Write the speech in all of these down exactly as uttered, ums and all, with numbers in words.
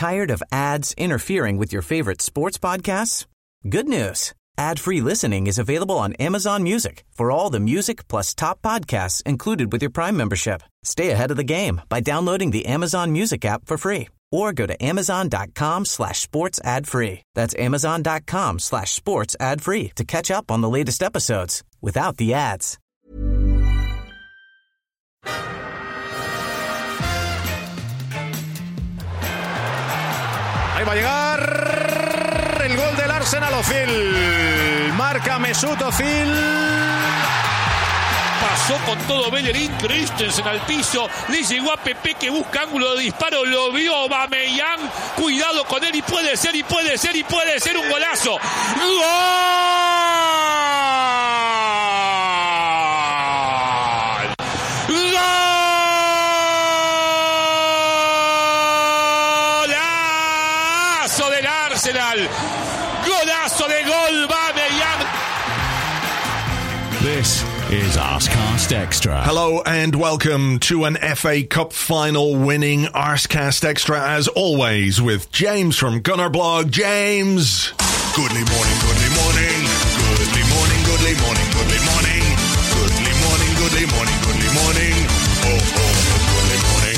Tired of ads interfering with your favorite sports podcasts? Good news. Ad-free listening is available on Amazon Music for all the music plus top podcasts included with your Prime membership. Stay ahead of the game by downloading the Amazon Music app for free or go to amazon.com slash sports ad free. That's amazon.com slash sports ad free to catch up on the latest episodes without the ads. Ahí va a llegar el gol del Arsenal. Özil marca Mesut Özil. Pasó con todo Bellerín, Christensen al piso, le llegó a Pepe que busca ángulo de disparo, lo vio Aubameyang, cuidado con él y puede ser, y puede ser, y puede ser un golazo. ¡Gol! ¡Golazo del Arsenal! ¡Golazo de gol, Aubameyang! This is Arscast Extra. Hello and welcome to an F A Cup final winning Arscast Extra, as always, with James from Gunner Blog. James. Goodly morning, goodly morning. Goodly morning, goodly morning, goodly morning. Goodly morning, goodly morning, goodly morning. Oh, oh, goodly morning.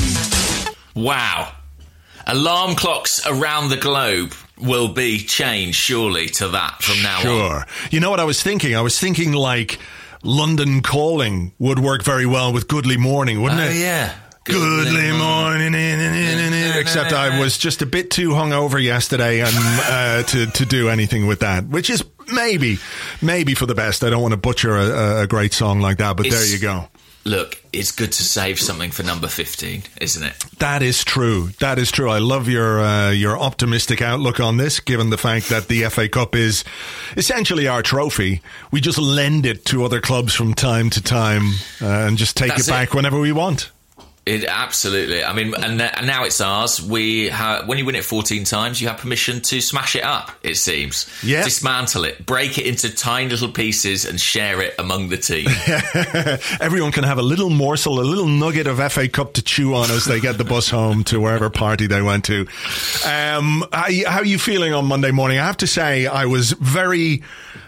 Wow. Alarm clocks around the globe will be changed, surely, to that from now sure. on. Sure. You know what I was thinking? I was thinking like London Calling would work very well with Goodly Morning, wouldn't oh, it? Yeah. Goodly, Goodly morning, morning. Except I was just a bit too hungover yesterday and uh, to to do anything with that, which is maybe maybe for the best. I don't want to butcher a, a great song like that, but it's, there you go. Look, it's good to save something for number fifteen, isn't it? That is true. That is true. I love your uh, your optimistic outlook on this, given the fact that the F A Cup is essentially our trophy. We just lend it to other clubs from time to time uh, and just take That's it back it. whenever we want. It absolutely. I mean, and, and now it's ours. We have, when you win it fourteen times, you have permission to smash it up. It seems, yeah. Dismantle it, break it into tiny little pieces, and share it among the team. Everyone can have a little morsel, a little nugget of F A Cup to chew on as they get the bus home to wherever party they went to. Um, how, how are you feeling on Monday morning? I have to say, I was very.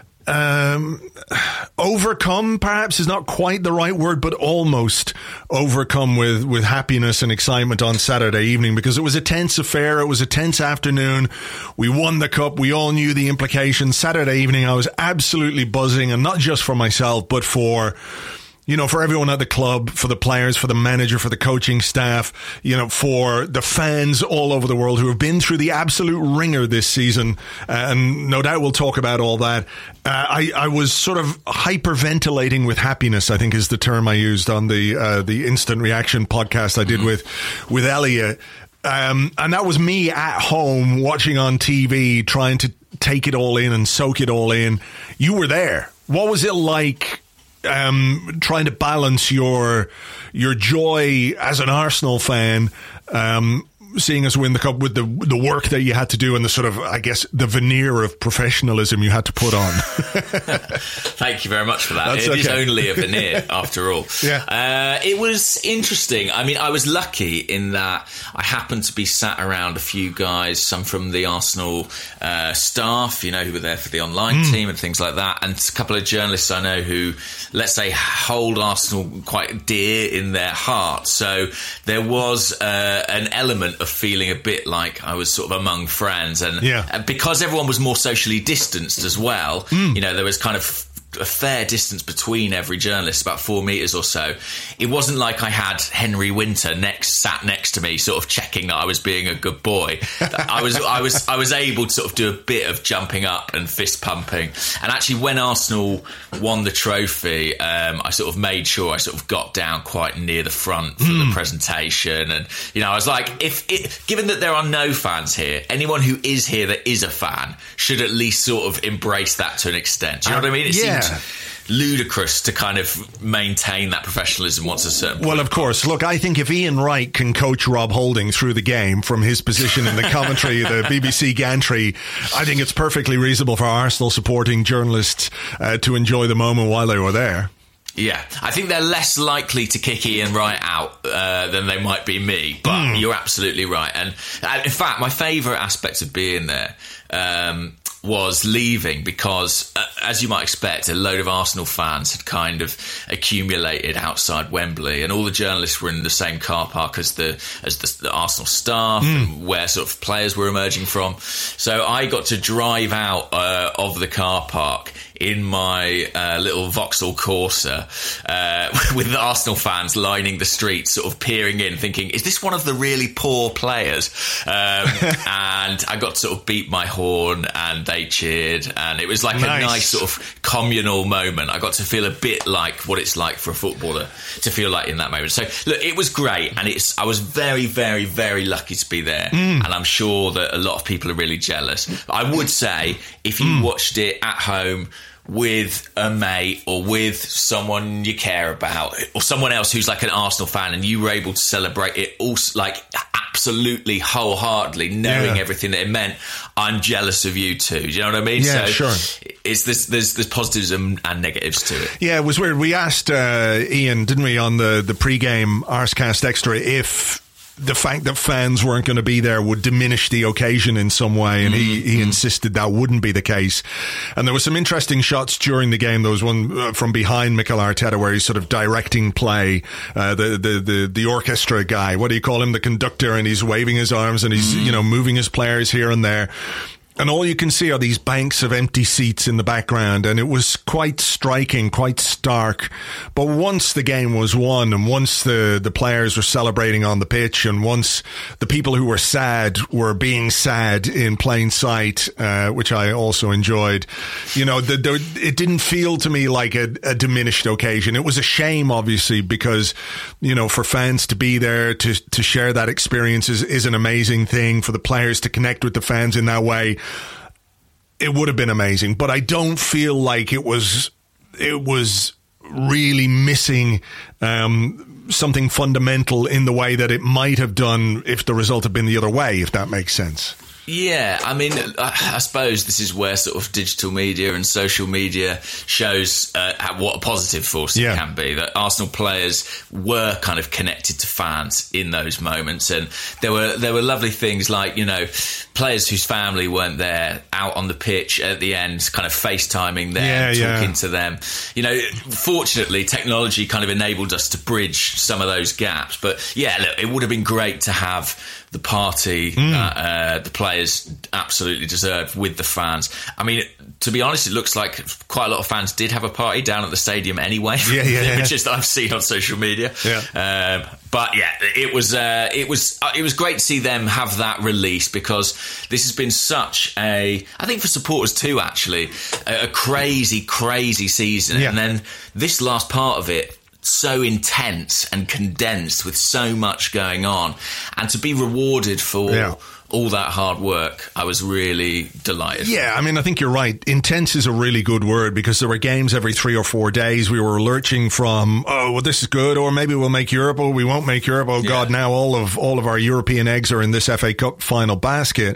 Um, overcome, perhaps, is not quite the right word, but almost overcome with, with happiness and excitement on Saturday evening, because it was a tense affair. It was a tense afternoon. We won the cup. We all knew the implications. Saturday evening, I was absolutely buzzing, and not just for myself, but for... You know, for everyone at the club, for the players, for the manager, for the coaching staff, you know, for the fans all over the world who have been through the absolute ringer this season. Uh, and no doubt we'll talk about all that. Uh, I, I was sort of hyperventilating with happiness, I think is the term I used on the uh, the Instant Reaction podcast I did mm-hmm. with, with Elliot. Um, and that was me at home watching on T V, trying to take it all in and soak it all in. You were there. What was it like? Um, trying to balance your your joy as an Arsenal fan, um, seeing us win the cup with the the work that you had to do and the sort of, I guess, the veneer of professionalism you had to put on. Thank you very much for that. That's it okay. is only a veneer, after all. Yeah. Uh, it was interesting. I mean, I was lucky in that I happened to be sat around a few guys, some from the Arsenal uh, staff, you know, who were there for the online mm. team and things like that, and a couple of journalists I know who, let's say, hold Arsenal quite dear in their heart. So there was uh, an element of feeling a bit like I was sort of among friends, and yeah. because everyone was more socially distanced as well, mm. you know, there was kind of a fair distance between every journalist, about four metres or so. It wasn't like I had Henry Winter next sat next to me, sort of checking that I was being a good boy. I was I was I was able to sort of do a bit of jumping up and fist pumping. And actually, when Arsenal won the trophy, um, I sort of made sure I sort of got down quite near the front for mm. the presentation. And you know, I was like, if it, given that there are no fans here, anyone who is here that is a fan should at least sort of embrace that to an extent. Do you know uh, what I mean? It yeah. seems ludicrous to kind of maintain that professionalism once a certain point. Well, of course. Look, I think if Ian Wright can coach Rob Holding through the game from his position in the commentary, the B B C gantry, I think it's perfectly reasonable for Arsenal supporting journalists uh, to enjoy the moment while they were there. Yeah, I think they're less likely to kick Ian Wright out uh, than they might be me, but mm. you're absolutely right. And uh, in fact, my favourite aspect of being there um, was leaving because, uh, as you might expect, a load of Arsenal fans had kind of accumulated outside Wembley, and all the journalists were in the same car park as the as the, the Arsenal staff, mm. and where sort of players were emerging from. So I got to drive out uh, of the car park in my uh, little Vauxhall Corsa uh, with the Arsenal fans lining the streets, sort of peering in, thinking, is this one of the really poor players? Um, and I got to sort of beat my horn, and they cheered, and it was like nice. a nice sort of communal moment. I got to feel a bit like what it's like for a footballer to feel like in that moment. So, look, it was great, and it's I was very, very, very lucky to be there, mm. and I'm sure that a lot of people are really jealous. I would say, if you mm. watched it at home with a mate or with someone you care about or someone else who's like an Arsenal fan, and you were able to celebrate it also like absolutely wholeheartedly, knowing yeah. everything that it meant, I'm jealous of you too. Do you know what I mean? Yeah, so sure. It's this, there's there's positives and, and negatives to it. Yeah, it was weird. We asked uh, Ian, didn't we, on the, the pre-game Arscast Extra, if the fact that fans weren't going to be there would diminish the occasion in some way, and he, he insisted that wouldn't be the case. And there were some interesting shots during the game. There was one uh, from behind Mikel Arteta where he's sort of directing play, uh, the, the, the, the orchestra guy, what do you call him, the conductor, and he's waving his arms and he's, mm. you know, moving his players here and there. And all you can see are these banks of empty seats in the background, and it was quite striking, quite stark. But once the game was won, and once the, the players were celebrating on the pitch, and once the people who were sad were being sad in plain sight, uh, which I also enjoyed, you know, the, the, it didn't feel to me like a, a diminished occasion. It was a shame, obviously, because, you know, for fans to be there, to, to share that experience is, is an amazing thing. For the players to connect with the fans in that way, it would have been amazing, but I don't feel like it was it was really missing um, something fundamental in the way that it might have done if the result had been the other way, if that makes sense. Yeah, I mean, I suppose this is where sort of digital media and social media shows uh, what a positive force it yeah. can be. That Arsenal players were kind of connected to fans in those moments, and there were there were lovely things like, you know, players whose family weren't there out on the pitch at the end, kind of FaceTiming them, yeah, talking yeah. to them. You know, fortunately, technology kind of enabled us to bridge some of those gaps. But yeah, look, it would have been great to have the party mm. that uh, the players absolutely deserved with the fans. I mean, to be honest, it looks like quite a lot of fans did have a party down at the stadium anyway, from yeah, yeah, the yeah. images that I've seen on social media. Yeah. Um, but yeah, it was uh, it was uh, it was great to see them have that release, because this has been such a, I think for supporters too, actually, a, a crazy, crazy season, yeah. and then this last part of it, so intense and condensed with so much going on, and to be rewarded for yeah. all that hard work, I was really delighted. Yeah, I mean, I think you're right. Intense is a really good word, because there were games every three or four days. We were lurching from, oh, well, this is good, or maybe we'll make Europe, or we won't make Europe. Oh, yeah. God, now all of all of our European eggs are in this F A Cup final basket.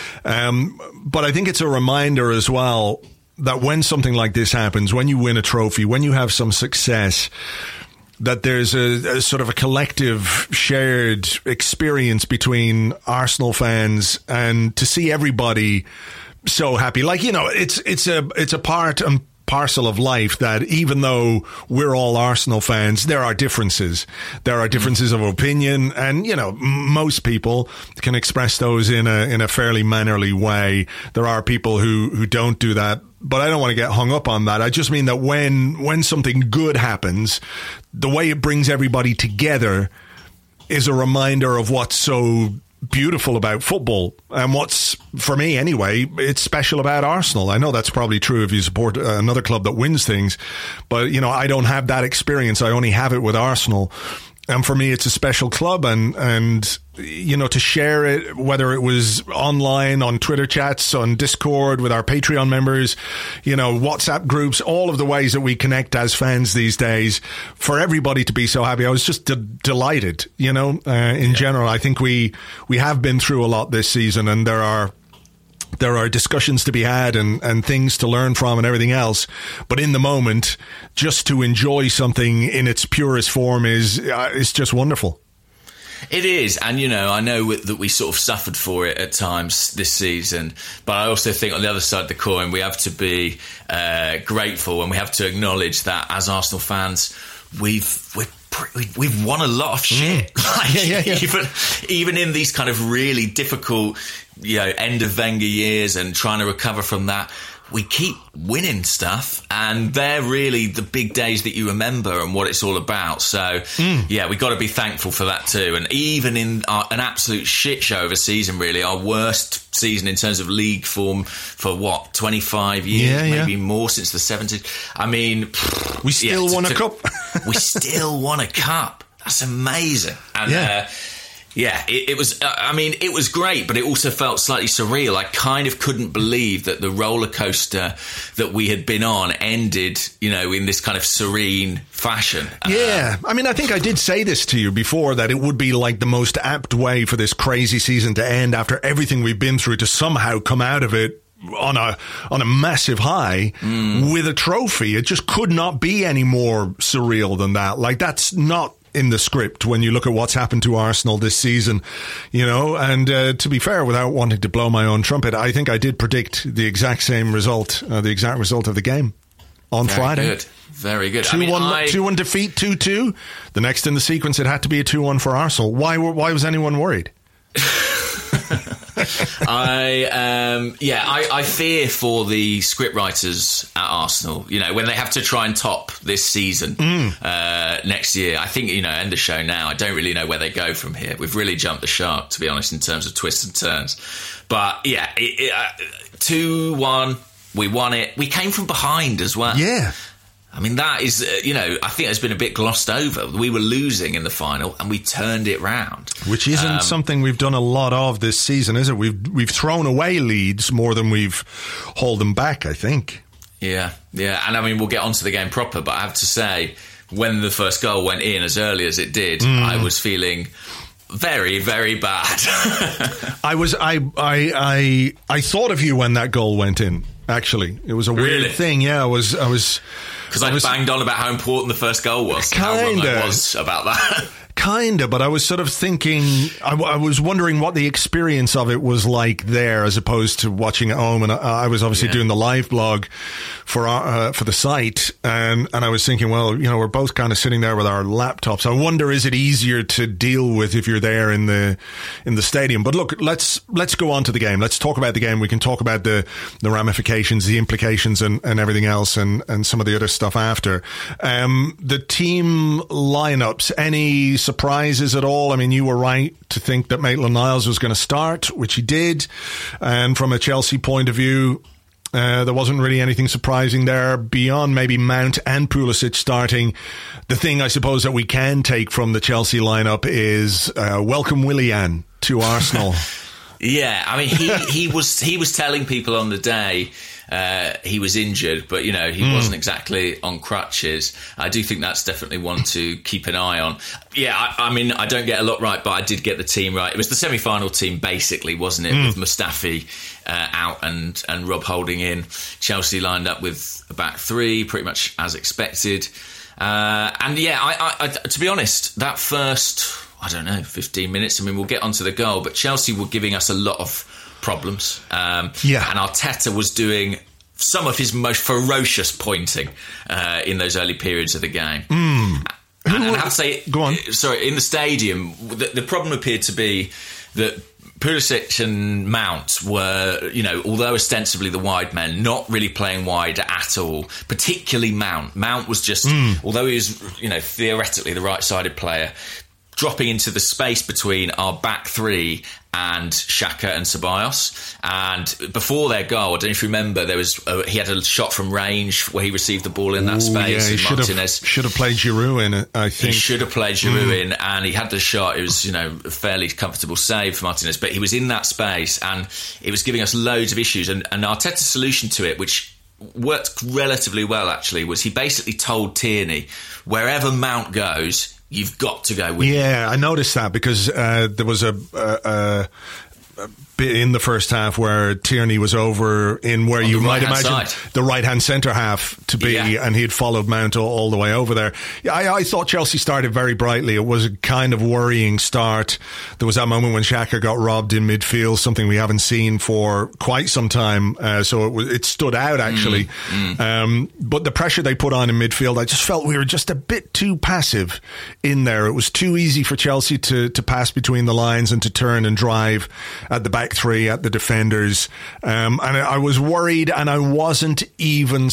Um, but I think it's a reminder as well that when something like this happens, when you win a trophy, when you have some success, that there's a, a sort of a collective shared experience between Arsenal fans, and to see everybody so happy. Like, you know, it's it's a it's a part and parcel of life that even though we're all Arsenal fans, there are differences. There are differences of opinion, and, you know, most people can express those in a in a fairly mannerly way. There are people who, who don't do that. But I don't want to get hung up on that. I just mean that when when something good happens, the way it brings everybody together is a reminder of what's so beautiful about football, and what's, for me anyway, it's special about Arsenal. I know that's probably true if you support another club that wins things, but, you know, I don't have that experience. I only have it with Arsenal. And for me, it's a special club, and, and, you know, to share it, whether it was online, on Twitter chats, on Discord, with our Patreon members, you know, WhatsApp groups, all of the ways that we connect as fans these days, for everybody to be so happy. I was just de- delighted, you know, uh, in yeah. general. I think we, we have been through a lot this season, and there are there are discussions to be had and, and things to learn from and everything else. But in the moment, just to enjoy something in its purest form is uh, is just wonderful. It is, and you know, I know that we sort of suffered for it at times this season, but I also think on the other side of the coin, we have to be uh, grateful and we have to acknowledge that as Arsenal fans, we've we've we've won a lot of shit. Mm. Like, yeah, yeah, yeah. Even even in these kind of really difficult, you know, end of Wenger years and trying to recover from that, we keep winning stuff, and they're really the big days that you remember and what it's all about. So, mm. yeah, we've got to be thankful for that too. And even in our, an absolute shit show of a season, really, our worst season in terms of league form for, what, twenty-five years, yeah, yeah. maybe more, since the seventies. I mean... Pfft, we still yeah, won to, a cup. we still won a cup. That's amazing. And, yeah. Uh, Yeah, it, it was, uh, I mean, it was great, but it also felt slightly surreal. I kind of couldn't believe that the roller coaster that we had been on ended, you know, in this kind of serene fashion. Yeah, uh, I mean, I think I did say this to you before, that it would be like the most apt way for this crazy season to end after everything we've been through, to somehow come out of it on a on a massive high mm. with a trophy. It just could not be any more surreal than that. Like, that's not in the script when you look at what's happened to Arsenal this season, you know. And uh, to be fair, without wanting to blow my own trumpet, I think I did predict the exact same result, uh, the exact result of the game on Very Friday. Good. Very good. two one I mean, two one defeat, two two. The next in the sequence, it had to be a two one for Arsenal. Why? Why was anyone worried? I um, yeah, I, I fear for the scriptwriters at Arsenal. You know, when they have to try and top this season mm. uh, next year. I think, you know, end the show now. I don't really know where they go from here. We've really jumped the shark, to be honest, in terms of twists and turns. But yeah, it, it, uh, two one, we won it. We came from behind as well. Yeah. I mean, that is, uh, you know, I think it's been a bit glossed over. We were losing in the final and we turned it round. Which isn't um, something we've done a lot of this season, is it? We've we've thrown away leads more than we've hauled them back, I think. Yeah, yeah. And I mean, we'll get onto the game proper, but I have to say, when the first goal went in as early as it did, mm. I was feeling very, very bad. I was, I, I, I, I thought of you when that goal went in. Actually, it was a really? weird thing. Yeah, I was, I was, because I, I was, banged on about how important the first goal was. Kinda. How wrong I was about that. Kinda, but I was sort of thinking, I, I was wondering what the experience of it was like there, as opposed to watching at home. And I, I was obviously yeah. doing the live blog for our, uh, for the site, and and I was thinking, well, you know, we're both kind of sitting there with our laptops. I wonder, is it easier to deal with if you're there in the in the stadium? But look, let's let's go on to the game. Let's talk about the game. We can talk about the the ramifications, the implications, and, and everything else, and and some of the other stuff after. Um, the team lineups. Any surprises at all? I mean, you were right to think that Maitland-Niles was going to start, which he did. And from a Chelsea point of view, uh, there wasn't really anything surprising there beyond maybe Mount and Pulisic starting. The thing I suppose that we can take from the Chelsea lineup is uh, welcome Willian to Arsenal. Yeah, I mean, he, he was he was telling people on the day uh, he was injured, but, you know, he mm. wasn't exactly on crutches. I do think that's definitely one to keep an eye on. Yeah, I, I mean, I don't get a lot right, but I did get the team right. It was the semi-final team, basically, wasn't it, mm. with Mustafi uh, out and, and Rob Holding in. Chelsea lined up with a back three, pretty much as expected. Uh, and, yeah, I, I, I, to be honest, that first... I don't know, fifteen minutes. I mean, we'll get onto the goal, but Chelsea were giving us a lot of problems. Um, yeah. And Arteta was doing some of his most ferocious pointing uh, in those early periods of the game. Mm. And, and I have to say, go on. Sorry, in the stadium, the, the problem appeared to be that Pulisic and Mount were, you know, although ostensibly the wide men, not really playing wide at all, particularly Mount. Mount was just, mm. although he was, you know, theoretically the right-sided player, dropping into the space between our back three and Xhaka and Ceballos. And before their goal, I don't know if you remember, there was a, he had a shot from range where he received the ball in that Ooh, space. Yeah, he should Martinez have, should have played Giroud in it, I think. He should have played Giroud mm. in, and he had the shot. It was, you know, a fairly comfortable save for Martinez, but he was in that space, and it was giving us loads of issues. And, and Arteta's solution to it, which worked relatively well, actually, was he basically told Tierney, wherever Mount goes, you've got to go with yeah, him. I noticed that because uh, there was a, a, a bit in the first half where Tierney was over in where On you the might right-hand imagine side. the right-hand centre half to be, Yeah. and he had followed Mount all, all the way over there. Yeah, I, I thought Chelsea started very brightly. It was a kind of worrying start. There was that moment when Xhaka got robbed in midfield, something we haven't seen for quite some time. Uh, so it, was, it stood out, actually. Mm, mm. Um, but the pressure they put on in midfield, I just felt we were just a bit too passive in there. It was too easy for Chelsea to, to pass between the lines and to turn and drive at the back three, at the defenders. Um, and I was worried, and I wasn't even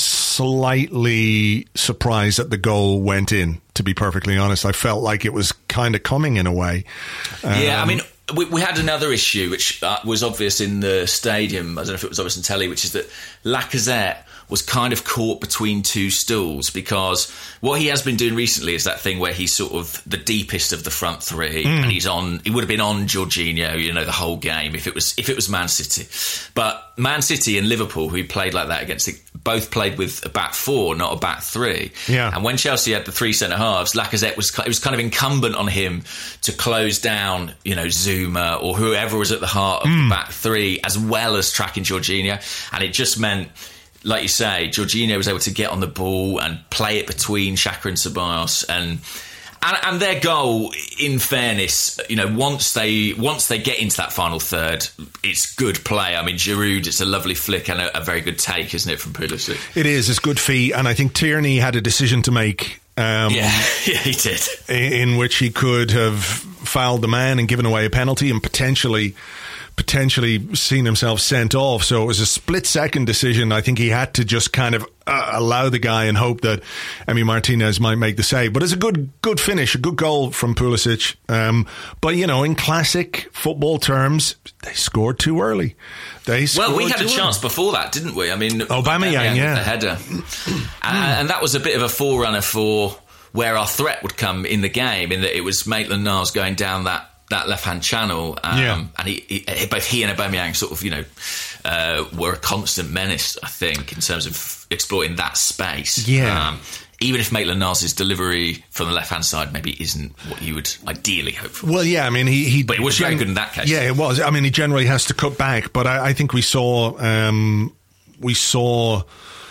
slightly surprised that the goal went in, to be perfectly honest. I felt like it was kind of coming in a way. Um, yeah, I mean, we, we had another issue, which uh, was obvious in the stadium. I don't know if it was obvious in telly, which is that Lacazette was kind of caught between two stools, because what he has been doing recently is that thing where he's sort of the deepest of the front three, mm. and he's on. He would have been on Jorginho, you know, the whole game if it was if it was Man City. But Man City and Liverpool, who played like that against, it, both played with a back four, not a back three. Yeah. And when Chelsea had the three centre halves, Lacazette was it was kind of incumbent on him to close down, you know, Zuma or whoever was at the heart of mm. the back three, as well as tracking Jorginho, and it just meant, like you say, Jorginho was able to get on the ball and play it between Xhaka and Ceballos, and, and and their goal, in fairness, you know, once they once they get into that final third, it's good play. I mean, Giroud, it's a lovely flick and a, a very good take, isn't it, from Pulisic? It is. It's good feet, and I think Tierney had a decision to make. Um, yeah, yeah, he did. In which he could have fouled the man and given away a penalty, and potentially. potentially seen himself sent off. So it was a split-second decision. I think he had to just kind of uh, allow the guy and hope that Emi Martinez might make the save. But it's a good good finish, a good goal from Pulisic. Um, but, you know, in classic football terms, they scored too early. They scored well, we had a early. chance before that, didn't we? I mean, Aubameyang, yeah. The header. and, and that was a bit of a forerunner for where our threat would come in the game, in that it was Maitland-Niles going down that that left-hand channel, um, yeah. and he, he, both he and Aubameyang sort of, you know, uh, were a constant menace, I think, in terms of exploiting that space. Yeah. Um, even if Maitland-Niles' delivery from the left-hand side maybe isn't what you would ideally hope for. Well, yeah, I mean, he... he but it was very good in that case. Yeah, it was. I mean, he generally has to cut back, but I, I think we saw... Um, we saw...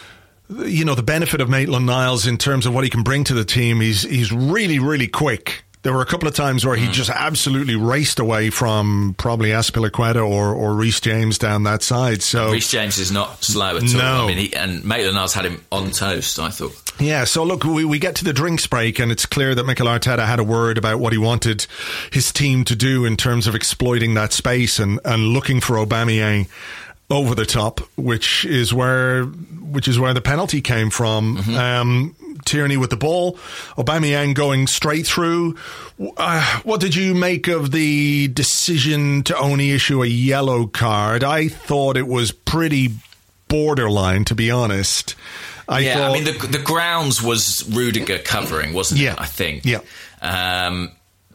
You know, the benefit of Maitland-Niles in terms of what he can bring to the team. He's he's really, really quick. There were a couple of times where he mm. just absolutely raced away from probably Azpilicueta or, or Reece James down that side. So Reece James is not slow at no. all. I mean, he, and Maitland-Niles had him on toast, I thought. Yeah, so look, we, we get to the drinks break, and it's clear that Mikel Arteta had a word about what he wanted his team to do in terms of exploiting that space and, and looking for Aubameyang over the top, which is where which is where the penalty came from. Mm-hmm. Um, Tierney with the ball, Aubameyang going straight through. Uh, what did you make of the decision to only issue a yellow card? I thought it was pretty borderline, to be honest. I yeah, thought, I mean, the, the grounds was Rudiger covering, wasn't yeah, it, I think? Yeah. Um,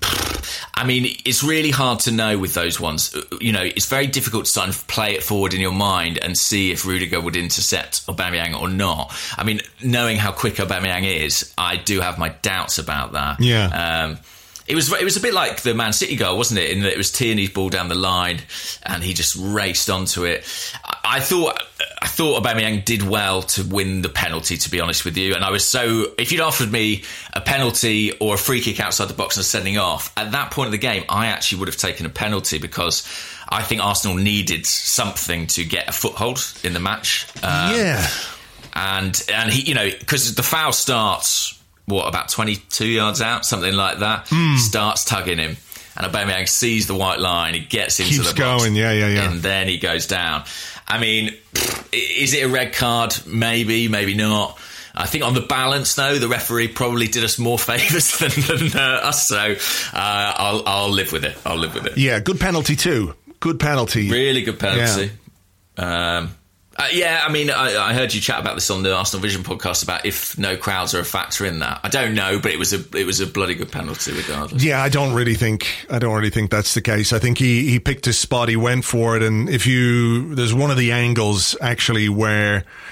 I mean, it's really hard to know with those ones. You know, it's very difficult to sort of play it forward in your mind and see if Rudiger would intercept Aubameyang or not. I mean, knowing how quick Aubameyang is, I do have my doubts about that. Yeah. Um, It was it was a bit like the Man City goal, wasn't it? In that it was Tierney's ball down the line, and he just raced onto it. I, I thought I thought Aubameyang did well to win the penalty, to be honest with you. And I was so if you'd offered me a penalty or a free kick outside the box and a sending off at that point of the game, I actually would have taken a penalty, because I think Arsenal needed something to get a foothold in the match. Um, yeah, and and he, you know, because the foul starts. What, about twenty-two yards out, something like that, mm. starts tugging him, and Aubameyang sees the white line, he gets into Keeps the box, going, yeah, yeah, yeah, and then he goes down. I mean, is it a red card? Maybe, maybe not. I think on the balance, though, the referee probably did us more favours than, than uh, us, so uh, I'll, I'll live with it. I'll live with it. Yeah, good penalty too. Good penalty. Really good penalty. Yeah. Um, Uh, yeah, I mean, I, I heard you chat about this on the Arsenal Vision podcast about if no crowds are a factor in that. I don't know, but it was a it was a bloody good penalty regardless. Yeah, I don't really think I don't really think that's the case. I think he, he picked his spot, he went for it, and if you there's one of the angles actually where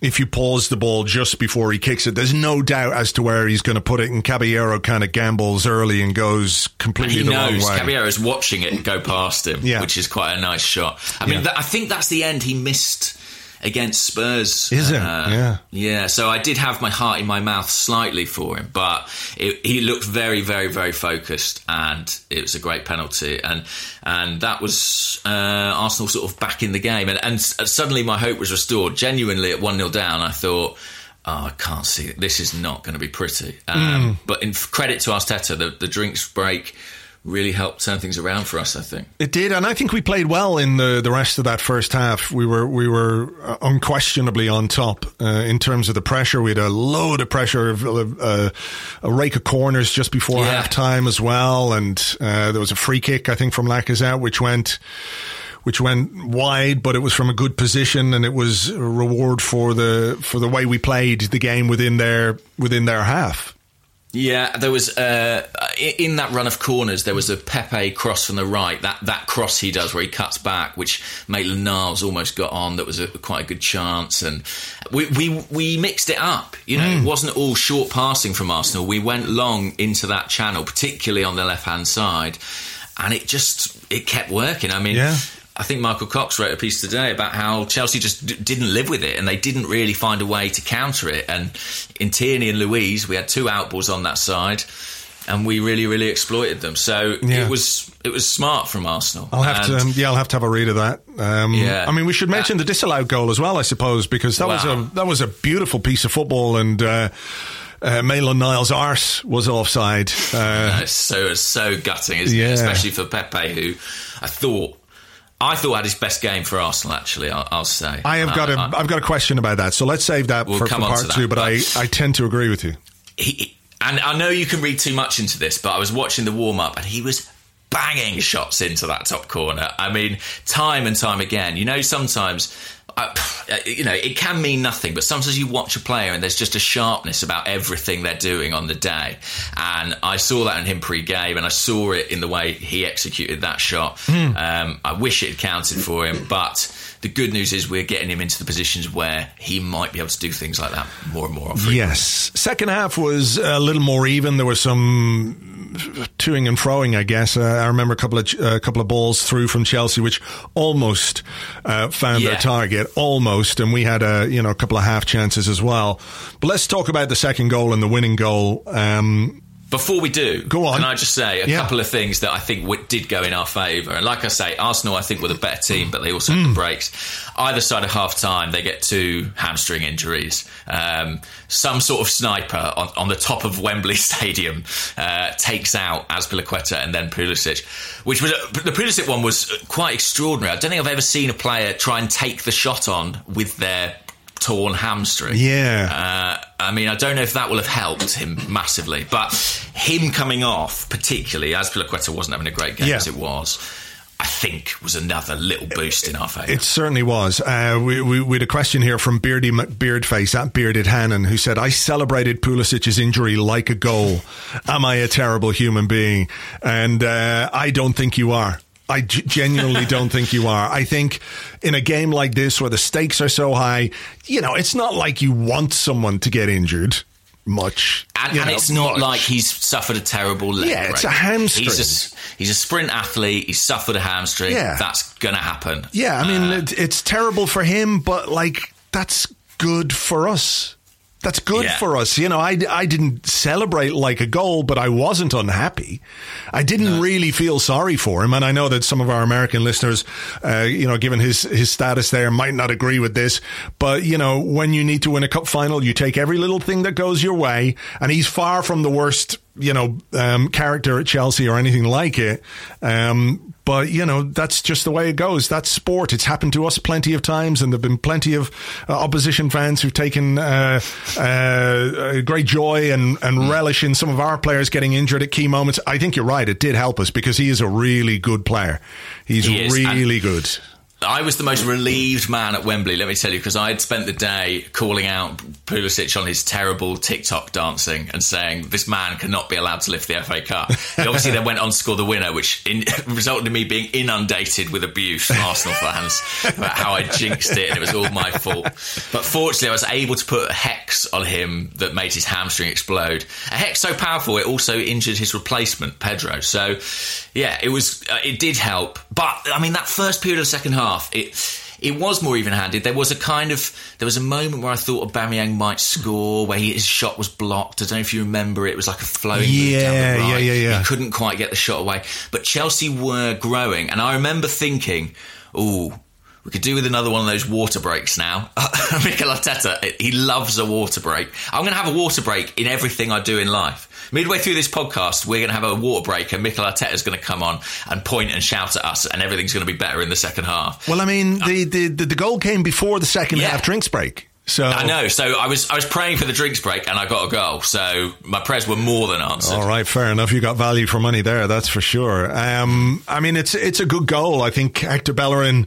if you pause the ball just before he kicks it. There's no doubt as to where he's going to put it, and Caballero kind of gambles early and goes completely and he the knows wrong way. Caballero's watching it go past him, yeah. which is quite a nice shot. I mean, yeah. that, I think that's the end he missed against Spurs. Is it? Uh, yeah. Yeah, so I did have my heart in my mouth slightly for him, but it, he looked very, very, very focused, and it was a great penalty. And and that was uh, Arsenal sort of back in the game. And, and suddenly my hope was restored. Genuinely, at one nil down, I thought, oh, I can't see it. This is not going to be pretty. Um, mm. But in credit to Arteta, the, the drinks break really helped turn things around for us, I think. It did, and I think we played well in the, the rest of that first half. We were we were unquestionably on top uh, in terms of the pressure. We had a load of pressure, uh, a rake of corners just before yeah. half time as well, and uh, there was a free kick, I think, from Lacazette, which went which went wide, but it was from a good position, and it was a reward for the for the way we played the game within their within their half. Yeah, there was uh, in that run of corners, there was a Pepe cross from the right. That that cross he does where he cuts back, which Maitland-Niles almost got on. That was a, quite a good chance, and we we we mixed it up. You know, mm. it wasn't all short passing from Arsenal. We went long into that channel, particularly on the left hand side, and it just it kept working. I mean. Yeah. I think Michael Cox wrote a piece today about how Chelsea just d- didn't live with it, and they didn't really find a way to counter it. And in Tierney and Luiz, we had two outballs on that side, and we really, really exploited them. So yeah. it was it was smart from Arsenal. I'll have and, to, um, yeah, I'll have to have a read of that. Um, yeah. I mean, we should mention uh, the disallowed goal as well, I suppose, because that wow. was a that was a beautiful piece of football, and. Uh, Uh, Maitland-Niles' arse was offside. Uh, no, so so gutting, isn't yeah. it? Especially for Pepe, who I thought I thought had his best game for Arsenal. Actually, I'll, I'll say I have got uh, a I've got a question about that. So let's save that we'll for, for part that, two. But, but I, I tend to agree with you. He, and I know you can read too much into this, but I was watching the warm up, and he was banging shots into that top corner. I mean, time and time again. You know, sometimes. Uh, you know, it can mean nothing, but sometimes you watch a player and there's just a sharpness about everything they're doing on the day. And I saw that in him pre-game, and I saw it in the way he executed that shot. Mm. Um, I wish it had counted for him, but the good news is we're getting him into the positions where he might be able to do things like that more and more often. Yes. Second half was a little more even. There was some toing and froing, I guess. Uh, I remember a couple of a uh, couple of balls through from Chelsea, which almost uh, found yeah. their target, almost, and we had a you know a couple of half chances as well. But let's talk about the second goal and the winning goal. Um, Before we do, go on. Can I just say a yeah. couple of things that I think w- did go in our favour? And like I say, Arsenal, I think, were the better team, but they also mm. had the breaks. Either side of half-time, they get two hamstring injuries. Um, some sort of sniper on, on the top of Wembley Stadium uh, takes out Azpilicueta and then Pulisic, which was a, the Pulisic one was quite extraordinary. I don't think I've ever seen a player try and take the shot on with their torn hamstring. Yeah. Uh, I mean, I don't know if that will have helped him massively, but him coming off, particularly as Azpilicueta wasn't having a great game yeah. as it was, I think was another little boost in our favour. It certainly was. Uh, we, we, we had a question here from Beardy Beardface at Bearded Hannon, who said, I celebrated Pulisic's injury like a goal. Am I a terrible human being? And uh, I don't think you are. I g- genuinely don't think you are. I think in a game like this where the stakes are so high, you know, it's not like you want someone to get injured much. And, and know, it's not much. Like he's suffered a terrible leg Yeah, it's break. a hamstring. He's a, he's a sprint athlete. He's suffered a hamstring. Yeah. That's going to happen. Yeah, I mean, uh, it, it's terrible for him, but, like, that's good for us. That's good yeah. for us. You know, I, I didn't celebrate like a goal, but I wasn't unhappy. I didn't no. really feel sorry for him. And I know that some of our American listeners, uh, you know, given his, his status there, might not agree with this. But, you know, when you need to win a cup final, you take every little thing that goes your way. And he's far from the worst, you know, um, character at Chelsea or anything like it. Um, But, you know, that's just the way it goes. That's sport. It's happened to us plenty of times, and there have been plenty of uh, opposition fans who've taken uh, uh, great joy and, and mm. relish in some of our players getting injured at key moments. I think you're right. It did help us because he is a really good player. He's he really good. I was the most relieved man at Wembley, let me tell you, because I had spent the day calling out Pulisic on his terrible TikTok dancing and saying this man cannot be allowed to lift the F A Cup. He obviously then went on to score the winner, which in, resulted in me being inundated with abuse from Arsenal fans about how I jinxed it and it was all my fault. But fortunately, I was able to put a hex on him that made his hamstring explode. A hex so powerful it also injured his replacement, Pedro. So, yeah, it was uh, it did help. But, I mean, that first period of the second half, It it was more even-handed. There was a kind of there was a moment where I thought Aubameyang might score, where he, his shot was blocked. I don't know if you remember it. It was like a flowing yeah, move down the right. Yeah, yeah, yeah. He couldn't quite get the shot away. But Chelsea were growing, and I remember thinking, "Ooh, we could do with another one of those water breaks now." Mikel Arteta, he loves a water break. I'm going to have a water break in everything I do in life. Midway through this podcast, we're going to have a water break and Mikel Arteta's going to come on and point and shout at us and everything's going to be better in the second half. Well, I mean, the, the, the, the goal came before the second yeah. half drinks break. So I know. So I was I was praying for the drinks break and I got a goal. So my prayers were more than answered. All right, fair enough. You got value for money there, that's for sure. Um, I mean, it's it's a good goal. I think Hector Bellerin,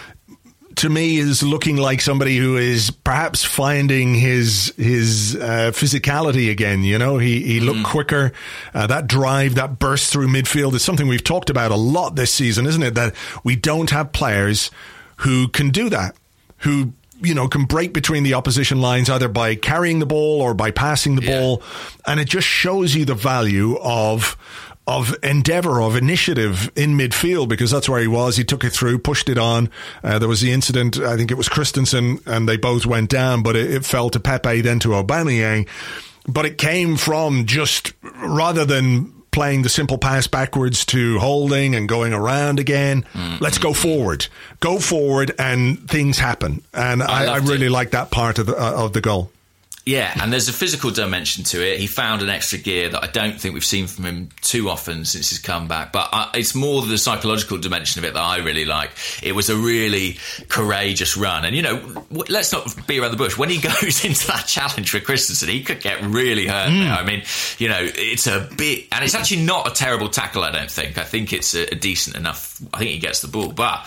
to me, is looking like somebody who is perhaps finding his his uh, physicality again. You know, he, he looked mm. quicker. Uh, that drive, that burst through midfield is something we've talked about a lot this season, isn't it? That we don't have players who can do that, who, you know, can break between the opposition lines either by carrying the ball or by passing the yeah. ball. And it just shows you the value of of endeavour, of initiative in midfield, because that's where he was. He took it through, pushed it on. Uh, there was the incident, I think it was Christensen, and they both went down, but it, it fell to Pepe, then to Aubameyang. But it came from just, rather than playing the simple pass backwards to holding and going around again, mm-hmm. let's go forward. Go forward and things happen. And I, I, I really it. like that part of the, uh, of the goal. Yeah, and there's a physical dimension to it. He found an extra gear that I don't think we've seen from him too often since his comeback. But I, it's more the psychological dimension of it that I really like. It was a really courageous run. And, you know, let's not beat around the bush. When he goes into that challenge for Christensen, he could get really hurt mm. there. I mean, you know, it's a bit... And it's actually not a terrible tackle, I don't think. I think it's a, a decent enough... I think he gets the ball. But,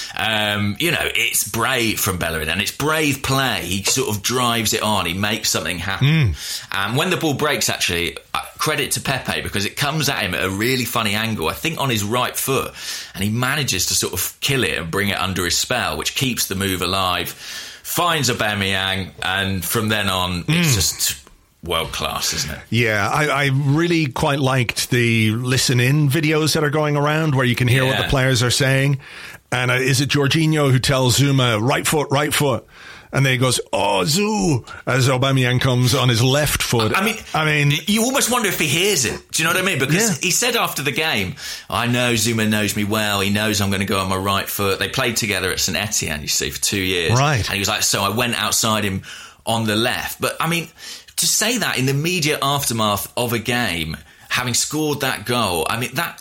um, you know, it's brave from Bellerin, and it's brave play. He sort of drives it on. He makes something happen. Mm. And when the ball breaks, actually, uh, credit to Pepe, because it comes at him at a really funny angle, I think on his right foot, and he manages to sort of kill it and bring it under his spell, which keeps the move alive, finds Aubameyang, and from then on, mm. it's just... world class, isn't it? Yeah, I, I really quite liked the listen in videos that are going around where you can hear yeah. what the players are saying. And uh, is it Jorginho who tells Zuma, right foot, right foot? And then he goes, oh, Zoo, as Aubameyang comes on his left foot. I mean, I mean, you almost wonder if he hears it. Do you know what I mean? Because yeah. he said after the game, I know Zuma knows me well. He knows I'm going to go on my right foot. They played together at Saint Etienne, you see, for two years. Right. And he was like, so I went outside him on the left. But, I mean, to say that in the immediate aftermath of a game, having scored that goal, I mean, that...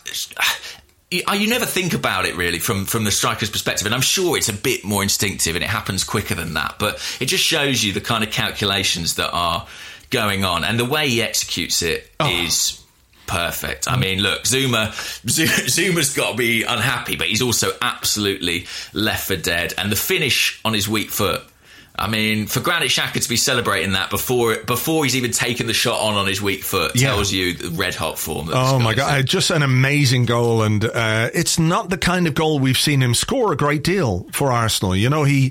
You never think about it really from, from the striker's perspective, and I'm sure it's a bit more instinctive and it happens quicker than that, but it just shows you the kind of calculations that are going on, and the way he executes it oh. is perfect. I mean, look, Zuma Zuma's got to be unhappy, but he's also absolutely left for dead, and the finish on his weak foot, I mean, for Granit Xhaka to be celebrating that before before he's even taken the shot on on his weak foot tells yeah. you the red hot form. That oh my God, in. Just an amazing goal, and uh, it's not the kind of goal we've seen him score a great deal for Arsenal. You know, he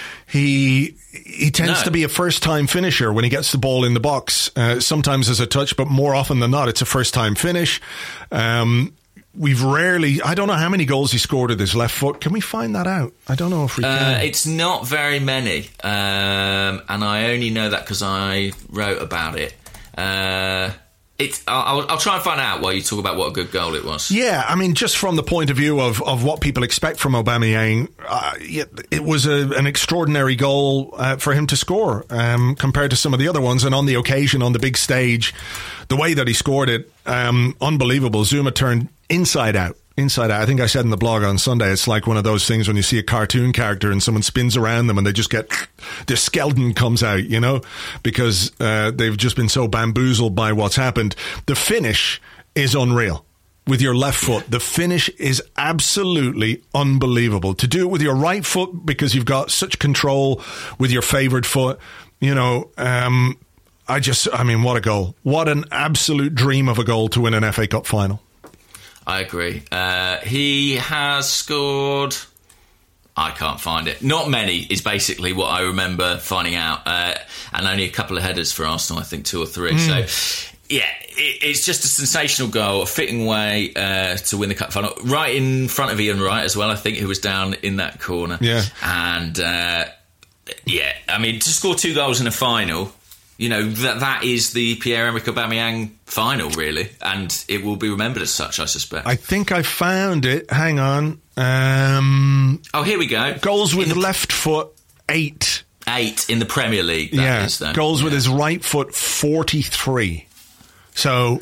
he he tends no. to be a first time finisher when he gets the ball in the box. Uh, sometimes as a touch, but more often than not, it's a first time finish. Um, We've rarely... I don't know how many goals he scored with his left foot. Can we find that out? I don't know if we can. Uh, it's not very many. Um, and I only know that because I wrote about it. Uh, it's, I'll, I'll try and find out while you talk about what a good goal it was. Yeah, I mean, just from the point of view of, of what people expect from Aubameyang, uh, it was a, an extraordinary goal uh, for him to score um, compared to some of the other ones. And on the occasion, on the big stage, the way that he scored it, um, unbelievable. Zuma turned inside out. Inside out. I think I said in the blog on Sunday, it's like one of those things when you see a cartoon character and someone spins around them and they just get, their skeleton comes out, you know, because uh, they've just been so bamboozled by what's happened. The finish is unreal. with your left foot, the finish is absolutely unbelievable. To do it with your right foot because you've got such control with your favoured foot, you know, um, I just, I mean, what a goal. What an absolute dream of a goal to win an F A Cup final. I agree. Uh, he has scored... I can't find it. Not many is basically what I remember finding out. Uh, and only a couple of headers for Arsenal, I think two or three. Mm. So, yeah, it, it's just a sensational goal, a fitting way uh, to win the cup final. Right in front of Ian Wright as well, I think, who was down in that corner. Yeah. And, uh, yeah, I mean, to score two goals in a final... You know, that that is the Pierre-Emerick Aubameyang final, really, and it will be remembered as such, I suspect. I think I found it. Hang on. Um, oh, here we go. Goals with the, left foot, eight. Eight in the Premier League, that yeah. is, then. Goals yeah. with his right foot, forty-three. So...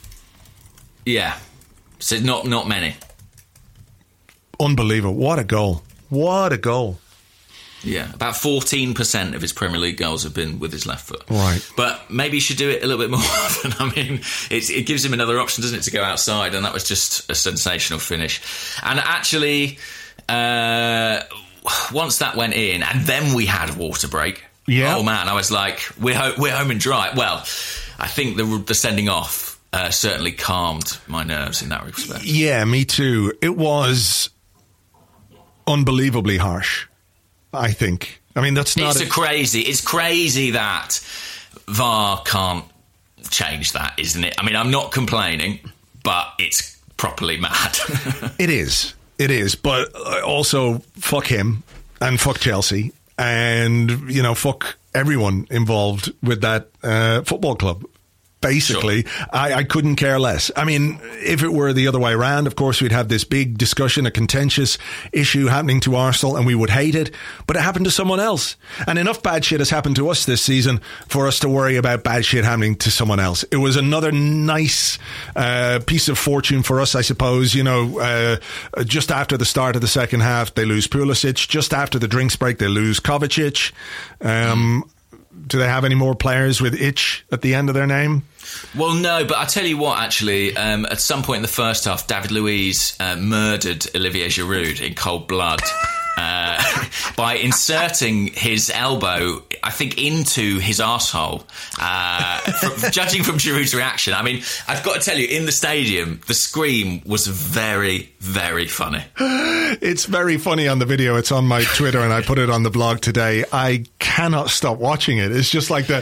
Yeah. So not, not many. Unbelievable. What a goal. What a goal. Yeah, about fourteen percent of his Premier League goals have been with his left foot. Right. But maybe he should do it a little bit more often. I mean, it's, it gives him another option, doesn't it, to go outside, and that was just a sensational finish. And actually, uh, once that went in, and then we had a water break. Yeah. Oh, man, I was like, we're, ho- we're home and dry. Well, I think the, the sending off uh, certainly calmed my nerves in that respect. Yeah, me too. It was unbelievably harsh. I think. I mean, that's not... It's a crazy... It's crazy that V A R can't change that, isn't it? I mean, I'm not complaining, but it's properly mad. It is. It is. But also, fuck him and fuck Chelsea and, you know, fuck everyone involved with that uh, football club. Basically, sure. I, I couldn't care less. I mean, if it were the other way around, of course, we'd have this big discussion, a contentious issue happening to Arsenal, and we would hate it. But it happened to someone else. And enough bad shit has happened to us this season for us to worry about bad shit happening to someone else. It was another nice uh, piece of fortune for us, I suppose. You know, uh, just after the start of the second half, they lose Pulisic. Just after the drinks break, they lose Kovacic. Um, mm. Do they have any more players with itch at the end of their name? Well, no, but I'll tell you what, actually, um, at some point in the first half, David Luiz uh, murdered Olivier Giroud in cold blood uh, by inserting his elbow, I think, into his arsehole. Uh, from, judging from Giroud's reaction, I mean, I've got to tell you, in the stadium, the scream was very, very funny. It's very funny on the video. It's on my Twitter, and I put it on the blog today. I cannot stop watching it. It's just like the...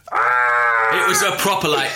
It was a proper, like...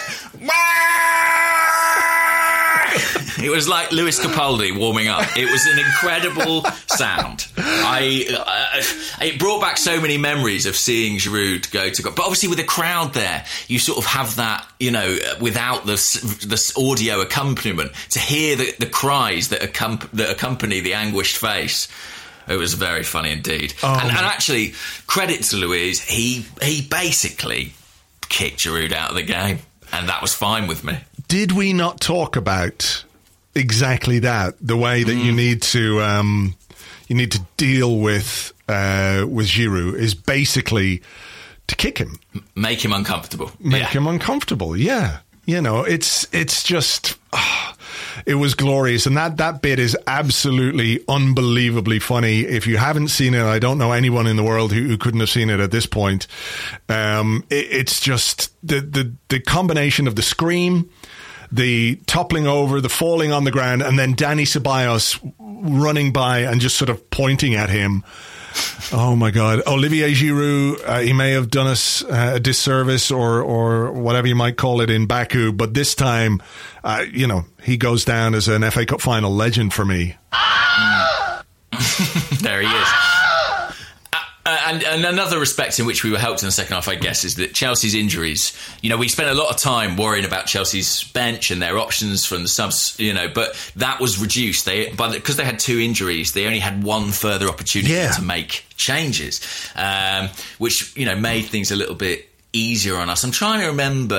It was like Lewis Capaldi warming up. It was an incredible sound. I, uh, it brought back so many memories of seeing Giroud go to... But obviously with a crowd there, you sort of have that, you know, without the, the audio accompaniment, to hear the, the cries that, accom- that accompany the anguished face. It was very funny indeed. Oh. And, and actually, credit to Luiz, he he basically kicked Giroud out of the game, and that was fine with me. Did we not talk about exactly that? The way that mm. you need to um, you need to deal with uh, with Giroud is basically to kick him, make him uncomfortable, make yeah. him uncomfortable. Yeah, you know, it's it's just. Oh, it was glorious, and that, that bit is absolutely unbelievably funny. If you haven't seen it, I don't know anyone in the world who, who couldn't have seen it at this point. Um, it, it's just the, the the combination of the scream, the toppling over, the falling on the ground, and then Dani Ceballos running by and just sort of pointing at him. Oh my God. Olivier Giroud, uh, he may have done us uh, a disservice or, or whatever you might call it in Baku, but this time, uh, you know, he goes down as an F A Cup final legend for me. Mm. There he is. Uh, and, and another respect in which we were helped in the second half, I guess, is that Chelsea's injuries, you know, we spent a lot of time worrying about Chelsea's bench and their options from the subs, you know, but that was reduced. They, by because the, they had two injuries, they only had one further opportunity yeah. to make changes, um, which, you know, made things a little bit easier on us. I'm trying to remember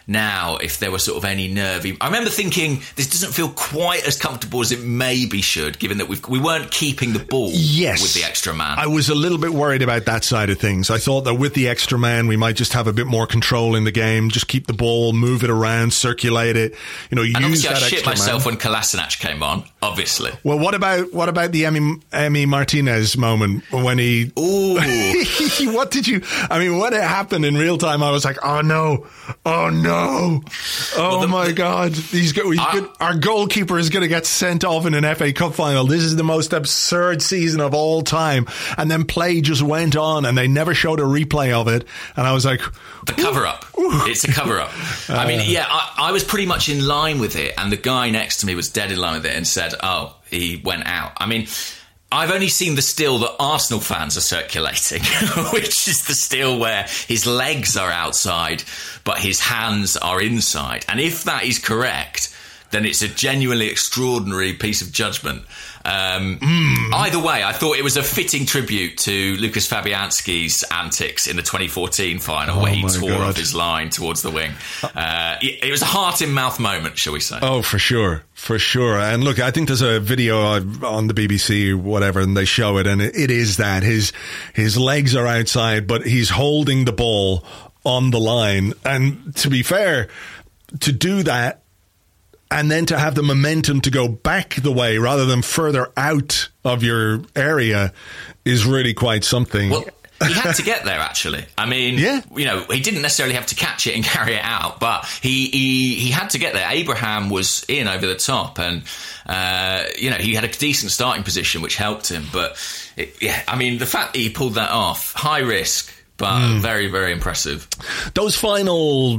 now if there were sort of any nervy. I remember thinking this doesn't feel quite as comfortable as it maybe should, given that we've, we weren't keeping the ball yes. with the extra man. I was a little bit worried about that side of things. I thought that with the extra man, we might just have a bit more control in the game, just keep the ball, move it around, circulate it. You know, use and obviously that I shit extra myself man. when Kolasinac came on, obviously. Well, what about what about the Emi, Emi Martinez moment when he... Ooh. What did you... I mean, when it happened in real time, I was like, oh no, oh no, oh well, the, my the, God. He's go, he's I, good, our goalkeeper is going to get sent off in an F A Cup final. This is the most absurd season of all time. And then play just went on and they never showed a replay of it. And I was like... The cover-up. It's a cover-up. Uh, I mean, yeah, I, I was pretty much in line with it. And the guy next to me was dead in line with it and said, oh, he went out. I mean... I've only seen the still that Arsenal fans are circulating, which is the still where his legs are outside, but his hands are inside. And if that is correct, then it's a genuinely extraordinary piece of judgment. Um, mm. Either way, I thought it was a fitting tribute to Lucas Fabianski's antics in the twenty fourteen final, oh where he tore God. off his line towards the wing. Uh, it, it was a heart-in-mouth moment, shall we say. Oh, for sure. For sure. And look, I think there's a video on the B B C or whatever, and they show it, and it, it is that. His, his legs are outside, but he's holding the ball on the line. And to be fair, to do that, and then to have the momentum to go back the way rather than further out of your area is really quite something. Well, he had to get there, actually. I mean, yeah. you know, he didn't necessarily have to catch it and carry it out, but he he, he had to get there. Abraham was in over the top, and, uh, you know, he had a decent starting position, which helped him. But, it, yeah, I mean, the fact that he pulled that off, high risk, but mm. very, very impressive. Those final...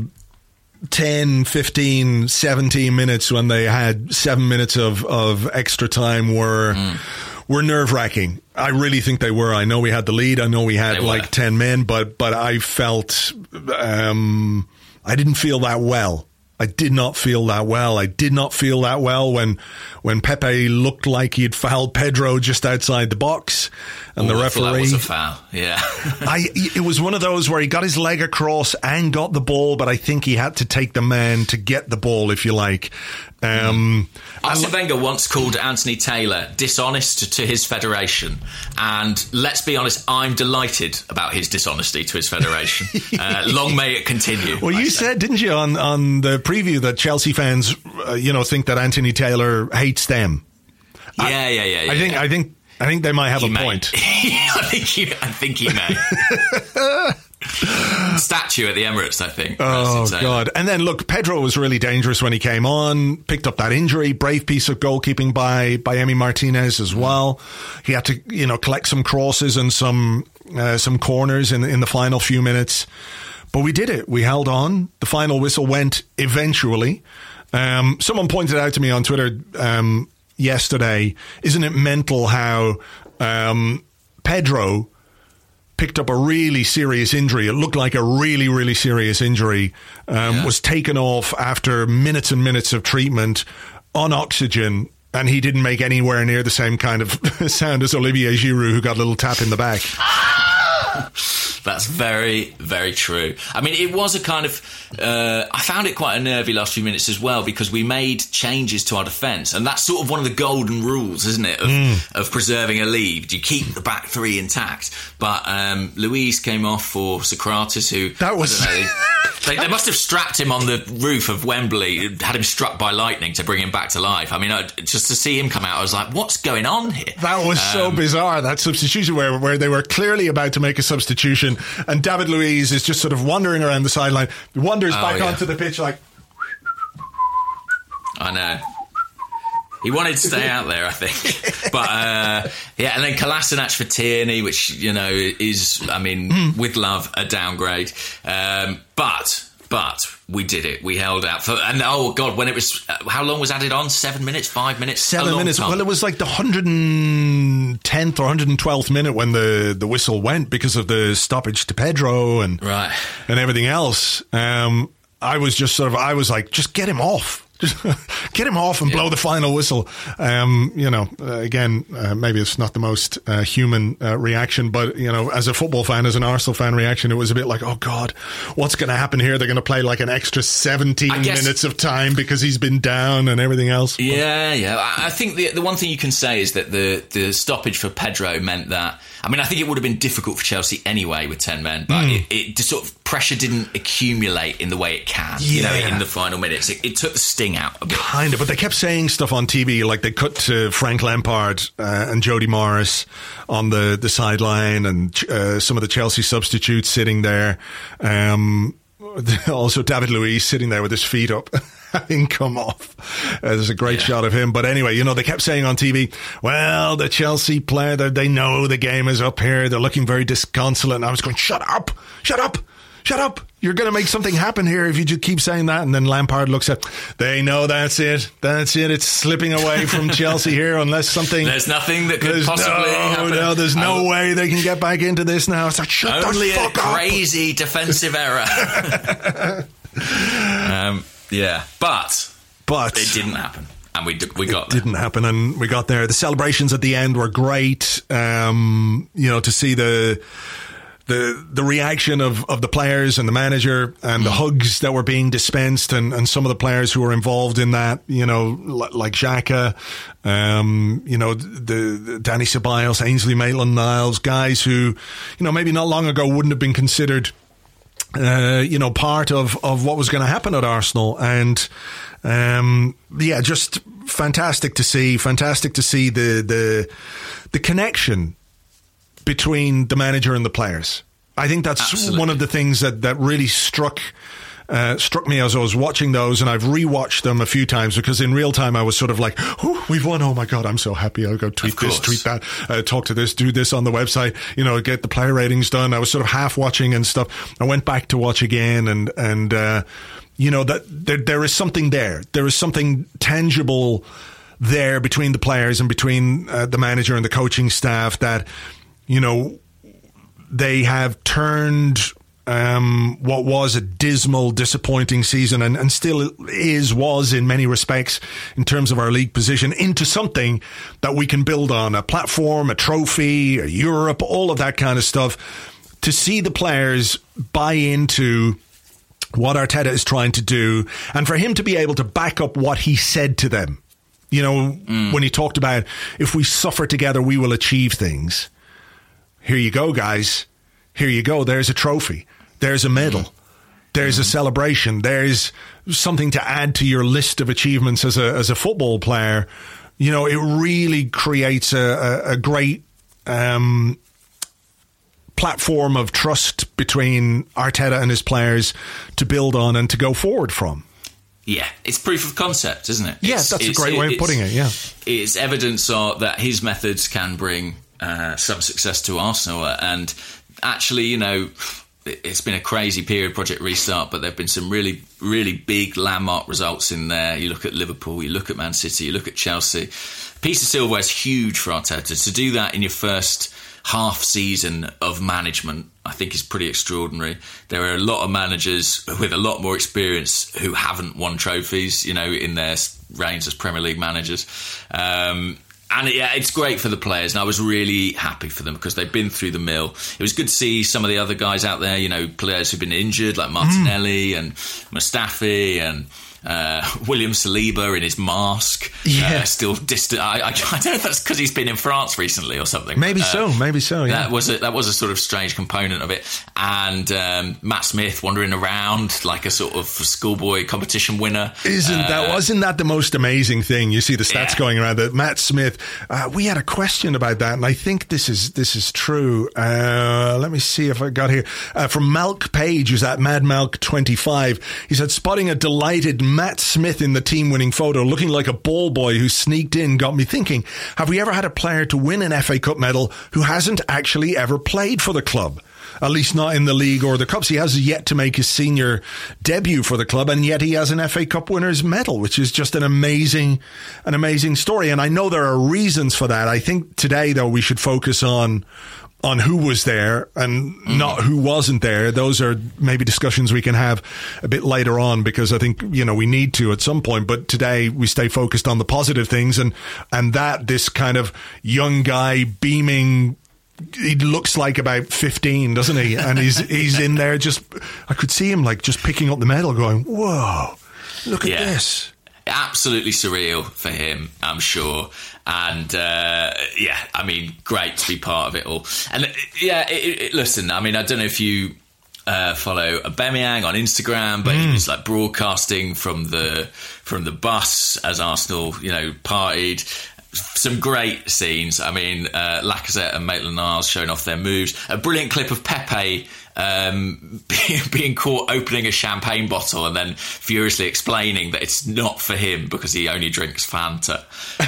ten, fifteen, seventeen minutes when they had seven minutes of, of extra time were mm. were nerve-wracking. I really think they were. I know we had the lead. I know we had like ten men, but but I felt um, I didn't feel that well. I did not feel that well. I did not feel that well when when Pepe looked like he'd fouled Pedro just outside the box, and Ooh, the I referee. That was a foul. Yeah, I. It was one of those where he got his leg across and got the ball, but I think he had to take the man to get the ball, if you like. Um, Arsene Wenger once called Anthony Taylor dishonest to his federation, and let's be honest, I'm delighted about his dishonesty to his federation. uh, long may it continue. Well, I you say. said, didn't you, on on the preview that Chelsea fans, uh, you know, think that Anthony Taylor hates them? Yeah, I, yeah, yeah, yeah. I think, yeah. I think, I think they might have he a may. point. I think he, I think he may. Statue at the Emirates, I think. Oh, God. And then, look, Pedro was really dangerous when he came on, picked up that injury, brave piece of goalkeeping by, by Emi Martinez as well. He had to, you know, collect some crosses and some, uh, some corners in, in the final few minutes. But we did it. We held on. The final whistle went eventually. Um, someone pointed out to me on Twitter, um, yesterday, isn't it mental how, um, Pedro picked up a really serious injury. It looked like a really, really serious injury. Um, yeah. Was taken off after minutes and minutes of treatment on oxygen, and he didn't make anywhere near the same kind of sound as Olivier Giroud, who got a little tap in the back. That's very, very true. I mean, it was a kind of... Uh, I found it quite a nervy last few minutes as well, because we made changes to our defence, and that's sort of one of the golden rules, isn't it, of, mm. of preserving a lead. You keep the back three intact. But um, Luiz came off for Socrates, who... That was... I don't know, they, they must have strapped him on the roof of Wembley, had him struck by lightning to bring him back to life. I mean, I, just to see him come out, I was like, what's going on here? That was um, so bizarre, that substitution, where, where they were clearly about to make a substitution, and David Luiz is just sort of wandering around the sideline, wanders oh, back yeah. onto the pitch like... I know. He wanted to stay out there, I think. But, uh, yeah, and then Kolasinac for Tierney, which, you know, is, I mean, mm. with love, a downgrade. Um, but... But we did it. We held out for, and oh God, when it was, uh, how long was added on? Seven minutes, five minutes, seven minutes. Time. Well, it was like the one hundred tenth or one hundred twelfth minute when the, the whistle went because of the stoppage to Pedro and right. and everything else. Um, I was just sort of, I was like, just get him off. Just get him off and yeah. blow the final whistle. Um, you know, uh, again, uh, maybe it's not the most uh, human uh, reaction, but, you know, as a football fan, as an Arsenal fan reaction, it was a bit like, oh, God, what's going to happen here? They're going to play like an extra seventeen guess, minutes of time because he's been down and everything else. Yeah, yeah. I think the the one thing you can say is that the, the stoppage for Pedro meant that, I mean, I think it would have been difficult for Chelsea anyway with ten men, but mm. it, it sort of pressure didn't accumulate in the way it can, yeah. you know, in the final minutes. It, it took the sting out a bit. Kind of, but they kept saying stuff on T V, like they cut to Frank Lampard uh, and Jody Morris on the, the sideline, and uh, some of the Chelsea substitutes sitting there. Um, also, David Luiz sitting there with his feet up, having come off. Uh, there's a great yeah. shot of him. But anyway, you know, they kept saying on T V, well, the Chelsea player, they know the game is up here. They're looking very disconsolate. And I was going, shut up, shut up. Shut up. You're going to make something happen here if you just keep saying that. And then Lampard looks at, they know that's it. That's it. It's slipping away from Chelsea here unless something... There's nothing that could possibly no, happen. No, there's no um, way they can get back into this now. It's like, shut only the fuck a up. Crazy defensive error. um, yeah, but... But... It didn't happen. And we we got it there. didn't happen, and we got there. The celebrations at the end were great. Um, you know, to see the... The the reaction of, of the players and the manager and the hugs that were being dispensed, and, and some of the players who were involved in that, you know, like Xhaka, um, you know, the, the Danny Ceballos, Ainsley Maitland-Niles, guys who, you know, maybe not long ago wouldn't have been considered, uh, you know, part of, of what was going to happen at Arsenal. And, um, yeah, just fantastic to see, fantastic to see the the the connection between the manager and the players. I think that's Absolutely. one of the things that, that really struck uh, struck me as I was watching those, and I've rewatched them a few times because in real time I was sort of like, oh, we've won, oh my God, I'm so happy. I'll go tweet this, tweet that, uh, talk to this, do this on the website, you know, get the player ratings done. I was sort of half watching and stuff. I went back to watch again, and, and uh, you know, that there, there is something there. There is something tangible there between the players and between uh, the manager and the coaching staff that, you know, they have turned um, what was a dismal, disappointing season, and, and still is, was in many respects in terms of our league position, into something that we can build on, a platform, a trophy, a Europe, all of that kind of stuff. To see the players buy into what Arteta is trying to do, and for him to be able to back up what he said to them. You know, mm. when he talked about, if we suffer together, we will achieve things. Here you go, guys. Here you go. There's a trophy. There's a medal. There's a celebration. There's something to add to your list of achievements as a as a football player. You know, it really creates a, a, a great um, platform of trust between Arteta and his players to build on and to go forward from. Yeah, it's proof of concept, isn't it? Yeah, it's, that's a great way of putting it, yeah. It's evidence of, that his methods can bring uh, some success to Arsenal. And actually, you know, it's been a crazy period, Project Restart, but there have been some really, really big landmark results in there. You look at Liverpool, you look at Man City, you look at Chelsea. Peter Silva is huge for Arteta. To do that in your first half season of management, I think is pretty extraordinary. There are a lot of managers with a lot more experience who haven't won trophies, you know, in their reigns as Premier League managers. Um, and yeah, it's great for the players, and I was really happy for them because they've been through the mill. It was good to see some of the other guys out there, you know, players who've been injured, like Martinelli mm. and Mustafi and Uh, William Saliba in his mask, yeah. uh, still distant. I, I, I don't know if that's because he's been in France recently or something. Maybe but, uh, so, maybe so. Yeah, that was a, that was a sort of strange component of it. And um, Matt Smith wandering around like a sort of schoolboy competition winner. Isn't uh, that wasn't that the most amazing thing? You see the stats yeah. going around that Matt Smith. Uh, we had a question about that, and I think this is this is true. Uh, let me see if I got here uh, from Malk Page, who's at Mad Malk twenty-five. He said, spotting a delighted Matt Smith in the team-winning photo, looking like a ball boy who sneaked in, got me thinking, have we ever had a player to win an F A Cup medal who hasn't actually ever played for the club? At least not in the league or the cups. He has yet to make his senior debut for the club, and yet he has an F A Cup winner's medal, which is just an amazing, an amazing story. And I know there are reasons for that. I think today, though, we should focus on on who was there and mm-hmm. not who wasn't there. Those are maybe discussions we can have a bit later on, because I think, you know, we need to at some point. But today we stay focused on the positive things, and, and that this kind of young guy beaming. He looks like about fifteen, doesn't he? And he's he's in there just, I could see him like just picking up the medal going, whoa, look at yeah. this. Absolutely surreal for him, I'm sure. And, uh, yeah, I mean, great to be part of it all. And, yeah, it, it, listen, I mean, I don't know if you uh, follow Aubameyang on Instagram, but mm. he was, like, broadcasting from the from the bus as Arsenal, you know, partied. Some great scenes. I mean, uh, Lacazette and Maitland-Niles showing off their moves. A brilliant clip of Pepe um, being, being caught opening a champagne bottle and then furiously explaining that it's not for him because he only drinks Fanta.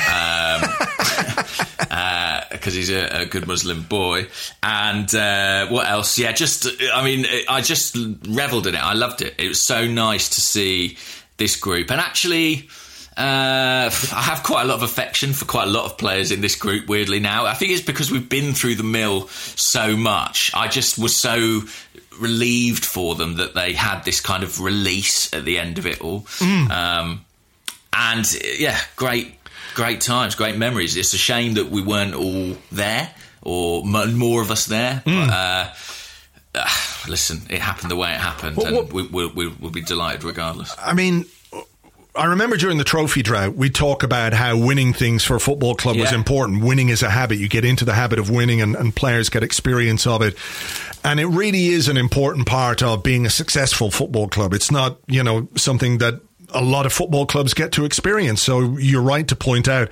Because um, uh, he's a, a good Muslim boy. And uh, what else? Yeah, just, I mean, I just revelled in it. I loved it. It was so nice to see this group. And actually... Uh, I have quite a lot of affection for quite a lot of players in this group, weirdly now. I think it's because we've been through the mill so much. I just was so relieved for them that they had this kind of release at the end of it all. Mm. Um, and, yeah, great, great times, great memories. It's a shame that we weren't all there, or more of us there. Mm. But, uh, uh, listen, it happened the way it happened, well, and we, we, we, we'll be delighted regardless. I mean... I remember during the trophy drought, we talk about how winning things for a football club yeah. was important. Winning is a habit. You get into the habit of winning, and, and players get experience of it. And it really is an important part of being a successful football club. It's not, you know, something that a lot of football clubs get to experience. So you're right to point out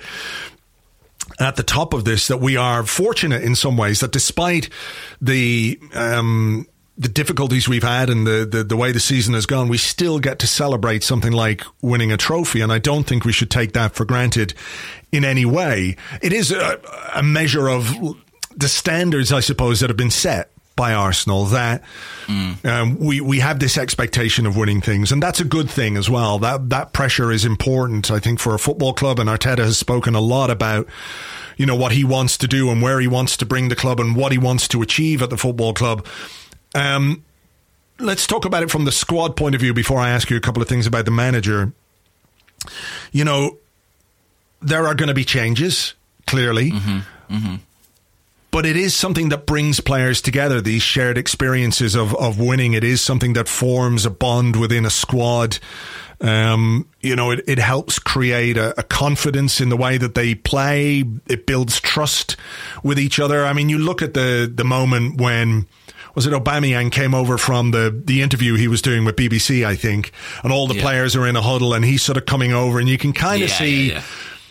at the top of this that we are fortunate in some ways that despite the... Um, the difficulties we've had and the, the, the way the season has gone, we still get to celebrate something like winning a trophy. And I don't think we should take that for granted in any way. It is a, a measure of the standards, I suppose, that have been set by Arsenal, that mm. um, we, we have this expectation of winning things. And that's a good thing as well. That, that pressure is important, I think, for a football club. And Arteta has spoken a lot about, you know, what he wants to do and where he wants to bring the club and what he wants to achieve at the football club. Um, let's talk about it from the squad point of view before I ask you a couple of things about the manager. You know, there are going to be changes, clearly. Mm-hmm, mm-hmm. But it is something that brings players together, these shared experiences of, of winning. It is something that forms a bond within a squad. Um, you know, it, it helps create a, a confidence in the way that they play. It builds trust with each other. I mean, you look at the, the moment when... was it Aubameyang came over from the, the interview he was doing with B B C, I think, and all the yeah. players are in a huddle and he's sort of coming over and you can kind of yeah, see, yeah, yeah.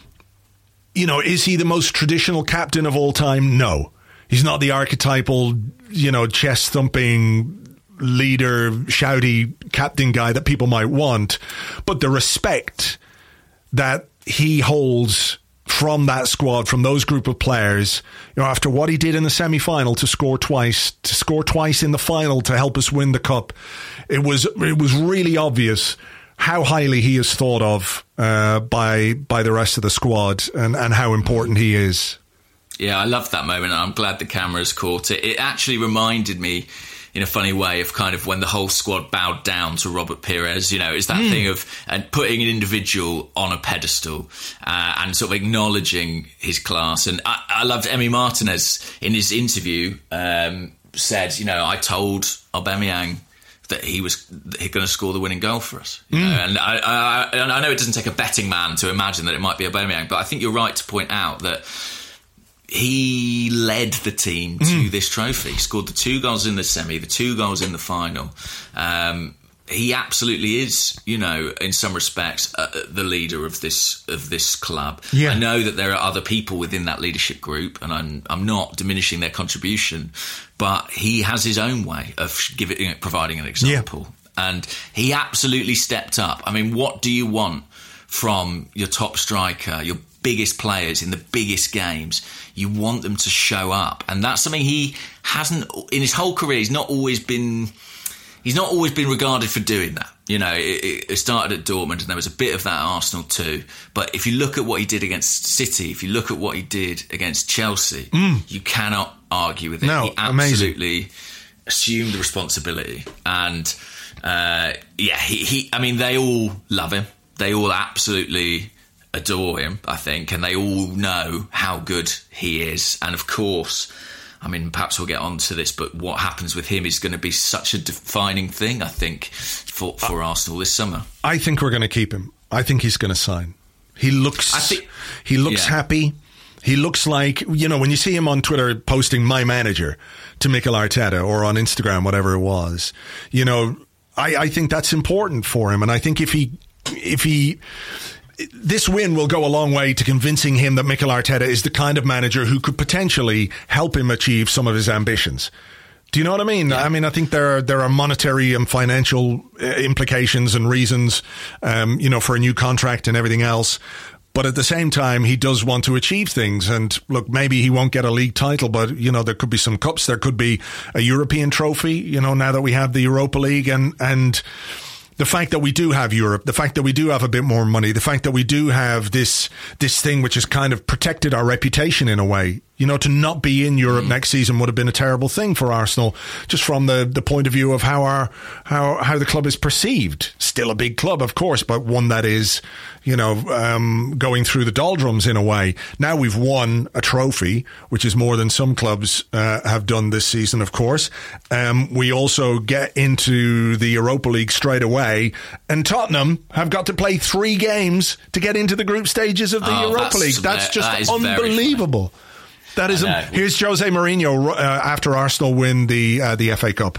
you know, is he the most traditional captain of all time? No. He's not the archetypal, you know, chest-thumping leader, shouty captain guy that people might want. But the respect that he holds from that squad, from those group of players, you know, after what he did in the semi-final to score twice, to score twice in the final to help us win the cup, it was it was really obvious how highly he is thought of uh, by by the rest of the squad, and, and how important he is. Yeah, I loved that moment. I'm glad the cameras caught it. It actually reminded me, in a funny way, of kind of when the whole squad bowed down to Robert Pires. You know, it's that mm. thing of and putting an individual on a pedestal uh, and sort of acknowledging his class. And I, I loved Emi Martinez in his interview um, said, you know, I told Aubameyang that he was going to score the winning goal for us. You mm. know? And I, I, I know it doesn't take a betting man to imagine that it might be Aubameyang, but I think you're right to point out that he led the team to mm. this trophy. He scored the two goals in the semi, the two goals in the final. Um, he absolutely is, you know, in some respects, uh, the leader of this of this club. Yeah. I know that there are other people within that leadership group, and I'm I'm not diminishing their contribution, but he has his own way of giving, you know, providing an example, yeah. and he absolutely stepped up. I mean, what do you want from your top striker, your biggest players in the biggest games? You want them to show up, and that's something he hasn't in his whole career. He's not always been, he's not always been regarded for doing that. You know, it, it started at Dortmund and there was a bit of that at Arsenal too. But if you look at what he did against City, if you look at what he did against Chelsea, mm. you cannot argue with it. No, he absolutely amazing. assumed the responsibility. And uh, yeah, he, he, I mean, they all love him. They all absolutely adore him, I think, and they all know how good he is. And of course, I mean, perhaps we'll get on to this, but what happens with him is going to be such a defining thing, I think, for, for uh, Arsenal this summer. I think we're going to keep him. I think he's going to sign. He looks, I think, he looks yeah. happy. He looks like, you know, when you see him on Twitter posting "my manager" to Mikel Arteta, or on Instagram, whatever it was, you know, I, I think that's important for him. And I think if he, if he, this win will go a long way to convincing him that Mikel Arteta is the kind of manager who could potentially help him achieve some of his ambitions. Do you know what I mean? Yeah. I mean, I think there are, there are monetary and financial implications and reasons, um, you know, for a new contract and everything else. But at the same time, he does want to achieve things. And look, maybe he won't get a league title, but, you know, there could be some cups. There could be a European trophy, you know, now that we have the Europa League. And, and the fact that we do have Europe, the fact that we do have a bit more money, the fact that we do have this, this thing which has kind of protected our reputation in a way. You know, to not be in Europe mm. next season would have been a terrible thing for Arsenal, just from the, the point of view of how our how how the club is perceived. Still a big club, of course, but one that is, you know, um, going through the doldrums in a way. Now we've won a trophy, which is more than some clubs uh, have done this season, of course. Um, we also get into the Europa League straight away, and Tottenham have got to play three games to get into the group stages of the oh, Europa that's, League. That's just that unbelievable. That is, a, here's Jose Mourinho uh, after Arsenal win the uh, the F A Cup.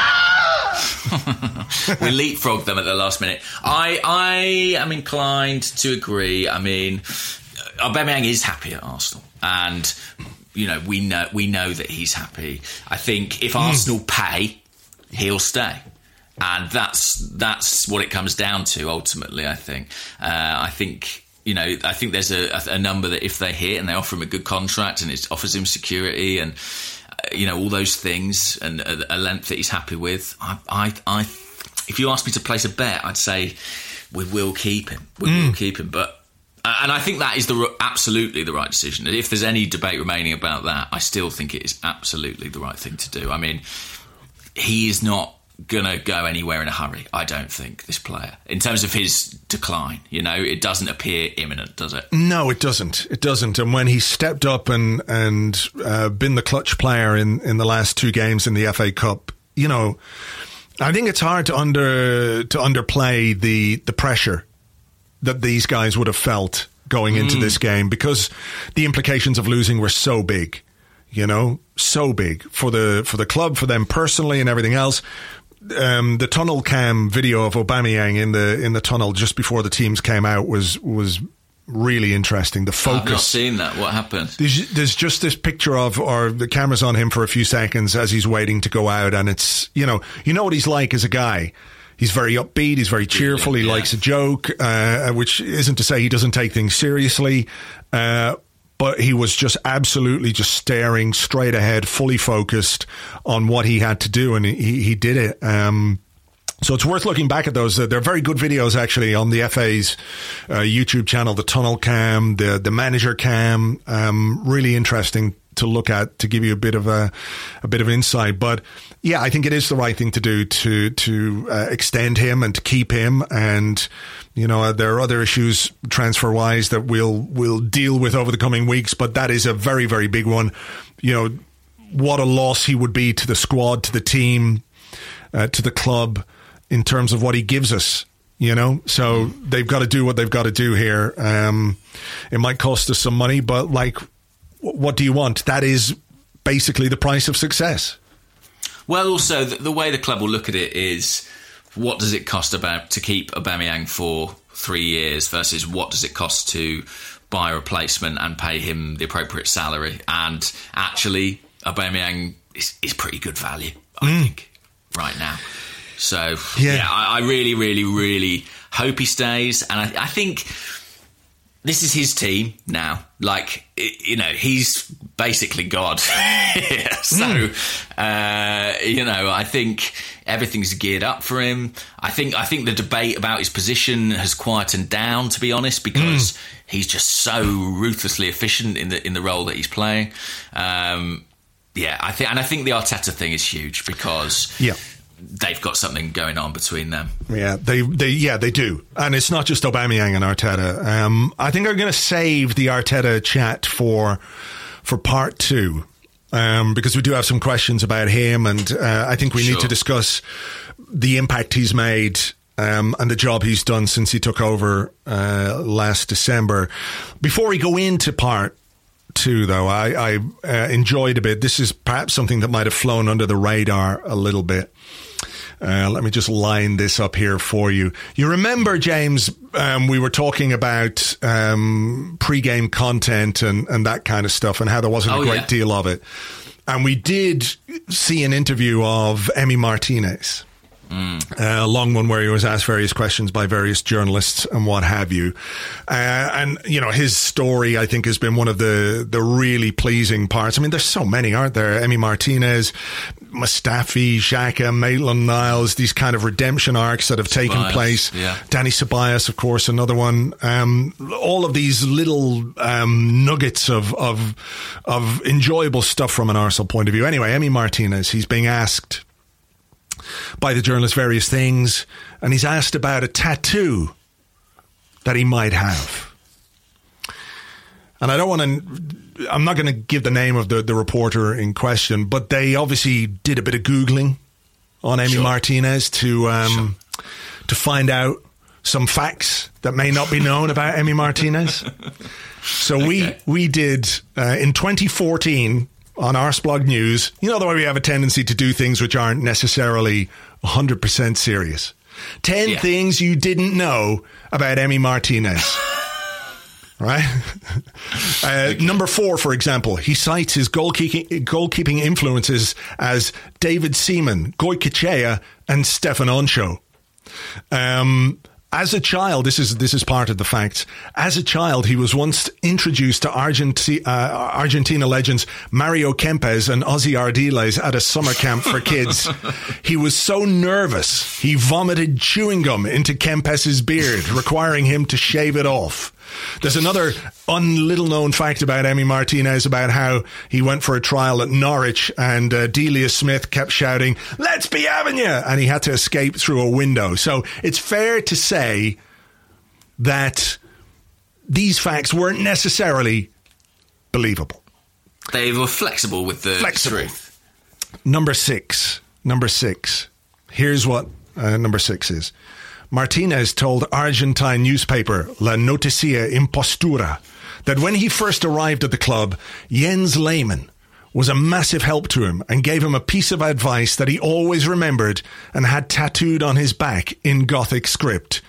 We leapfrogged them at the last minute. I I am inclined to agree. I mean, Aubameyang is happy at Arsenal, and you know we know we know that he's happy. I think if Arsenal pay, he'll stay. And that's that's what it comes down to ultimately. I think. Uh, I think. You know, I think there's a, a number that if they hit and they offer him a good contract and it offers him security and, uh, you know, all those things and a, a length that he's happy with, I, I, I, if you ask me to place a bet, I'd say we will keep him. We mm. will keep him. But, uh, and I think that is the absolutely the right decision. If there's any debate remaining about that, I still think it is absolutely the right thing to do. I mean, he is not gonna go anywhere in a hurry, I don't think, this player, in terms of his decline. You know, it doesn't appear imminent, does it? No, it doesn't. It doesn't. And when he stepped up and and uh, been the clutch player in, in the last two games in the F A Cup, you know, I think it's hard to under to underplay the the pressure that these guys would have felt going mm. into this game, because the implications of losing were so big, you know, so big for the for the club, for them personally and everything else. Um, the tunnel cam video of Aubameyang in the in the tunnel just before the teams came out was was really interesting. The focus. I've not seen that. What happened? There's, there's just this picture of, or the camera's on him for a few seconds as he's waiting to go out, and it's, you know, you know what he's like as a guy. He's very upbeat. He's very cheerful. He yeah. likes a joke, uh, which isn't to say he doesn't take things seriously. Uh, But he was just absolutely just staring straight ahead, fully focused on what he had to do, and he, he did it. Um, so it's worth looking back at those. They're very good videos, actually, on the F A's uh, YouTube channel, the tunnel cam, the the manager cam. Um, really interesting to look at, to give you a bit of a a bit of insight. But yeah, I think it is the right thing to do to to uh, extend him and to keep him. And you know, there are other issues transfer wise that we'll we'll deal with over the coming weeks, but that is a very, very big one. You know, what a loss he would be to the squad, to the team, uh, to the club, in terms of what he gives us. You know, so they've got to do what they've got to do here. Um, it might cost us some money, but like, what do you want? That is basically the price of success. Well, also the, the way the club will look at it is, what does it cost about to keep Aubameyang for three years versus what does it cost to buy a replacement and pay him the appropriate salary? And actually, Aubameyang is, is pretty good value, I mm. think, right now. So, yeah, yeah I, I really, really, really hope he stays. And I, I think this is his team now. Like, you know, he's basically God. So, mm. uh, you know, I think everything's geared up for him. I think I think the debate about his position has quietened down, to be honest, because mm. he's just so ruthlessly efficient in the in the role that he's playing. Um, yeah, I think, and I think the Arteta thing is huge because yeah. they've got something going on between them. Yeah, they, they, yeah, they do, and it's not just Aubameyang and Arteta. Um, I think I'm going to save the Arteta chat for for part two, um, because we do have some questions about him, and uh, I think we sure. need to discuss the impact he's made um, and the job he's done since he took over uh, last December. Before we go into part two, though, I, I uh, enjoyed a bit. This is perhaps something that might have flown under the radar a little bit. Uh, let me just line this up here for you. You remember, James, um, we were talking about um, pre-game content and, and that kind of stuff and how there wasn't oh, a great yeah. deal of it. And we did see an interview of Emi Martinez. Mm. Uh, a long one where he was asked various questions by various journalists and what have you. Uh, and, you know, his story, I think, has been one of the, the really pleasing parts. I mean, there's so many, aren't there? Emi Martinez, Mustafi, Xhaka, Maitland-Niles, these kind of redemption arcs that have taken Ceballos, place. Yeah. Danny Ceballos, of course, another one. Um, all of these little um, nuggets of, of, of enjoyable stuff from an Arsenal point of view. Anyway, Emi Martinez, he's being asked by the journalist various things, and he's asked about a tattoo that he might have. And I don't want to, I'm not going to give the name of the, the reporter in question, but they obviously did a bit of Googling on Emi sure. Martinez to um, sure. to find out some facts that may not be known about Emi Martinez. So okay. we, we did, uh, in twenty fourteen, on Arsblog News, you know the way we have a tendency to do things which aren't necessarily one hundred percent serious. Ten yeah. things you didn't know about Emi Martinez. Right? uh, okay. Number four, for example, he cites his goalkeeping, goalkeeping influences as David Seaman, Goycochea, and Stefan Onsho. Um... As a child, this is this is part of the facts. As a child, he was once introduced to Argenti- uh, Argentina legends Mario Kempes and Ozzy Ardiles at a summer camp for kids. He was so nervous, he vomited chewing gum into Kempes' beard, requiring him to shave it off. There's another un- little known fact about Emi Martinez about how he went for a trial at Norwich and uh, Delia Smith kept shouting, "Let's be having you!" and he had to escape through a window. So it's fair to say that these facts weren't necessarily believable. They were flexible with the flexible. truth. Number six. Number six. Here's what uh, number six is. Martinez told Argentine newspaper La Noticia Impostura that when he first arrived at the club, Jens Lehmann was a massive help to him and gave him a piece of advice that he always remembered and had tattooed on his back in Gothic script.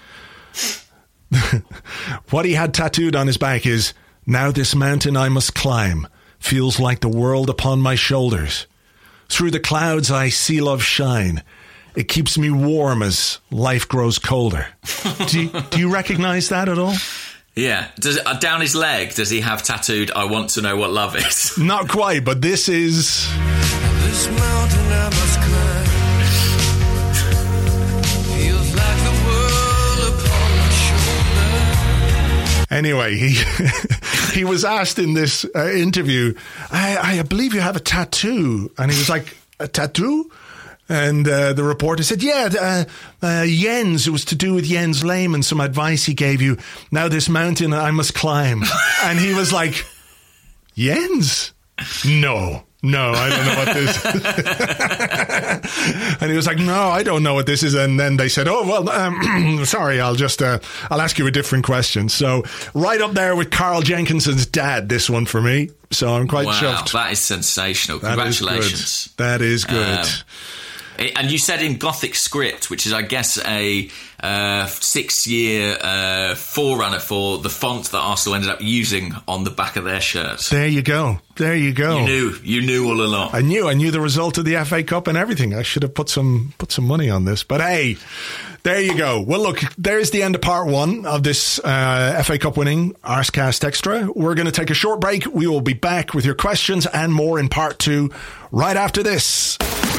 What he had tattooed on his back is, "Now this mountain I must climb feels like the world upon my shoulders. Through the clouds I see love shine. It keeps me warm as life grows colder." do, you, do you recognise that at all? Yeah. Does it, uh, down his leg, does he have tattooed, "I want to know what love is"? Not quite, but this is... This mountain I must climb feels like the world upon my shoulder. Anyway, he he was asked in this uh, interview, I, I believe you have a tattoo. And he was like, "A tattoo?" And uh, the reporter said, yeah, uh, uh, Jens, it was to do with Jens Lehmann, some advice he gave you. "Now this mountain I must climb." And he was like, "Jens? No, no, I don't know what this is." And he was like, "No, I don't know what this is." And then they said, "Oh, well, um, sorry, I'll just, uh, I'll ask you a different question." So right up there with Carl Jenkinson's dad, this one for me. So I'm quite wow, chuffed. That is sensational. Congratulations. That is good. That is good. Um, And you said in Gothic script, which is, I guess, a uh, six-year uh, forerunner for the font that Arsenal ended up using on the back of their shirts. There you go. There you go. You knew. You knew all along. I knew. I knew the result of the F A Cup and everything. I should have put some put some money on this. But hey, there you go. Well, look, there's the end of part one of this uh, F A Cup winning Arscast Extra. We're going to take a short break. We will be back with your questions and more in part two right after this.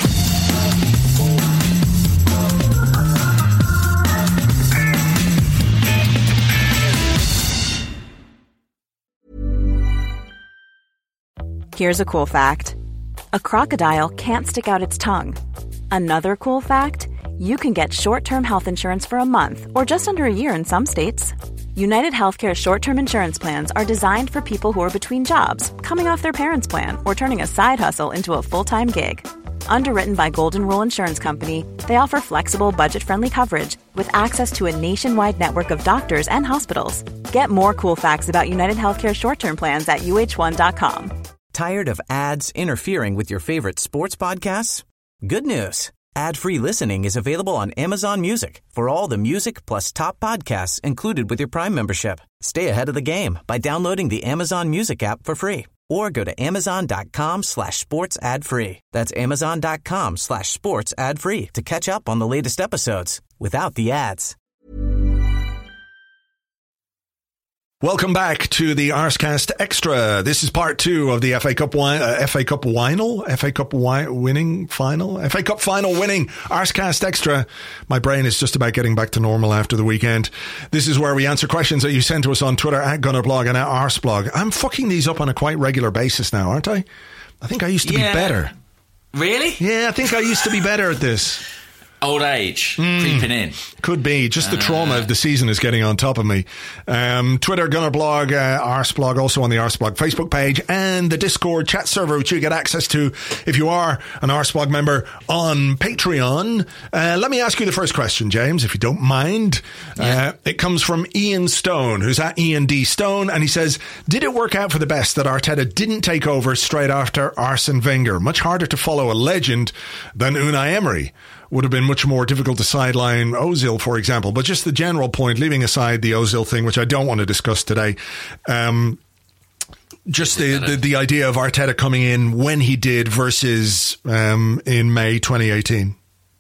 Here's a cool fact. A crocodile can't stick out its tongue. Another cool fact, you can get short-term health insurance for a month or just under a year in some states. United Healthcare short-term insurance plans are designed for people who are between jobs, coming off their parents' plan, or turning a side hustle into a full-time gig. Underwritten by Golden Rule Insurance Company, they offer flexible, budget-friendly coverage with access to a nationwide network of doctors and hospitals. Get more cool facts about United Healthcare short-term plans at U H one dot com. Tired of ads interfering with your favorite sports podcasts? Good news. Ad-free listening is available on Amazon Music for all the music plus top podcasts included with your Prime membership. Stay ahead of the game by downloading the Amazon Music app for free or go to amazon.com slash sports ad free. That's amazon.com slash sports ad free to catch up on the latest episodes without the ads. Welcome back to the Arscast Extra. This is part two of the F A Cup wi- uh, F A Cup final, F A Cup wi- winning final, F A Cup final winning Arscast Extra. My brain is just about getting back to normal after the weekend. This is where we answer questions that you send to us on Twitter at Gunnerblog and at Arsblog. I'm fucking these up on a quite regular basis now, aren't I? I think I used to yeah. be better. Really? Yeah, I think I used to be better at this. Old age mm, creeping in. Could be. Just the uh, trauma of the season is getting on top of me. Um, Twitter, Gunnerblog, uh, Arsblog, also on the Arsblog Facebook page, and the Discord chat server, which you get access to if you are an Arsblog member on Patreon. Uh, let me ask you the first question, James, if you don't mind. Yeah. Uh, it comes from Ian Stone, who's at Ian D. Stone, and he says, did it work out for the best that Arteta didn't take over straight after Arsene Wenger? Much harder to follow a legend than Unai Emery. Would have been much more difficult to sideline Ozil, for example. But just the general point, leaving aside the Ozil thing, which I don't want to discuss today, um, just the, the, the idea of Arteta coming in when he did versus um, in May twenty eighteen.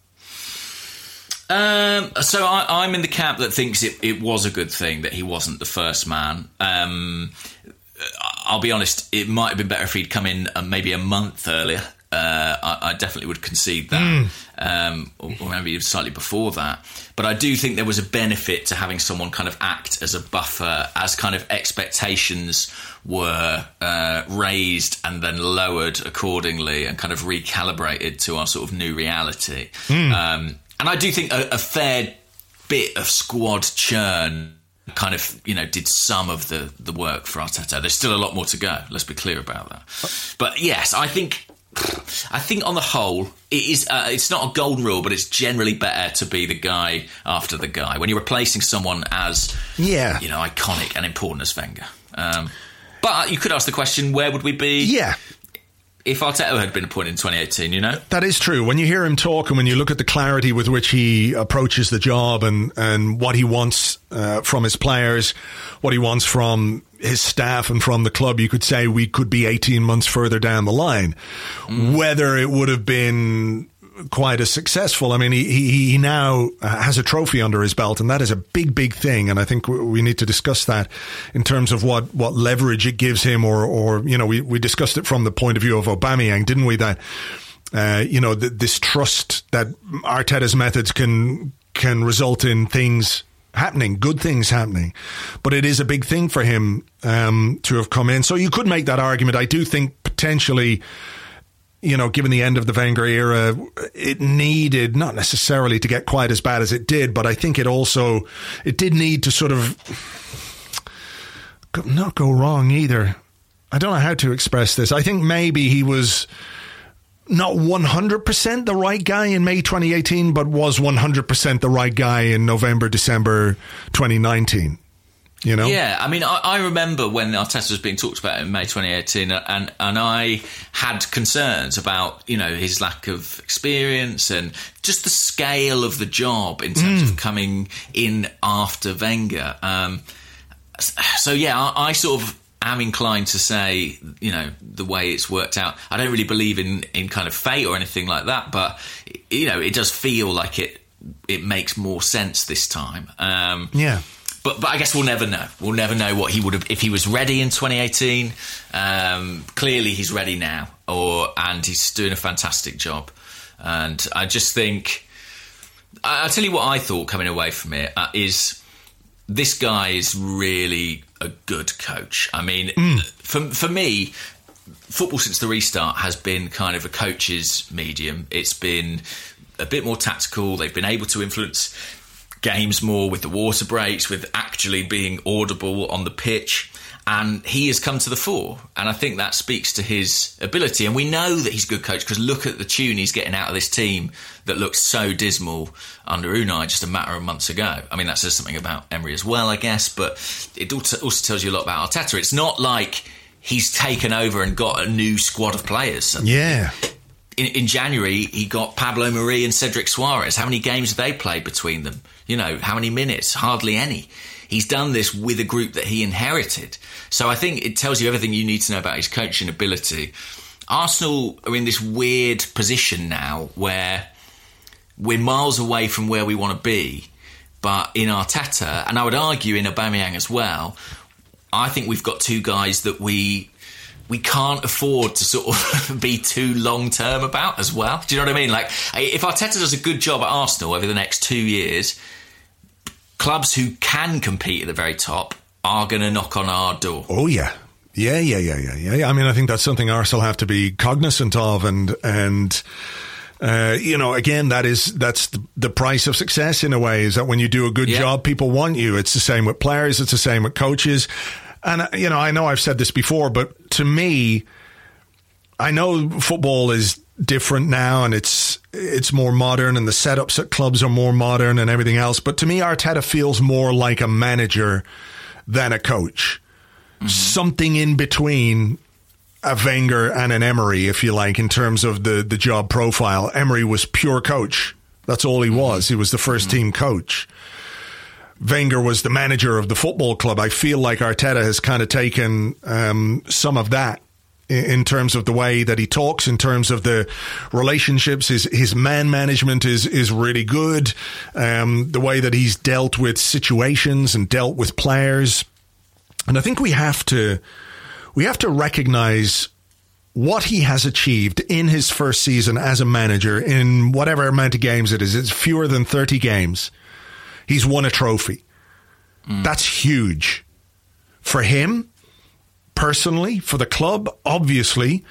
Um, so I, I'm in the camp that thinks it, it was a good thing that he wasn't the first man. Um, I'll be honest, it might have been better if he'd come in uh, maybe a month earlier. Uh, I, I definitely would concede that, mm. um, or, or maybe slightly before that. But I do think there was a benefit to having someone kind of act as a buffer, as kind of expectations were uh, raised and then lowered accordingly and kind of recalibrated to our sort of new reality. Mm. Um, and I do think a, a fair bit of squad churn kind of, you know, did some of the, the work for Arteta. There's still a lot more to go. Let's be clear about that. But yes, I think... I think on the whole, it is. Uh, it's not a golden rule, but it's generally better to be the guy after the guy when you're replacing someone as, yeah, you know, iconic and important as Wenger. Um, but you could ask the question: where would we be? Yeah. If Arteta had been appointed in twenty eighteen, you know? That is true. When you hear him talk and when you look at the clarity with which he approaches the job and, and what he wants uh, from his players, what he wants from his staff and from the club, you could say we could be eighteen months further down the line. Mm. Whether it would have been quite as successful. I mean, he, he, he now has a trophy under his belt, and that is a big, big thing. And I think we need to discuss that in terms of what, what leverage it gives him, or, or, you know, we, we discussed it from the point of view of Aubameyang, didn't we? That, uh, you know, th- this trust that Arteta's methods can, can result in things happening, good things happening. But it is a big thing for him, um, to have come in. So you could make that argument. I do think potentially, you know, given the end of the Wenger era, it needed not necessarily to get quite as bad as it did, but I think it also, it did need to sort of not go wrong either. I don't know how to express this. I think maybe he was not one hundred percent the right guy in May twenty eighteen, but was one hundred percent the right guy in November, December twenty nineteen. You know? Yeah, I mean, I, I remember when Arteta was being talked about in May twenty eighteen, and and I had concerns about, you know, his lack of experience and just the scale of the job in terms mm. of coming in after Wenger. Um, so, yeah, I, I sort of am inclined to say, you know, the way it's worked out, I don't really believe in, in kind of fate or anything like that, but, you know, it does feel like it, it makes more sense this time. Um, yeah. But but I guess we'll never know. We'll never know what he would have if he was ready in twenty eighteen. Um, clearly, he's ready now, or and he's doing a fantastic job. And I just think I'll tell you what I thought coming away from it uh, is this guy is really a good coach. I mean, mm. for for me, football since the restart has been kind of a coach's medium. It's been a bit more tactical. They've been able to influence games more with the water breaks, with actually being audible on the pitch, and he has come to the fore, and I think that speaks to his ability. And we know that he's a good coach because look at the tune he's getting out of this team that looked so dismal under Unai just a matter of months ago. I mean, that says something about Emery as well, I guess, but it also tells you a lot about Arteta. It's not like he's taken over and got a new squad of players. Yeah. In, in January, he got Pablo Mari and Cedric Suarez. How many games have they played between them? You know, how many minutes? Hardly any. He's done this with a group that he inherited. So I think it tells you everything you need to know about his coaching ability. Arsenal are in this weird position now where we're miles away from where we want to be. But in Arteta, and I would argue in Aubameyang as well, I think we've got two guys that we... we can't afford to sort of be too long-term about as well. Do you know what I mean? Like, if Arteta does a good job at Arsenal over the next two years, clubs who can compete at the very top are going to knock on our door. Oh, yeah. Yeah, yeah, yeah, yeah, yeah. I mean, I think that's something Arsenal have to be cognizant of. And, and uh, you know, again, that is that's the, the price of success in a way, is that when you do a good yeah. job, people want you. It's the same with players. It's the same with coaches. And, you know, I know I've said this before, but to me, I know football is different now and it's it's more modern and the setups at clubs are more modern and everything else. But to me, Arteta feels more like a manager than a coach. Mm-hmm. Something in between a Wenger and an Emery, if you like, in terms of the, the job profile. Emery was pure coach. That's all he was. He was the first mm-hmm. team coach. Wenger was the manager of the football club. I feel like Arteta has kind of taken um, some of that in, in terms of the way that he talks, in terms of the relationships. His his man management is is really good. Um, the way that he's dealt with situations and dealt with players, and I think we have to we have to recognize what he has achieved in his first season as a manager. In whatever amount of games it is, it's fewer than thirty games. He's won a trophy. Mm. That's huge. For him, personally, for the club, obviously.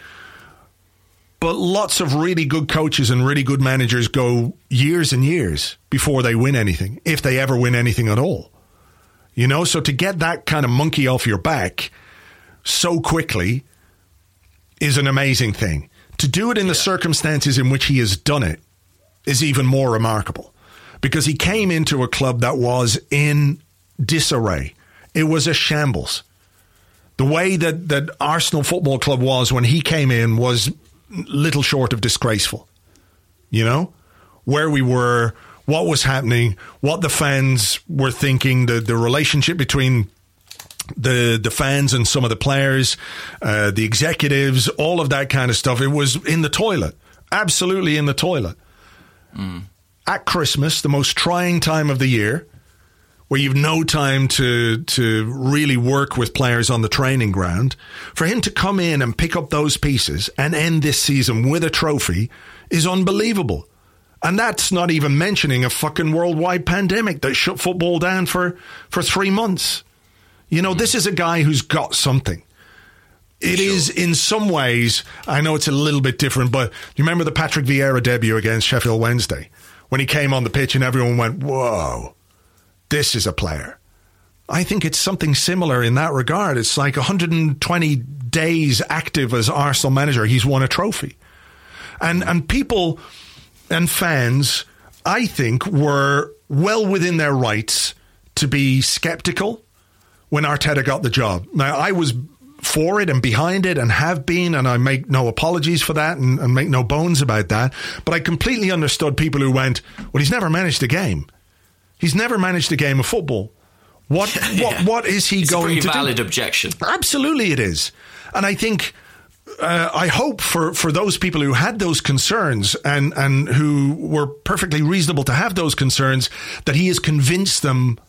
But lots of really good coaches and really good managers go years and years before they win anything, if they ever win anything at all. You know, so to get that kind of monkey off your back so quickly is an amazing thing. To do it in yeah. the circumstances in which he has done it is even more remarkable. Because he came into a club that was in disarray. It was a shambles. The way that, that Arsenal Football Club was when he came in was little short of disgraceful. You know? Where we were, what was happening, what the fans were thinking, the, the relationship between the, the fans and some of the players, uh, the executives, all of that kind of stuff. It was in the toilet. Absolutely in the toilet. Mm. At Christmas, the most trying time of the year, where you've no time to to really work with players on the training ground, for him to come in and pick up those pieces and end this season with a trophy is unbelievable. And that's not even mentioning a fucking worldwide pandemic that shut football down for, for three months. You know, this is a guy who's got something. It sure. is in some ways, I know it's a little bit different, but you remember the Patrick Vieira debut against Sheffield Wednesday? When he came on the pitch and everyone went, whoa, this is a player. I think it's something similar in that regard. It's like one hundred twenty days active as Arsenal manager. He's won a trophy. And and people and fans, I think, were well within their rights to be sceptical when Arteta got the job. Now, I was for it and behind it and have been, and I make no apologies for that and, and make no bones about that. But I completely understood people who went, well, he's never managed a game. He's never managed a game of football. What yeah. what what is he it's going a to do? Valid objection. Absolutely it is. And I think, uh, I hope for, for those people who had those concerns and, and who were perfectly reasonable to have those concerns, that he has convinced them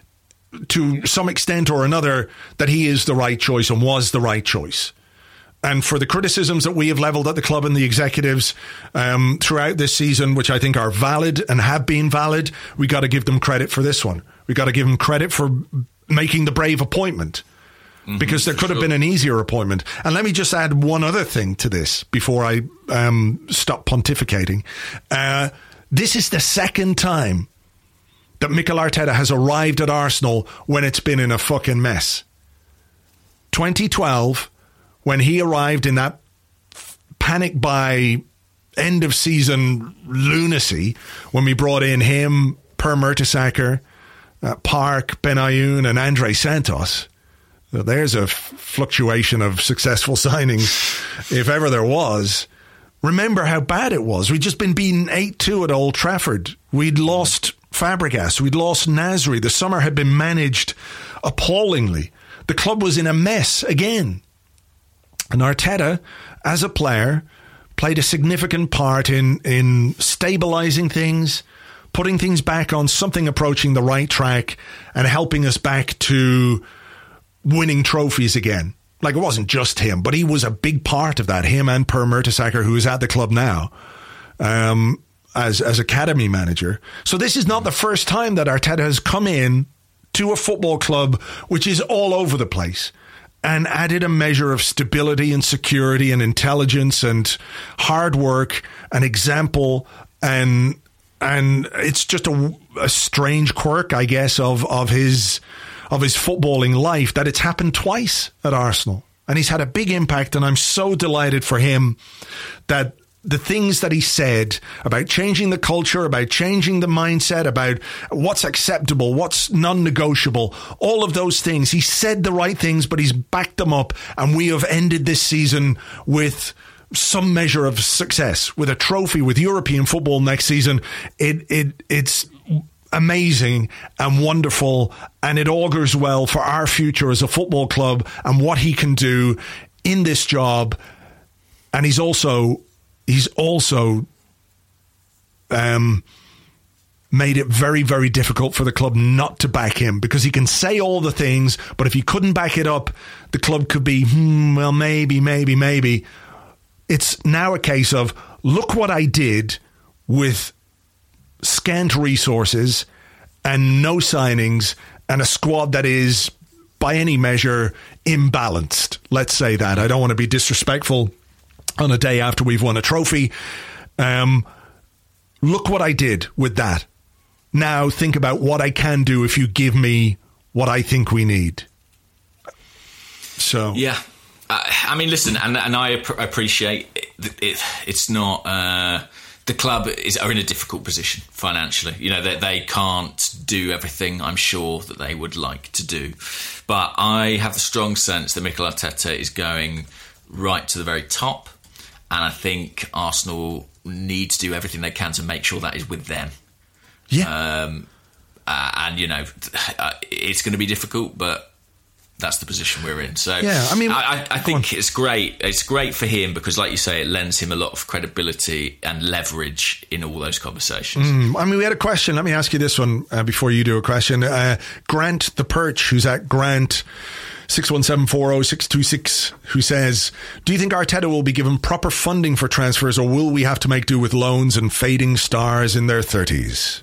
to some extent or another that he is the right choice and was the right choice. And for the criticisms that we have levelled at the club and the executives um, throughout this season, which I think are valid and have been valid, we got to give them credit for this one. We got to give them credit for making the brave appointment, mm-hmm, because there could have sure. been an easier appointment. And let me just add one other thing to this before I um, stop pontificating. Uh, this is the second time that Mikel Arteta has arrived at Arsenal when it's been in a fucking mess. twenty twelve, when he arrived in that panic buy end of season lunacy, when we brought in him, Per Mertesacker, uh, Park, Benayoun and Andre Santos. So there's a f- fluctuation of successful signings, if ever there was. Remember how bad it was. We'd just been beaten eight two at Old Trafford. We'd lost Fabregas. We'd lost Nasri. The summer had been managed appallingly. The club was in a mess again. And Arteta, as a player, played a significant part in, in stabilising things, putting things back on something approaching the right track, and helping us back to winning trophies again. Like, it wasn't just him, but he was a big part of that. Him and Per Mertesacker, who is at the club now, um, as as academy manager. So this is not the first time that Arteta has come in to a football club which is all over the place and added a measure of stability and security and intelligence and hard work and example, and and it's just a, a strange quirk, I guess, of of his of his footballing life that it's happened twice at Arsenal. And he's had a big impact, and I'm so delighted for him that the things that he said about changing the culture, about changing the mindset, about what's acceptable, what's non-negotiable, all of those things. He said the right things, but he's backed them up, and we have ended this season with some measure of success, with a trophy, with European football next season. It it it's amazing and wonderful, and it augurs well for our future as a football club and what he can do in this job. And he's also he's also um, made it very, very difficult for the club not to back him, because he can say all the things, but if he couldn't back it up, the club could be, hmm, well, maybe, maybe, maybe. It's now a case of, look what I did with scant resources and no signings and a squad that is, by any measure, imbalanced. Let's say that. I don't want to be disrespectful on a day after we've won a trophy. Um, look what I did with that. Now think about what I can do if you give me what I think we need. So yeah, uh, I mean, listen, and and I ap- appreciate it, it, it's not. Uh, the club is are in a difficult position financially. You know, they they can't do everything, I'm sure, that they would like to do. But I have the strong sense that Mikel Arteta is going right to the very top. And I think Arsenal need to do everything they can to make sure that is with them. Yeah. Um, uh, and, you know, uh, it's going to be difficult, but that's the position we're in. So, yeah, I mean, I, I think it's great. It's great for him because, like you say, it lends him a lot of credibility and leverage in all those conversations. Mm, I mean, we had a question. Let me ask you this one uh, before you do a question. Uh, Grant the Perch, who's at Grant six one seven four zero six two six, who says, do you think Arteta will be given proper funding for transfers, or will we have to make do with loans and fading stars in their thirties?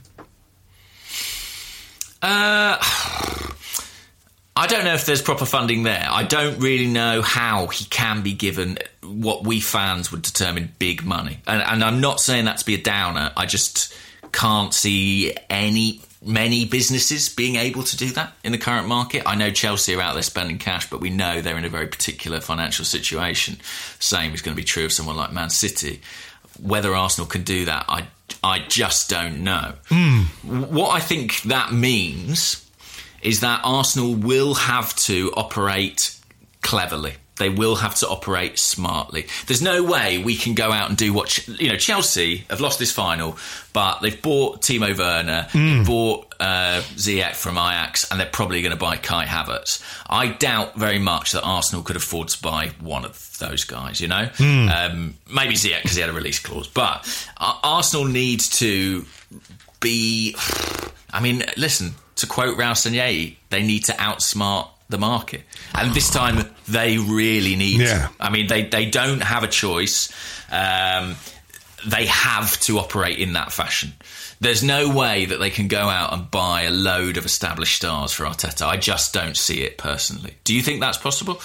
Uh, I don't know if there's proper funding there. I don't really know how he can be given what we fans would determine big money. And, and I'm not saying that to be a downer. I just can't see any... many businesses being able to do that in the current market. I know Chelsea are out there spending cash, but we know they're in a very particular financial situation. Same is going to be true of someone like Man City. Whether Arsenal can do that, I, I just don't know. Mm. What I think that means is that Arsenal will have to operate cleverly. They will have to operate smartly. There's no way we can go out and do what... You know, Chelsea have lost this final, but they've bought Timo Werner, mm. they've bought uh, Ziyech from Ajax, and they're probably going to buy Kai Havertz. I doubt very much that Arsenal could afford to buy one of those guys, you know? Mm. Um, maybe Ziyech because he had a release clause. But uh, Arsenal need to be... I mean, listen, to quote Raul Sanllehi, they need to outsmart the market, and this time they really need yeah. to. I mean, they, they don't have a choice. Um, they have to operate in that fashion. There's no way that they can go out and buy a load of established stars for Arteta. I just don't see it personally. Do you think that's possible?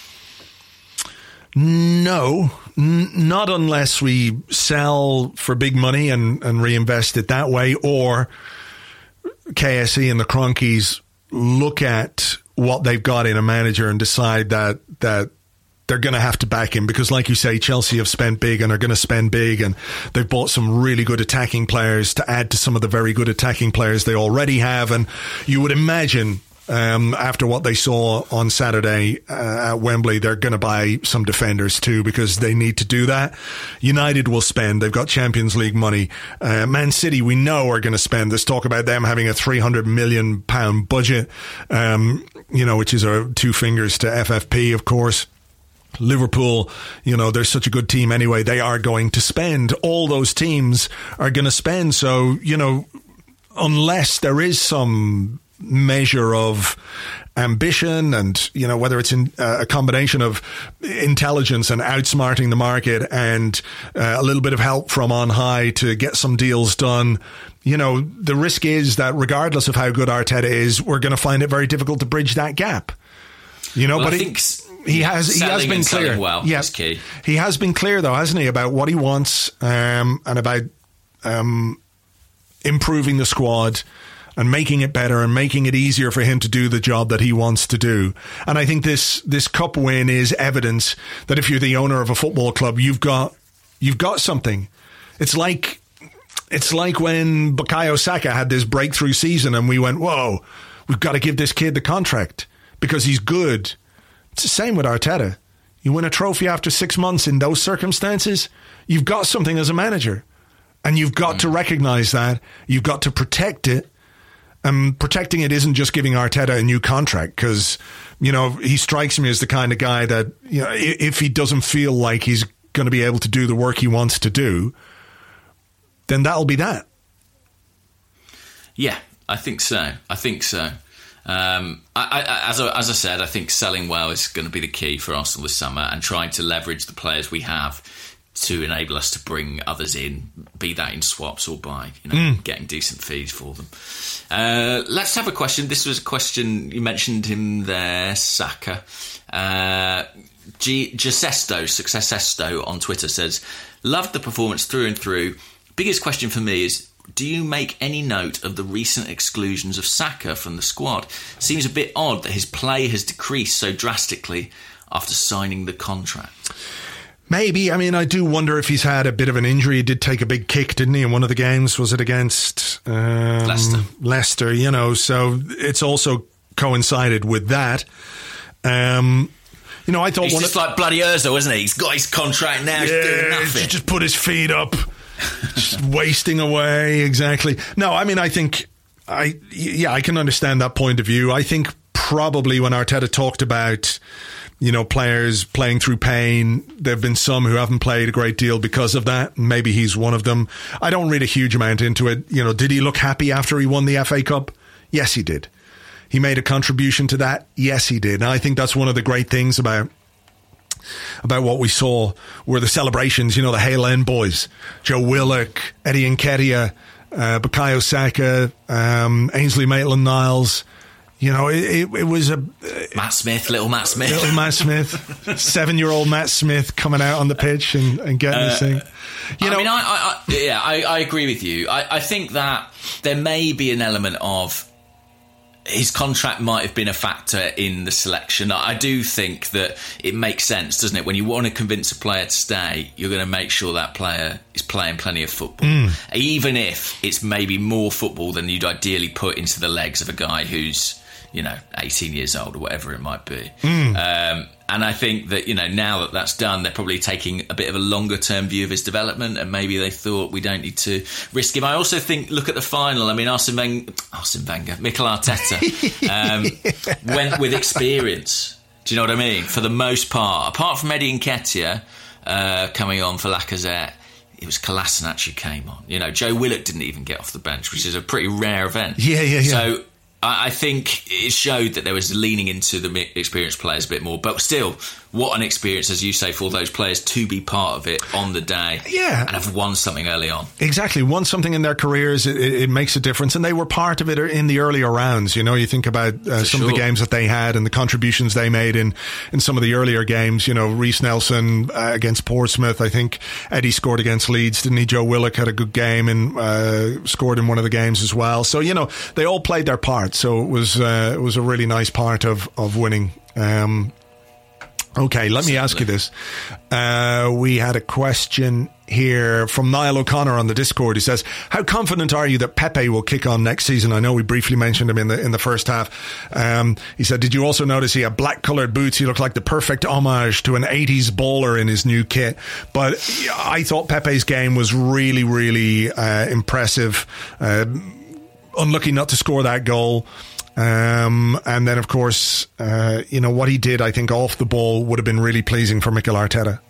No, n- not unless we sell for big money and, and reinvest it that way, or K S E and the Cronkies look at what they've got in a manager and decide that that they're going to have to back him, because like you say, Chelsea have spent big and are going to spend big, and they've bought some really good attacking players to add to some of the very good attacking players they already have. And you would imagine um, after what they saw on Saturday uh, at Wembley, they're going to buy some defenders too, because they need to do that. United will spend. They've got Champions League money. Uh, Man City, we know, are going to spend. There's talk about them having a three hundred million pound budget, um, you know, which is a two fingers to F F P, of course. Liverpool, you know, they're such a good team anyway. They are going to spend. All those teams are going to spend. So, you know, unless there is some measure of ambition and, you know, whether it's in uh, a combination of intelligence and outsmarting the market and uh, a little bit of help from on high to get some deals done, you know, the risk is that regardless of how good Arteta is, we're going to find it very difficult to bridge that gap. You know, well, but I it, think he has he has been clear. Well, yeah, is key. He has been clear though, hasn't he, about what he wants um, and about um, improving the squad and making it better and making it easier for him to do the job that he wants to do. And I think this this cup win is evidence that if you're the owner of a football club, you've got you've got something. It's like it's like when Bukayo Saka had this breakthrough season and we went, whoa, we've got to give this kid the contract because he's good. It's the same with Arteta. You win a trophy after six months in those circumstances, you've got something as a manager. And you've got mm. to recognise that. You've got to protect it. And protecting it isn't just giving Arteta a new contract, because, you know, he strikes me as the kind of guy that, you know, if he doesn't feel like he's going to be able to do the work he wants to do, then that'll be that. Yeah, I think so. I think so. Um, I, I, as, I, as I said, I think selling well is going to be the key for Arsenal this summer, and trying to leverage the players we have to enable us to bring others in, be that in swaps or by, you know, mm. getting decent fees for them. Uh, let's have a question. This was a question, you mentioned him there, Saka. Uh, G- Giusesto, Successesto on Twitter says, loved the performance through and through. Biggest question for me is, do you make any note of the recent exclusions of Saka from the squad? Seems a bit odd that his play has decreased so drastically after signing the contract. Maybe. I mean, I do wonder if he's had a bit of an injury. He did take a big kick, didn't he, in one of the games? Was it against um, Leicester? Leicester, you know, so it's also coincided with that. Um, you know, I thought... He's one just of, like bloody Ozil, isn't he? He's got his contract now, he's yeah, doing nothing. Just put his feet up, just wasting away, exactly. No, I mean, I think... I Yeah, I can understand that point of view. I think probably when Arteta talked about... you know, players playing through pain, there have been some who haven't played a great deal because of that. Maybe he's one of them. I don't read a huge amount into it. You know, did he look happy after he won the F A Cup? Yes, he did. He made a contribution to that? Yes, he did. And I think that's one of the great things about about what we saw were the celebrations, you know, the Hale End boys, Joe Willock, Eddie Nketiah, uh, Bukayo Saka, um, Ainsley Maitland-Niles. You know, it, it, it was a... Matt Smith, little Matt Smith. Little Matt Smith. Seven-year-old Matt Smith coming out on the pitch and, and getting uh, this thing. You I know, mean, I, I, I, yeah, I, I agree with you. I, I think that there may be an element of his contract might have been a factor in the selection. I do think that it makes sense, doesn't it? When you want to convince a player to stay, you're going to make sure that player is playing plenty of football. Mm. Even if it's maybe more football than you'd ideally put into the legs of a guy who's... you know, eighteen years old or whatever it might be. Mm. Um, and I think that, you know, now that that's done, they're probably taking a bit of a longer term view of his development, and maybe they thought we don't need to risk him. I also think, look at the final. I mean, Arsene Wenger, Arsene Wenger, Mikel Arteta um, went with experience. Do you know what I mean? For the most part, apart from Eddie Nketiah uh, coming on for Lacazette, it was Kolasinac who came on. You know, Joe Willock didn't even get off the bench, which is a pretty rare event. Yeah, yeah, yeah. So I think it showed that there was leaning into the experienced players a bit more. But still, what an experience, as you say, for those players to be part of it on the day. Yeah. And have won something early on. Exactly. Won something in their careers, it, it makes a difference. And they were part of it in the earlier rounds. You know, you think about uh, some sure. of the games that they had and the contributions they made in, in some of the earlier games. You know, Reece Nelson uh, against Portsmouth. I think Eddie scored against Leeds, didn't he? Joe Willock had a good game and uh, scored in one of the games as well. So, you know, they all played their part. So it was, uh, it was a really nice part of, of winning. Um, Okay, let me ask you this. Uh, we had a question here from Niall O'Connor on the Discord. He says, how confident are you that Pepe will kick on next season? I know we briefly mentioned him in the in the first half. Um, he said, did you also notice he had black coloured boots? He looked like the perfect homage to an eighties bowler in his new kit. But I thought Pepe's game was really, really uh, impressive. Uh, unlucky not to score that goal. Um, and then, of course, uh, you know, what he did, I think, off the ball would have been really pleasing for Mikel Arteta.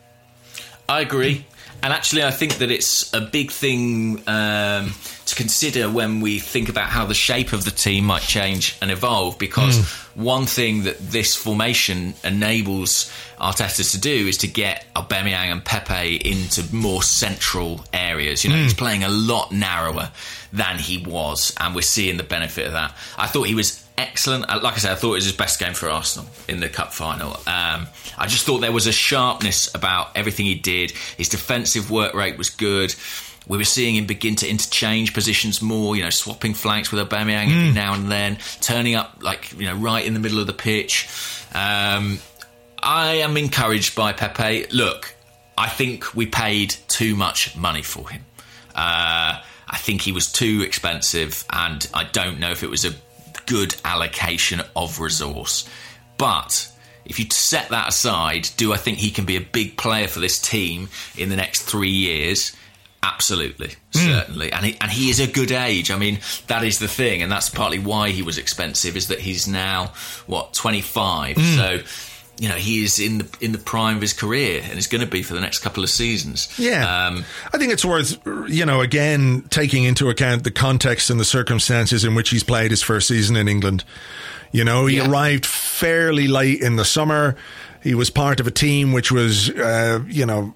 I agree. And actually, I think that it's a big thing um, to consider when we think about how the shape of the team might change and evolve, because mm. one thing that this formation enables Arteta to do is to get Aubameyang and Pepe into more central areas. You know, mm. he's playing a lot narrower than he was, and we're seeing the benefit of that. I thought he was excellent. Like I said, I thought it was his best game for Arsenal in the cup final. Um, I just thought there was a sharpness about everything he did. His defensive work rate was good. We were seeing him begin to interchange positions more, you know, swapping flanks with Aubameyang mm. every now and then, turning up, like, you know, right in the middle of the pitch. Um, I am encouraged by Pepe. Look, I think we paid too much money for him. Uh, I think he was too expensive, and I don't know if it was a good allocation of resource. But if you set that aside, do I think he can be a big player for this team in the next three years? Absolutely, mm. certainly. And he, and he is a good age. I mean, that is the thing, and that's partly why he was expensive, is that he's now, what, twenty-five? Mm. So, you know, he is in the in the prime of his career, and is going to be for the next couple of seasons. Yeah. Um, I think it's worth, you know, again, taking into account the context and the circumstances in which he's played his first season in England. You know, he yeah. arrived fairly late in the summer. He was part of a team which was, uh, you know,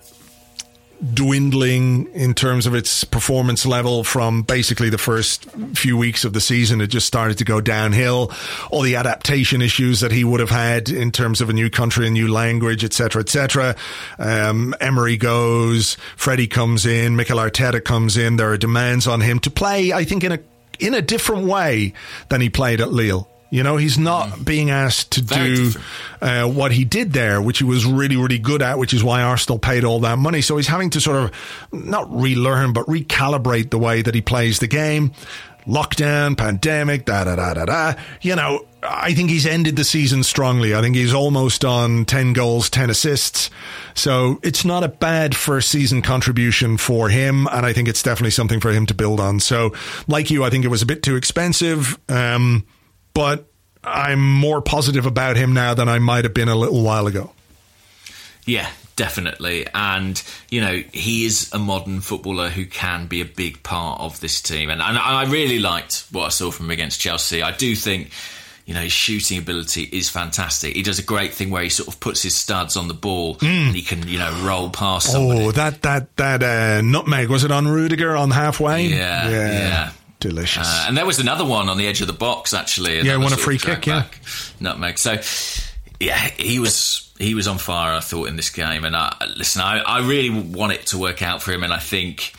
dwindling in terms of its performance level from basically the first few weeks of the season. It just started to go downhill. All the adaptation issues that he would have had in terms of a new country, a new language, et cetera, et cetera. Um, Emery goes, Freddie comes in, Mikel Arteta comes in. There are demands on him to play, I think, in a in a different way than he played at Lille. You know, he's not mm. being asked to Very do uh, what he did there, which he was really, really good at, which is why Arsenal paid all that money. So he's having to sort of not relearn, but recalibrate the way that he plays the game. Lockdown, pandemic, da da da da da. You know, I think he's ended the season strongly. I think he's almost on ten goals, ten assists. So it's not a bad first season contribution for him, and I think it's definitely something for him to build on. So, like you, I think it was a bit too expensive. Um, But I'm more positive about him now than I might have been a little while ago. Yeah, definitely. And, you know, he is a modern footballer who can be a big part of this team. And, and I really liked what I saw from him against Chelsea. I do think, you know, his shooting ability is fantastic. He does a great thing where he sort of puts his studs on the ball mm. and he can, you know, roll past somebody. Oh, that, that, that uh, nutmeg, was it on Rudiger on halfway? Yeah, yeah. yeah. Delicious. Uh, and there was another one on the edge of the box, actually. Yeah, won a free kick, yeah. Nutmeg. So, yeah, he was he was on fire, I thought, in this game. And I, listen, I, I really want it to work out for him. And I think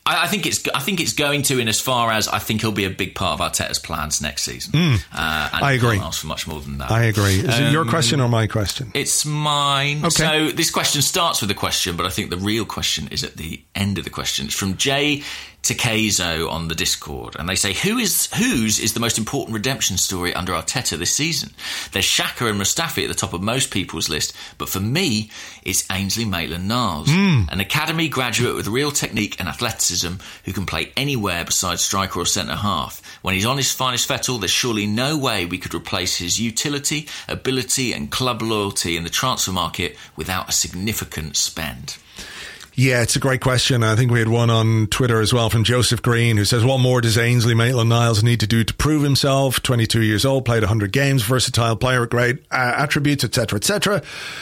I, I think it's I think it's going to, in as far as I think he'll be a big part of Arteta's plans next season. Mm, uh, and I agree. Can't ask for much more than that. I agree. Is um, it your question or my question? It's mine. Okay. So this question starts with a question, but I think the real question is at the end of the question. It's from Jay Takezo on the Discord, and they say, Who is whose is the most important redemption story under Arteta this season? There's Xhaka and Mustafi at the top of most people's list, but for me, it's Ainsley Maitland-Niles, mm. an academy graduate with real technique and athleticism who can play anywhere besides striker or centre-half. When he's on his finest fettle, there's surely no way we could replace his utility, ability and club loyalty in the transfer market without a significant spend. Yeah, it's a great question. I think we had one on Twitter as well from Joseph Green, who says, what more does Ainsley Maitland-Niles need to do to prove himself? twenty-two years old, played one hundred games, versatile player with great uh, attributes, et cetera, et cetera.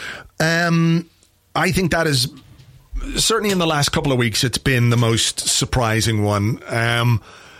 Um, I think that is, certainly in the last couple of weeks, it's been the most surprising one. Um,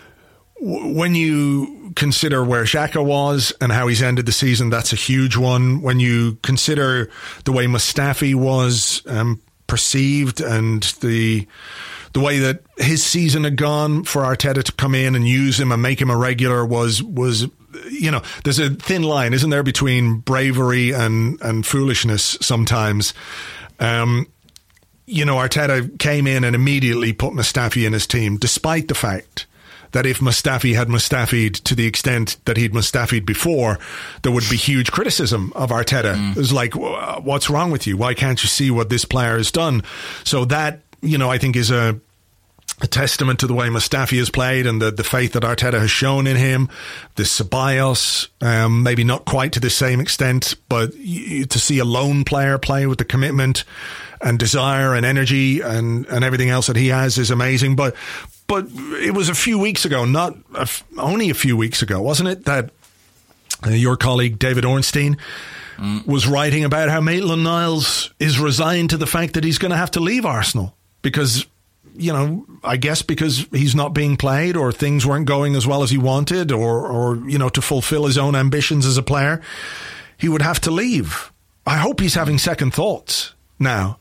w- when you consider where Xhaka was and how he's ended the season, that's a huge one. When you consider the way Mustafi was um perceived and the the way that his season had gone, for Arteta to come in and use him and make him a regular was was you know, there's a thin line, isn't there, between bravery and and foolishness sometimes. Um, you know, Arteta came in and immediately put Mustafi in his team, despite the fact that if Mustafi had Mustafied to the extent that he'd Mustafied before, there would be huge criticism of Arteta. Mm. It was like, what's wrong with you? Why can't you see what this player has done? So that, you know, I think is a, a testament to the way Mustafi has played and the, the faith that Arteta has shown in him. The Ceballos, um, maybe not quite to the same extent, but you, to see a lone player play with the commitment and desire and energy and, and everything else that he has is amazing. But But it was a few weeks ago, not a f- only a few weeks ago, wasn't it, that uh, your colleague David Ornstein mm. was writing about how Maitland-Niles is resigned to the fact that he's going to have to leave Arsenal because, you know, I guess because he's not being played or things weren't going as well as he wanted or, or you know, to fulfill his own ambitions as a player, he would have to leave. I hope he's having second thoughts now.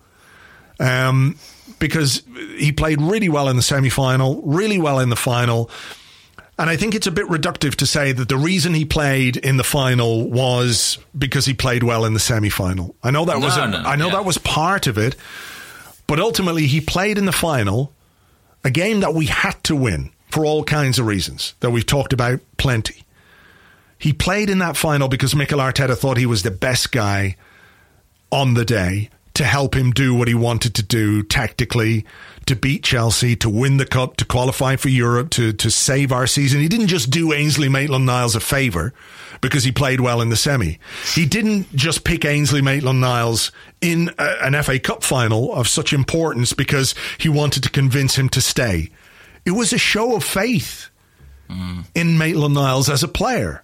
Um Because he played really well in the semi-final, really well in the final. And I think it's a bit reductive to say that the reason he played in the final was because he played well in the semi-final. I know that no, was a, no, I know yeah. that was part of it. But ultimately, he played in the final, a game that we had to win for all kinds of reasons that we've talked about plenty. He played in that final because Mikel Arteta thought he was the best guy on the day to help him do what he wanted to do tactically, to beat Chelsea, to win the cup, to qualify for Europe, to to save our season. He didn't just do Ainsley Maitland-Niles a favour because he played well in the semi. He didn't just pick Ainsley Maitland-Niles in a, an F A Cup final of such importance because he wanted to convince him to stay. It was a show of faith mm. in Maitland-Niles as a player.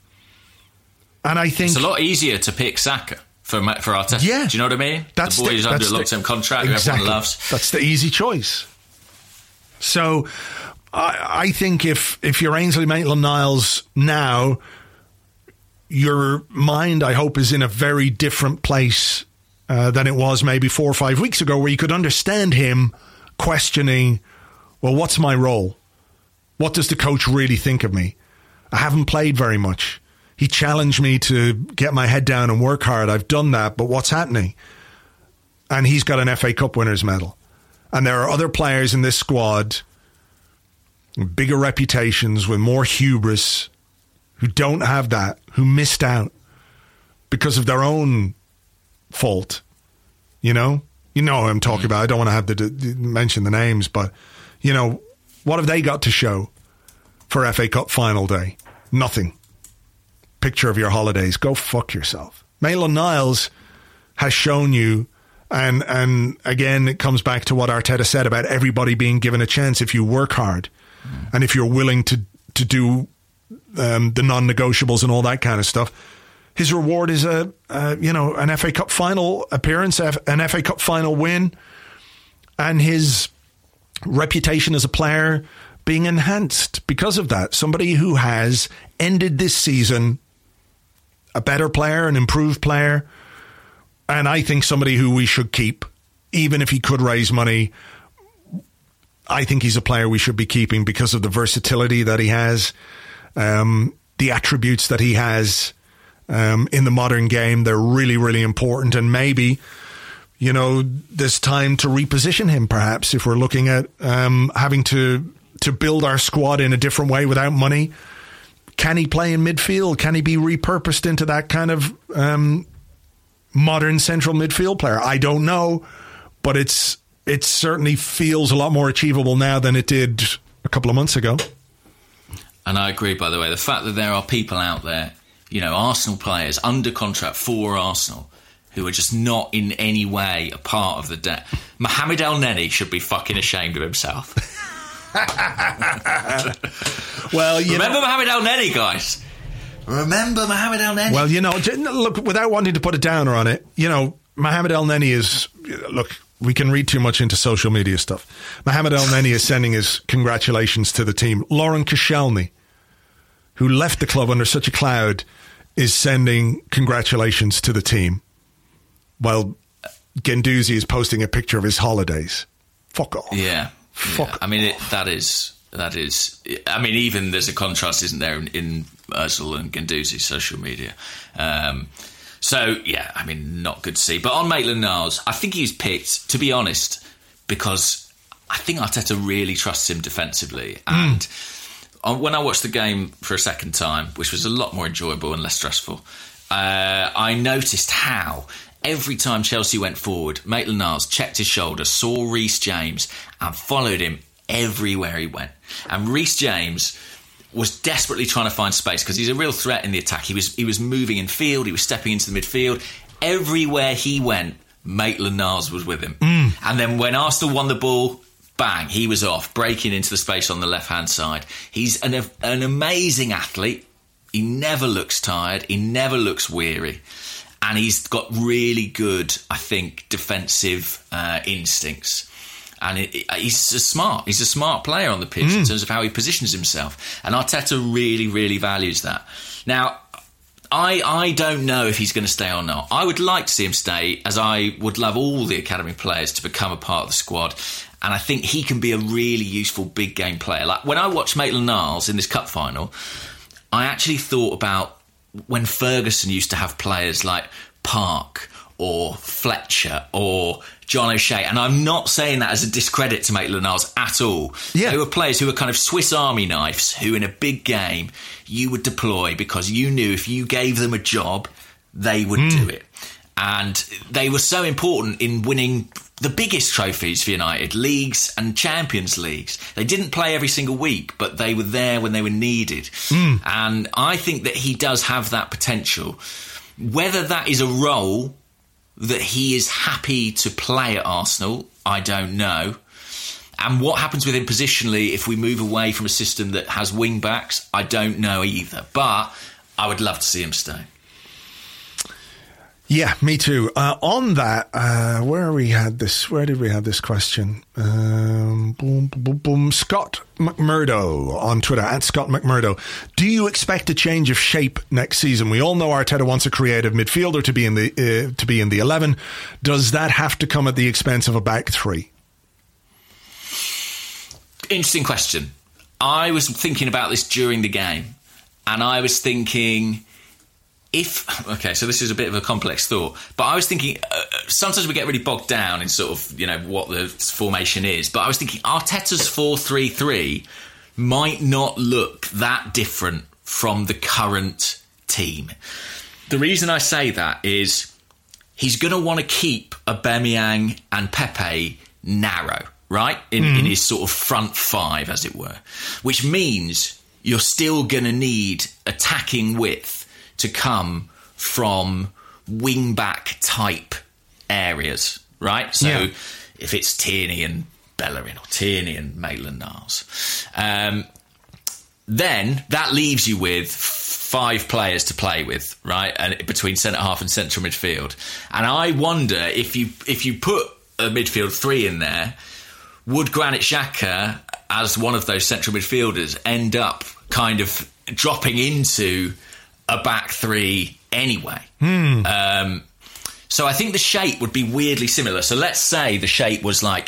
And I think... It's a lot easier to pick Saka. For, for Arteta. Yeah. Do you know what I mean? That's the boy who's the, under a long-term contract who exactly. everyone loves. That's the easy choice. So I, I think if, if you're Ainsley Maitland-Niles now, your mind, I hope, is in a very different place uh, than it was maybe four or five weeks ago, where you could understand him questioning, well, what's my role? What does the coach really think of me? I haven't played very much. He challenged me to get my head down and work hard. I've done that, but what's happening? And he's got an F A Cup winners medal. And there are other players in this squad, bigger reputations, with more hubris, who don't have that, who missed out because of their own fault. You know? You know what I'm talking about. I don't want to have to d- mention the names, but, you know, what have they got to show for F A Cup final day? Nothing. Picture of your holidays. Go fuck yourself. Maitland-Niles has shown you, and and again, it comes back to what Arteta said about everybody being given a chance if you work hard mm. and if you're willing to, to do um, the non-negotiables and all that kind of stuff. His reward is a, a you know, an F A Cup final appearance, an F A Cup final win, and his reputation as a player being enhanced because of that. Somebody who has ended this season a better player, an improved player, and I think somebody who we should keep, even if he could raise money. I think he's a player we should be keeping because of the versatility that he has, um, the attributes that he has um, in the modern game. They're really, really important. And maybe, you know, there's time to reposition him, perhaps, if we're looking at um, having to to build our squad in a different way without money. Can he play in midfield? Can he be repurposed into that kind of um, modern central midfield player? I don't know, but it's it certainly feels a lot more achievable now than it did a couple of months ago. And I agree, by the way, the fact that there are people out there, you know, Arsenal players under contract for Arsenal who are just not in any way a part of the debt. Mohamed El Neni should be fucking ashamed of himself. Well, you remember know, Mohamed El Neni, guys. Remember Mohamed El Neni. Well, you know, look, without wanting to put a downer on it, you know, Mohamed El Neni is, look, we can read too much into social media stuff. Mohamed El Neni is sending his congratulations to the team. Lauren Koscielny, who left the club under such a cloud, is sending congratulations to the team, while Guendouzi is posting a picture of his holidays. Fuck off. Yeah. Fuck yeah. I mean, it, that is, that is, I mean, even there's a contrast, isn't there, in, in Ozil and Guendouzi's social media. Um, so, yeah, I mean, not good to see. But on Maitland-Niles, I think he's picked, to be honest, because I think Arteta really trusts him defensively. And mm. when I watched the game for a second time, which was a lot more enjoyable and less stressful, uh, I noticed how every time Chelsea went forward, Maitland-Niles checked his shoulder, saw Reece James and followed him everywhere he went. And Reece James was desperately trying to find space because he's a real threat in the attack. He was he was moving in field, he was stepping into the midfield. Everywhere he went, Maitland-Niles was with him. Mm. And then when Arsenal won the ball, bang, he was off, breaking into the space on the left-hand side. He's an, an amazing athlete. He never looks tired. He never looks weary. And he's got really good, I think, defensive uh, instincts. And it, it, he's a smart. He's a smart player on the pitch mm. in terms of how he positions himself. And Arteta really, really values that. Now, I I don't know if he's going to stay or not. I would like to see him stay, as I would love all the academy players to become a part of the squad. And I think he can be a really useful big game player. Like when I watched Maitland-Niles in this cup final, I actually thought about when Ferguson used to have players like Park or Fletcher or John O'Shea, and I'm not saying that as a discredit to Maitland-Niles at all. Yeah. They were players who were kind of Swiss Army knives who in a big game you would deploy because you knew if you gave them a job, they would mm. do it. And they were so important in winning the biggest trophies for United, leagues and Champions Leagues. They didn't play every single week, but they were there when they were needed. Mm. And I think that he does have that potential. Whether that is a role that he is happy to play at Arsenal, I don't know. And what happens with him positionally if we move away from a system that has wing-backs, I don't know either. But I would love to see him stay. Yeah, me too. Uh, on that, uh, where we had this, where did we have this question? Um, boom, boom, boom. Scott McMurdo on Twitter, at Scott McMurdo. Do you expect a change of shape next season? We all know Arteta wants a creative midfielder to be in the uh, to be in the eleven. Does that have to come at the expense of a back three? Interesting question. I was thinking about this during the game, and I was thinking, if, okay, so this is a bit of a complex thought, but I was thinking, uh, sometimes we get really bogged down in sort of, you know, what the formation is, but I was thinking Arteta's four three three might not look that different from the current team. The reason I say that is he's going to want to keep Aubameyang and Pepe narrow, right? In, mm. in his sort of front five, as it were, which means you're still going to need attacking width to come from wing-back type areas, right? So yeah. if it's Tierney and Bellerin or Tierney and Maitland-Niles, um, then that leaves you with five players to play with, right? And between centre-half and central midfield. And I wonder if you if you put a midfield three in there, would Granit Xhaka, as one of those central midfielders, end up kind of dropping into a back three anyway? Hmm. Um, so I think the shape would be weirdly similar. So let's say the shape was like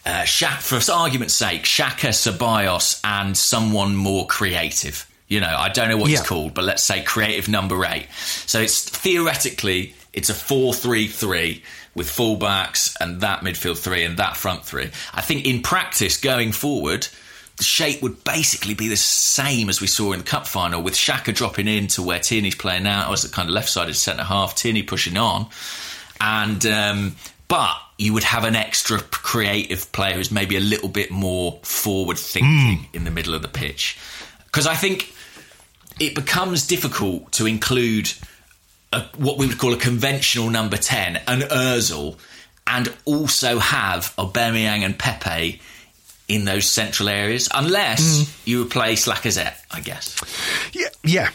uh, Shaq, for argument's sake, Xhaka, Ceballos, and someone more creative. You know, I don't know what yeah. he's called, but let's say creative number eight. So it's theoretically, it's a four three three with fullbacks and that midfield three and that front three. I think in practice, going forward, the shape would basically be the same as we saw in the cup final, with Xhaka dropping in to where Tierney's playing now, as the kind of left-sided centre-half, Tierney pushing on. And um, but you would have an extra creative player who's maybe a little bit more forward-thinking mm. in the middle of the pitch. Because I think it becomes difficult to include a, what we would call a conventional number ten, an Ozil, and also have Aubameyang and Pepe in those central areas, unless mm. you replace Lacazette, I guess. Yeah, yeah.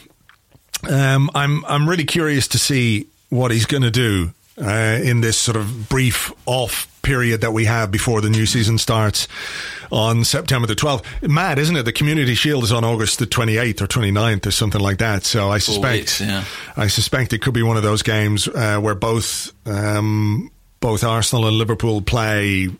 Um, I'm I'm really curious to see what he's going to do uh, in this sort of brief off period that we have before the new season starts on September the twelfth. Mad, isn't it? The Community Shield is on August the twenty-eighth or twenty-ninth or something like that. So I suspect, weeks, yeah. I suspect it could be one of those games uh, where both um, both Arsenal and Liverpool play.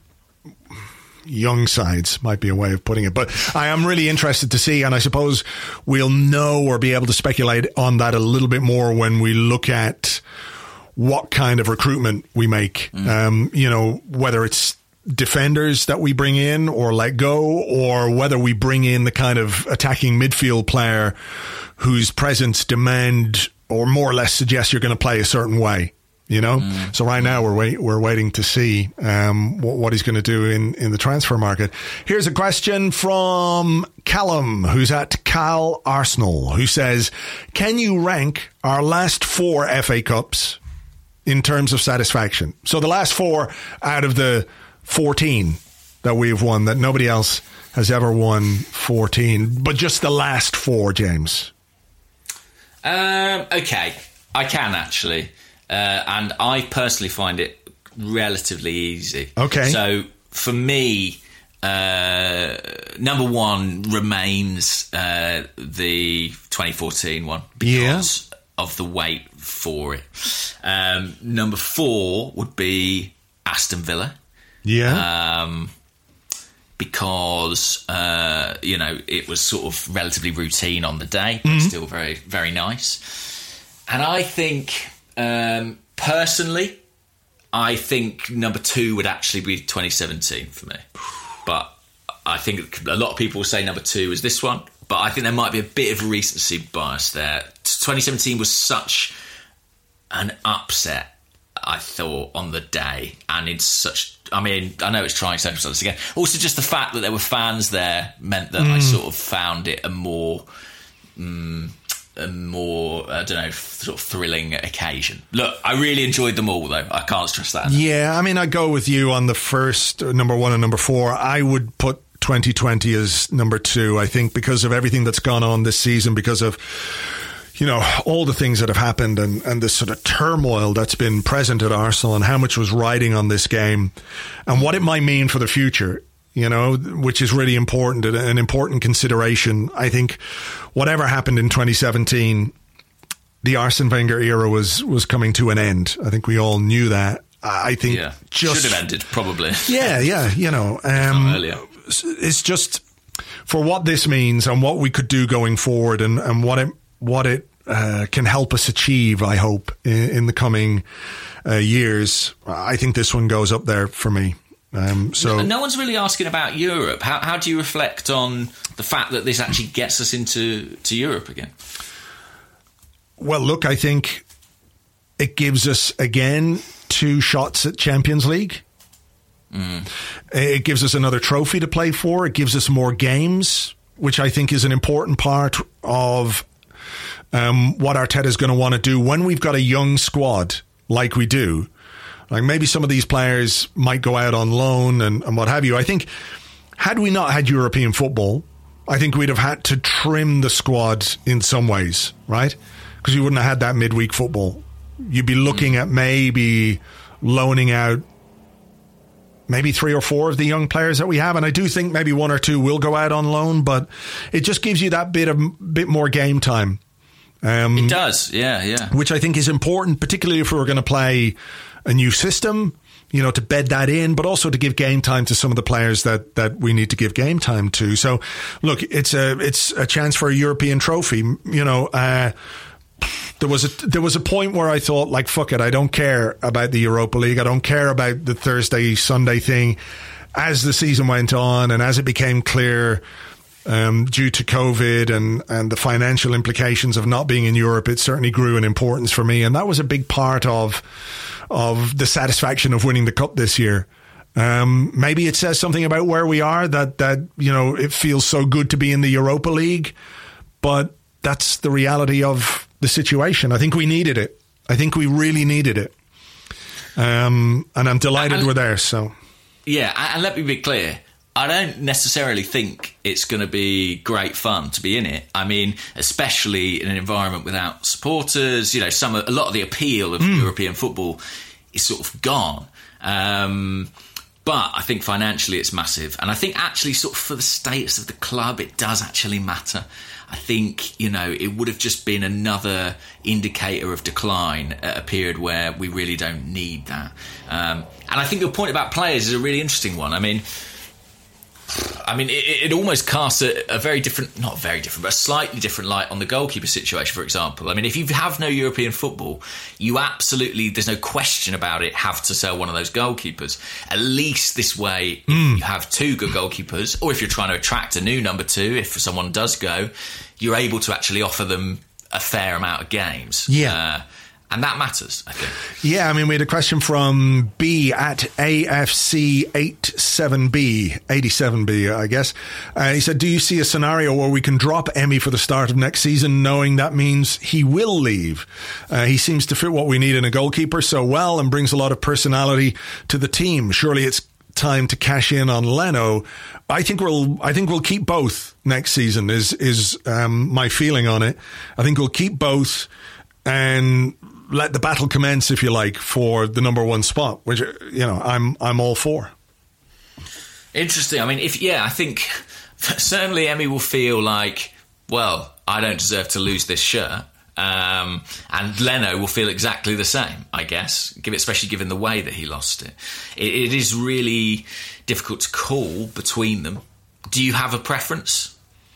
Young sides might be a way of putting it, but I am really interested to see, and I suppose we'll know or be able to speculate on that a little bit more when we look at what kind of recruitment we make. Mm. Um, you know, whether it's defenders that we bring in or let go, or whether we bring in the kind of attacking midfield player whose presence demand or more or less suggests you're going to play a certain way. You know, mm. so right now we're wait, we're waiting to see um, what, what he's going to do in, in the transfer market. Here's a question from Callum, who's at Cal Arsenal, who says, "Can you rank our last four F A Cups in terms of satisfaction?" So the last four out of the fourteen that we've won, that nobody else has ever won fourteen, but just the last four, James. Um, okay, I can actually. Uh, and I personally find it relatively easy. Okay. So for me, uh, number one remains uh, the twenty fourteen one because yeah. of the wait for it. Um, number four would be Aston Villa. Yeah. Um, because, uh, you know, it was sort of relatively routine on the day, but mm-hmm. still very, very nice. And I think... Um, personally, I think number two would actually be twenty seventeen for me. But I think a lot of people will say number two is this one. But I think there might be a bit of recency bias there. twenty seventeen was such an upset, I thought, on the day. And it's such... I mean, I know it's trying circumstances again. Also, just the fact that there were fans there meant that mm. I sort of found it a more... Um, a more, I don't know, sort of thrilling occasion. Look, I really enjoyed them all, though. I can't stress that enough. Yeah, I mean, I go with you on the first, number one and number four. I would put twenty twenty as number two, I think, because of everything that's gone on this season, because of, you know, all the things that have happened and, and this sort of turmoil that's been present at Arsenal and how much was riding on this game and what it might mean for the future. You know, which is really important, an important consideration. I think whatever happened in twenty seventeen, the Arsene Wenger era was was coming to an end. I think we all knew that. I think yeah. just should have ended probably. Yeah, yeah. You know, um, earlier. It's just for what this means and what we could do going forward, and, and what it what it uh, can help us achieve. I hope in, in the coming uh, years. I think this one goes up there for me. Um, so no, no one's really asking about Europe. How, how do you reflect on the fact that this actually gets us into to Europe again? Well, look, I think it gives us again two shots at Champions League. Mm. It gives us another trophy to play for. It gives us more games, which I think is an important part of um, what Arteta is going to want to do when we've got a young squad like we do. Like maybe some of these players might go out on loan and, and what have you. I think had we not had European football, I think we'd have had to trim the squad in some ways, right? Because you wouldn't have had that midweek football. You'd be looking at maybe loaning out maybe three or four of the young players that we have. And I do think maybe one or two will go out on loan, but it just gives you that bit of bit more game time. Um, it does, yeah, yeah. Which I think is important, particularly if we're going to play a new system, you know, to bed that in, but also to give game time to some of the players that, that we need to give game time to. So, look, it's a it's a chance for a European trophy. You know, uh, there was a there was a point where I thought, like, fuck it, I don't care about the Europa League. I don't care about the Thursday Sunday thing. As the season went on, and as it became clear, um, due to COVID and and the financial implications of not being in Europe, it certainly grew in importance for me, and that was a big part of. of the satisfaction of winning the cup this year. Um, maybe it says something about where we are, that, that, you know, it feels so good to be in the Europa League, but that's the reality of the situation. I think we needed it. I think we really needed it. Um, and I'm delighted and, we're there, so. Yeah, and let me be clear. I don't necessarily think it's going to be great fun to be in it. I mean, especially in an environment without supporters, you know, some a lot of the appeal of mm. European football is sort of gone. Um, but I think financially it's massive. And I think actually sort of for the status of the club, it does actually matter. I think, you know, it would have just been another indicator of decline at a period where we really don't need that. Um, and I think your point about players is a really interesting one. I mean... I mean, it, it almost casts a, a very different, not very different, but a slightly different light on the goalkeeper situation, for example. I mean, if you have no European football, you absolutely, there's no question about it, have to sell one of those goalkeepers. At least this way, mm. if you have two good goalkeepers, or if you're trying to attract a new number two, if someone does go, you're able to actually offer them a fair amount of games. Yeah. Uh, And that matters, I think. Yeah, I mean, we had a question from B at A F C eighty-seven B, eighty-seven B, I guess. Uh, he said, do you see a scenario where we can drop Emi for the start of next season, knowing that means he will leave? Uh, he seems to fit what we need in a goalkeeper so well and brings a lot of personality to the team. Surely it's time to cash in on Leno. I think we'll I think we'll keep both next season, is, is um, my feeling on it. I think we'll keep both and let the battle commence, if you like, for the number one spot, which, you know, I'm I'm all for. Interesting. I mean, if yeah, I think certainly Emi will feel like, well, I don't deserve to lose this shirt, um, and Leno will feel exactly the same, I guess, especially given the way that he lost it. It, it is really difficult to call between them. Do you have a preference?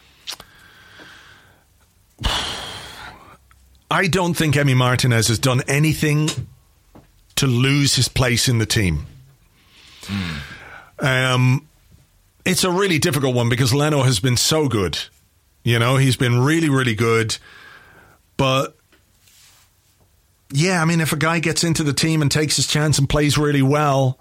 I don't think Emi Martinez has done anything to lose his place in the team. Mm. Um, it's a really difficult one because Leno has been so good. You know, he's been really, really good. But, yeah, I mean, if a guy gets into the team and takes his chance and plays really well,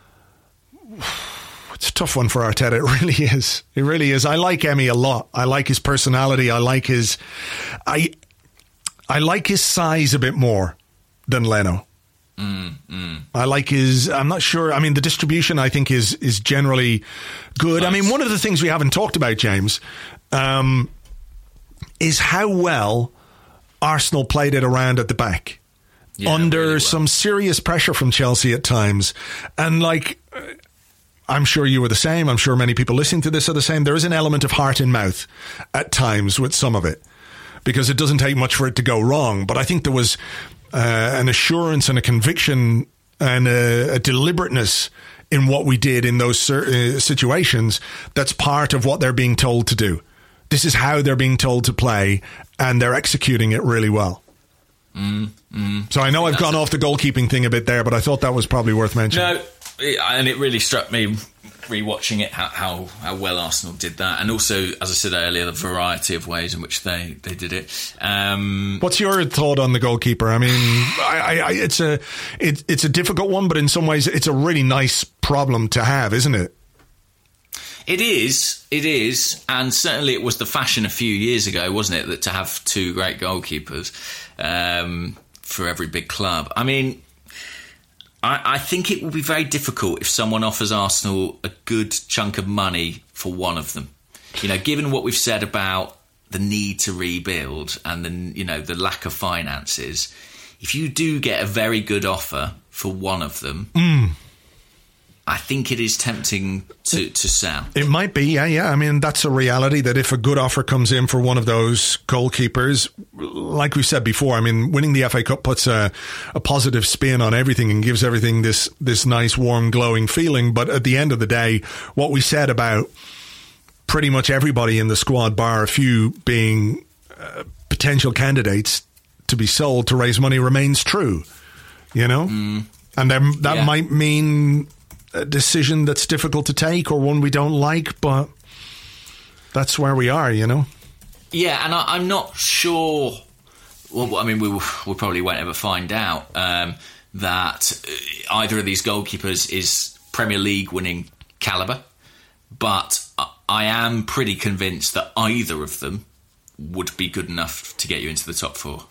it's a tough one for Arteta. It really is. It really is. I like Emi a lot. I like his personality. I like his... I. I like his size a bit more than Leno. Mm, mm. I like his... I'm not sure... I mean, the distribution, I think, is is generally good. Nice. I mean, one of the things we haven't talked about, James, um, is how well Arsenal played it around at the back. Yeah, under really well. Some serious pressure from Chelsea at times. And, like... I'm sure you were the same. I'm sure many people listening to this are the same. There is an element of heart in mouth at times with some of it, because it doesn't take much for it to go wrong. But I think there was uh, an assurance and a conviction and a, a deliberateness in what we did in those uh, situations that's part of what they're being told to do. This is how they're being told to play, and they're executing it really well. Mm, mm. So I know I I've gone off the goalkeeping thing a bit there, but I thought that was probably worth mentioning. No, and it really struck me rewatching it how, how how well Arsenal did that, and also, as I said earlier, the variety of ways in which they, they did it. Um, What's your thought on the goalkeeper? I mean, I, I, it's a it, it's a difficult one, but in some ways, it's a really nice problem to have, isn't it? It is, it is, and certainly it was the fashion a few years ago, wasn't it, that to have two great goalkeepers um, for every big club. I mean, I, I think it will be very difficult if someone offers Arsenal a good chunk of money for one of them. You know, given what we've said about the need to rebuild and the, you know, the lack of finances, if you do get a very good offer for one of them, mm. I think it is tempting to, to sell. It might be, yeah, yeah. I mean, that's a reality that if a good offer comes in for one of those goalkeepers, like we said before, I mean, winning the F A Cup puts a, a positive spin on everything and gives everything this, this nice, warm, glowing feeling. But at the end of the day, what we said about pretty much everybody in the squad, bar a few being uh, potential candidates to be sold to raise money, remains true, you know? Mm. And then that yeah. might mean a decision that's difficult to take or one we don't like, but that's where we are, you know? Yeah, and I, I'm not sure... Well, I mean, we, we probably won't ever find out um, that either of these goalkeepers is Premier League winning calibre, but I am pretty convinced that either of them would be good enough to get you into the top four.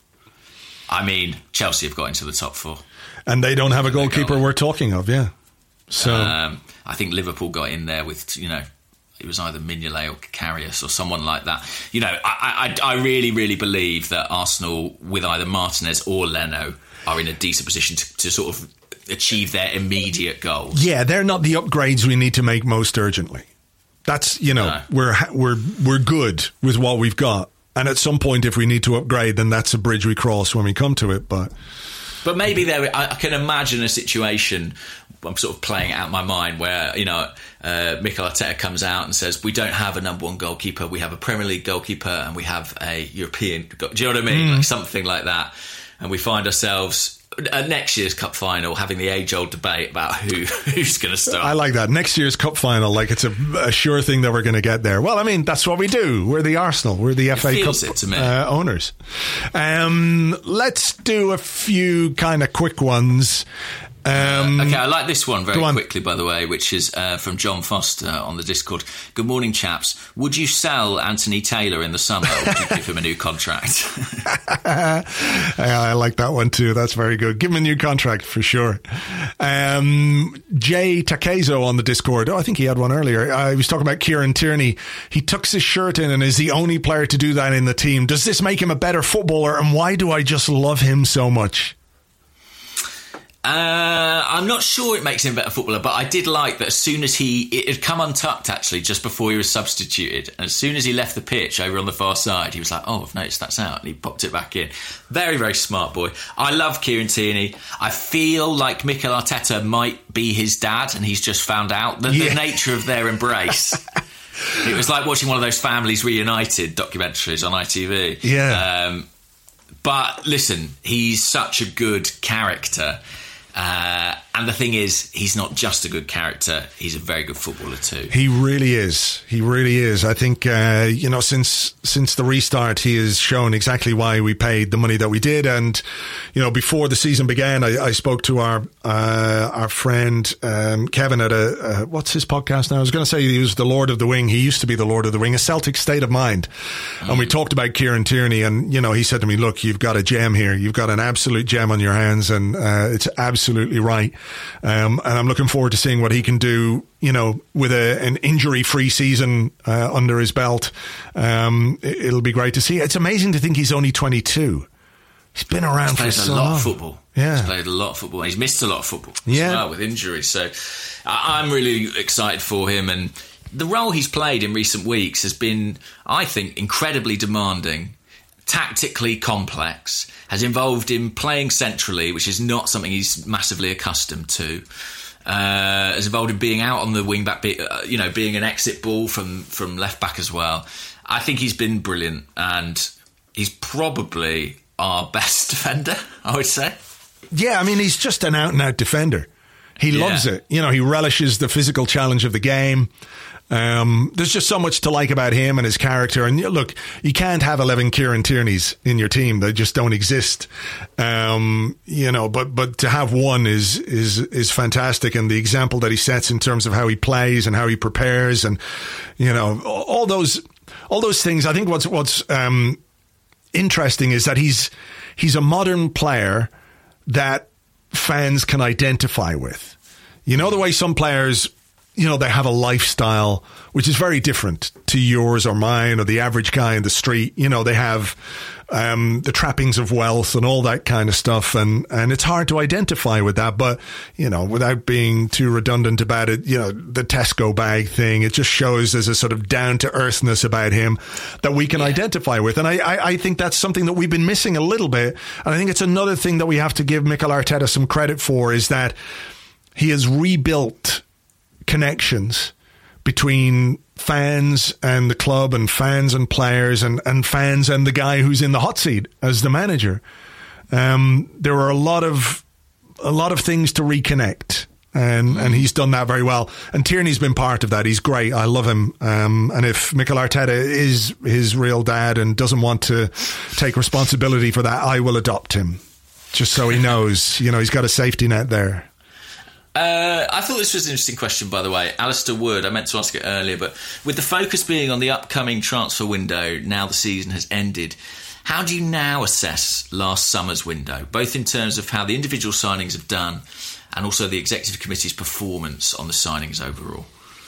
I mean, Chelsea have got into the top four. And they don't have a goalkeeper we're talking of, yeah. So um, I think Liverpool got in there with, you know, it was either Mignolet or Karius or someone like that. You know, I, I, I really, really believe that Arsenal, with either Martinez or Leno, are in a decent position to, to sort of achieve their immediate goals. Yeah, they're not the upgrades we need to make most urgently. That's, you know, no. we're we're we're good with what we've got. And at some point, if we need to upgrade, then that's a bridge we cross when we come to it. But but maybe there, I can imagine a situation, I'm sort of playing it out in my mind, where, you know, uh, Mikel Arteta comes out and says, we don't have a number one goalkeeper, we have a Premier League goalkeeper and we have a European, do you know what I mean? Mm. Like something like that. And we find ourselves at next year's cup final having the age-old debate about who who's going to start. I like that. Next year's cup final, like it's a, a sure thing that we're going to get there. Well, I mean, that's what we do. We're the Arsenal. We're the F A Cup uh, owners. Um, let's do a few kind of quick ones. Um, uh, okay, I like this one very quickly, by the way, which is uh, from John Foster on the Discord. Good morning, chaps. Would you sell Anthony Taylor in the summer, or would you give him a new contract? I like that one too. That's very good. Give him a new contract for sure. Um, Jay Takezo on the Discord. Oh, I think he had one earlier. Uh, he was talking about Kieran Tierney. He tucks his shirt in and is the only player to do that in the team. Does this make him a better footballer? And why do I just love him so much? Uh, I'm not sure it makes him a better footballer, but I did like that as soon as he... It had come untucked, actually, just before he was substituted. And as soon as he left the pitch over on the far side, he was like, oh, I've noticed that's out. And he popped it back in. Very, very smart boy. I love Kieran Tierney. I feel like Mikel Arteta might be his dad, and he's just found out the, yeah. the nature of their embrace. It was like watching one of those Families Reunited documentaries on I T V. Yeah. Um, but listen, he's such a good character. Uh, and the thing is, he's not just a good character, he's a very good footballer too. He really is. He really is. I think, uh, you know, since since the restart, he has shown exactly why we paid the money that we did. And, you know, before the season began, I, I spoke to our uh, our friend um, Kevin at a, uh, what's his podcast now? I was going to say he was the Lord of the Wing. He used to be the Lord of the Wing, A Celtic State of Mind. Mm. And we talked about Kieran Tierney, and, you know, he said to me, look, you've got a gem here. You've got an absolute gem on your hands, and uh, it's absolutely right. Um, and I'm looking forward to seeing what he can do, you know, with a, an injury-free season uh, under his belt. Um, it, it'll be great to see. It's amazing to think he's only twenty-two. He's been around he's for so long. He's played a lot long. of football. Yeah. He's played a lot of football. He's missed a lot of football yeah. as well with injuries. So I, I'm really excited for him. And the role he's played in recent weeks has been, I think, incredibly demanding, tactically complex, has involved him playing centrally, which is not something he's massively accustomed to. Uh, has involved him being out on the wing back, be, uh, you know, being an exit ball from, from left back as well. I think he's been brilliant, and he's probably our best defender, I would say. Yeah, I mean, he's just an out and out defender. He yeah. loves it. You know, he relishes the physical challenge of the game. Um, there's just so much to like about him and his character. And look, you can't have eleven Kieran Tierneys in your team. They just don't exist. Um, you know, but, but to have one is, is, is fantastic. And the example that he sets in terms of how he plays and how he prepares and, you know, all those, all those things. I think what's, what's, um, interesting is that he's, he's a modern player that fans can identify with. You know, the way some players, you know, they have a lifestyle which is very different to yours or mine or the average guy in the street. You know, they have um, the trappings of wealth and all that kind of stuff. And, and it's hard to identify with that. But, you know, without being too redundant about it, you know, the Tesco bag thing, it just shows there's a sort of down-to-earthness about him that we can yeah. identify with. And I, I, I think that's something that we've been missing a little bit. And I think it's another thing that we have to give Mikel Arteta some credit for, is that he has rebuilt connections between fans and the club and fans and players and, and fans and the guy who's in the hot seat as the manager. Um, there are a lot of a lot of things to reconnect, and, and he's done that very well. And Tierney's been part of that. He's great. I love him. Um, and if Mikel Arteta is his real dad and doesn't want to take responsibility for that, I will adopt him, just so he knows, you know, he's got a safety net there. Uh, I thought this was an interesting question, by the way. Alistair Wood, I meant to ask it earlier, but with the focus being on the upcoming transfer window, now the season has ended, how do you now assess last summer's window, both in terms of how the individual signings have done and also the executive committee's performance on the signings overall?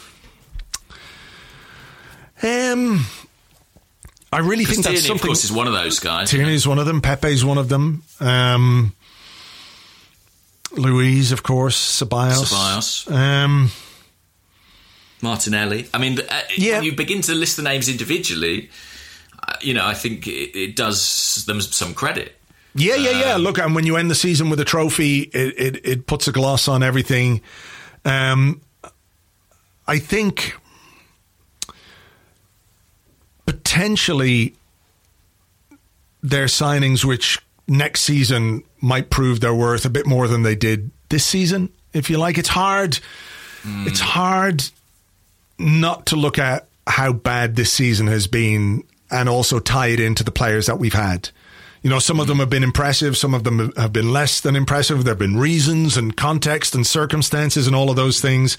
Um, I really think that's Tierney, something... of course, is one of those guys. Tierney's one of them. Pepe's one of them. Um... Louise, of course, Ceballos. Ceballos. Um, Martinelli. I mean, uh, yeah. when you begin to list the names individually, uh, you know, I think it, it does them some credit. Yeah, yeah, yeah. Um, Look, and when you end the season with a trophy, it, it, it puts a gloss on everything. Um, I think potentially their signings, which next season might prove their worth a bit more than they did this season, if you like. It's hard. Mm. It's hard not to look at how bad this season has been and also tie it into the players that we've had. You know, some of them have been impressive. Some of them have been less than impressive. There have been reasons and context and circumstances and all of those things.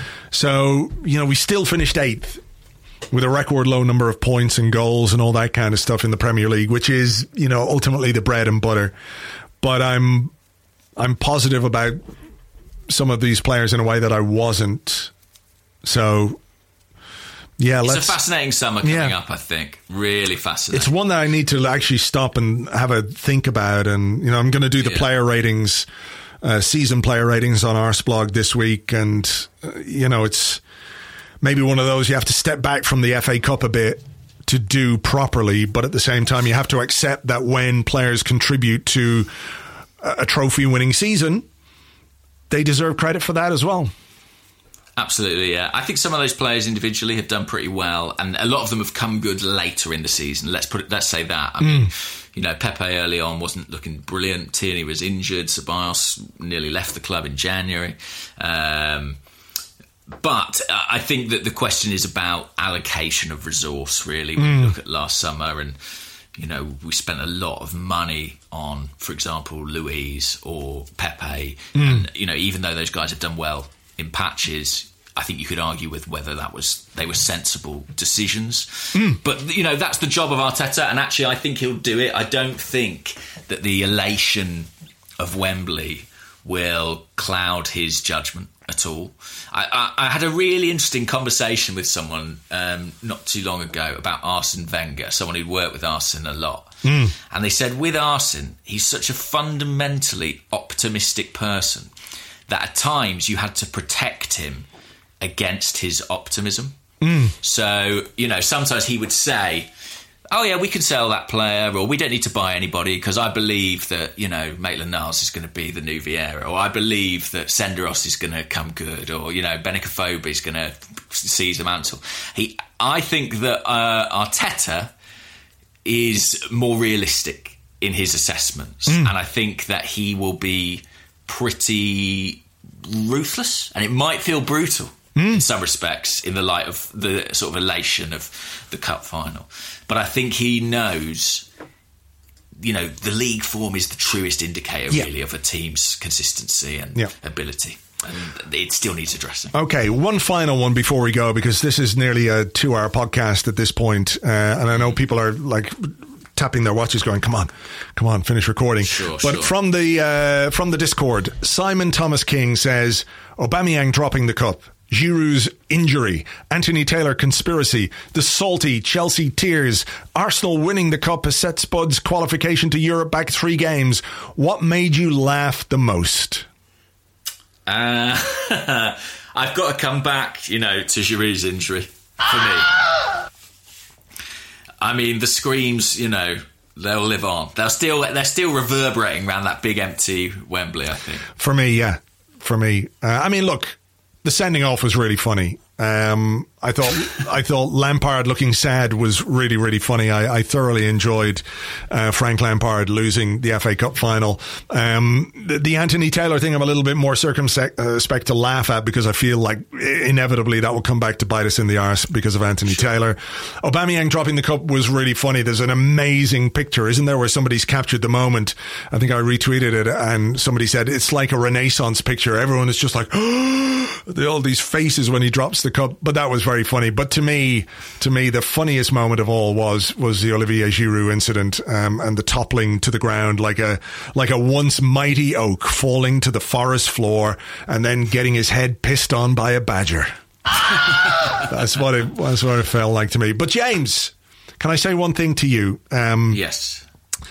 So, you know, we still finished eighth with a record low number of points and goals and all that kind of stuff in the Premier League, which is, you know, ultimately the bread and butter. But I'm I'm positive about some of these players in a way that I wasn't. So, yeah, it's let's... It's a fascinating summer coming yeah. up, I think. Really fascinating. It's one that I need to actually stop and have a think about. And, you know, I'm going to do the yeah. player ratings, uh, season player ratings on Arseblog this week. And, uh, you know, it's maybe one of those you have to step back from the F A Cup a bit to do properly, but at the same time you have to accept that when players contribute to a trophy winning season, they deserve credit for that as well. Absolutely, yeah. I think some of those players individually have done pretty well, and a lot of them have come good later in the season. Let's put it, let's say that. I mean, mm. you know, Pepe early on wasn't looking brilliant. Tierney was injured. Ceballos nearly left the club in January. Um, But I think that the question is about allocation of resource, really, when mm. you look at last summer. And, you know, we spent a lot of money on, for example, Luiz or Pepe. Mm. And, you know, even though those guys have done well in patches, I think you could argue with whether that was they were sensible decisions. Mm. But, you know, that's the job of Arteta. And actually, I think he'll do it. I don't think that the elation of Wembley will cloud his judgment at all. I, I, I had a really interesting conversation with someone um, not too long ago about Arsene Wenger, someone who'd worked with Arsene a lot. Mm. And they said with Arsene, he's such a fundamentally optimistic person that at times you had to protect him against his optimism. Mm. So, you know, sometimes he would say, oh, yeah, we can sell that player, or we don't need to buy anybody because I believe that, you know, Maitland-Niles is going to be the new Vieira, or I believe that Senderos is going to come good, or, you know, Benicofobia is going to seize the mantle. He, I think that uh, Arteta is more realistic in his assessments, mm. and I think that he will be pretty ruthless, and it might feel brutal mm. in some respects in the light of the sort of elation of the cup final. But I think he knows, you know, the league form is the truest indicator, yeah. really, of a team's consistency and yeah. ability. And it still needs addressing. Okay, one final one before we go, because this is nearly a two-hour podcast at this point, uh, and I know people are, like, tapping their watches going, come on, come on, finish recording. Sure, but sure. from the uh, from the Discord, Simon Thomas King says, Aubameyang dropping the cup. Giroud's injury, Anthony Taylor conspiracy, the salty Chelsea tears, Arsenal winning the cup has set Spud's qualification to Europe back three games. What made you laugh the most? Uh, I've got to come back, you know, to Giroud's injury for me. I mean, the screams, you know, they'll live on. They'll still, they're still reverberating around that big empty Wembley, I think. For me, yeah. For me. Uh, I mean, look, the sending off was really funny. Um, I thought I thought Lampard looking sad was really, really funny. I, I thoroughly enjoyed uh, Frank Lampard losing the F A Cup final. Um, the, the Anthony Taylor thing I'm a little bit more circumspect uh, to laugh at, because I feel like inevitably that will come back to bite us in the arse because of Anthony sure. Taylor. Aubameyang dropping the cup was really funny. There's an amazing picture, isn't there, where somebody's captured the moment. I think I retweeted it and somebody said it's like a Renaissance picture. Everyone is just like all these faces when he drops the cup, but that was very funny. But to me, to me, the funniest moment of all was was the Olivier Giroud incident, um, and the toppling to the ground like a like a once mighty oak falling to the forest floor and then getting his head pissed on by a badger. That's what it that's what it felt like to me. But James, can I say one thing to you? Um, yes.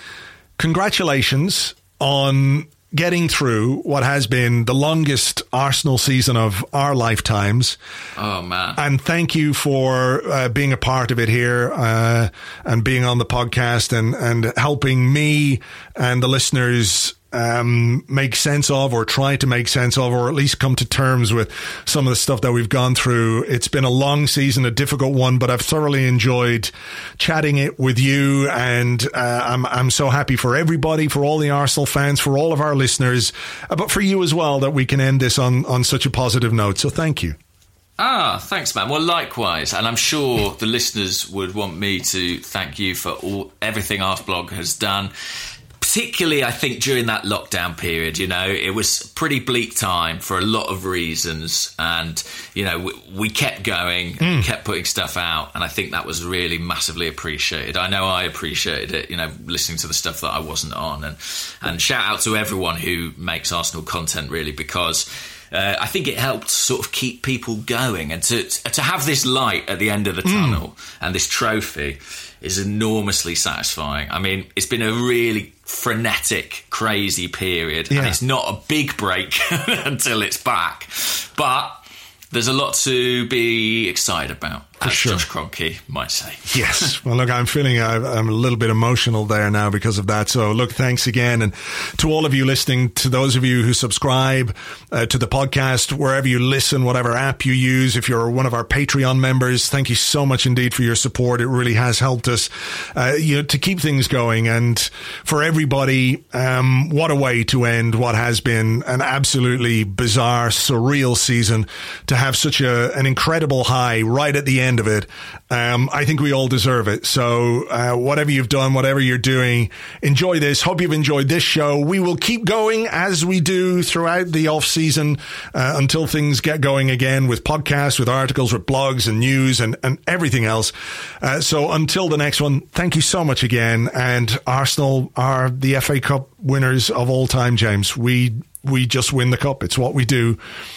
Congratulations on getting through what has been the longest Arsenal season of our lifetimes. Oh, man. And thank you for uh, being a part of it here uh, and being on the podcast and, and helping me and the listeners um, make sense of, or try to make sense of, or at least come to terms with some of the stuff that we've gone through. It's been a long season, a difficult one, but I've thoroughly enjoyed chatting it with you. And uh, I'm, I'm so happy for everybody, for all the Arsenal fans, for all of our listeners, uh, but for you as well, that we can end this on, on such a positive note. So thank you. Ah, thanks, man. Well, likewise. And I'm sure the listeners would want me to thank you for all everything Arsblog has done. Particularly, I think, during that lockdown period, you know, it was a pretty bleak time for a lot of reasons. And, you know, we, we kept going, and mm. kept putting stuff out. And I think that was really massively appreciated. I know I appreciated it, you know, listening to the stuff that I wasn't on. And, and shout out to everyone who makes Arsenal content, really, because uh, I think it helped sort of keep people going. And to, to have this light at the end of the tunnel mm. and this trophy is enormously satisfying. I mean, it's been a really frenetic, crazy period, yeah. and it's not a big break until it's back. But there's a lot to be excited about, For as sure. Josh Kroenke might say. Yes. Well, look, I'm feeling I'm a little bit emotional there now because of that. So, look, thanks again. And to all of you listening, to those of you who subscribe uh, to the podcast, wherever you listen, whatever app you use, if you're one of our Patreon members, thank you so much indeed for your support. It really has helped us uh, you know, to keep things going. And for everybody, um, what a way to end what has been an absolutely bizarre, surreal season, to have such a, an incredible high right at the end of it. Um, I think we all deserve it. So uh, whatever you've done, whatever you're doing, enjoy this. Hope you've enjoyed this show. We will keep going as we do throughout the off season uh, until things get going again, with podcasts, with articles, with blogs and news and, and everything else. Uh, so until the next one, thank you so much again. And Arsenal are the F A Cup winners of all time, James. We we just win the cup. It's what we do.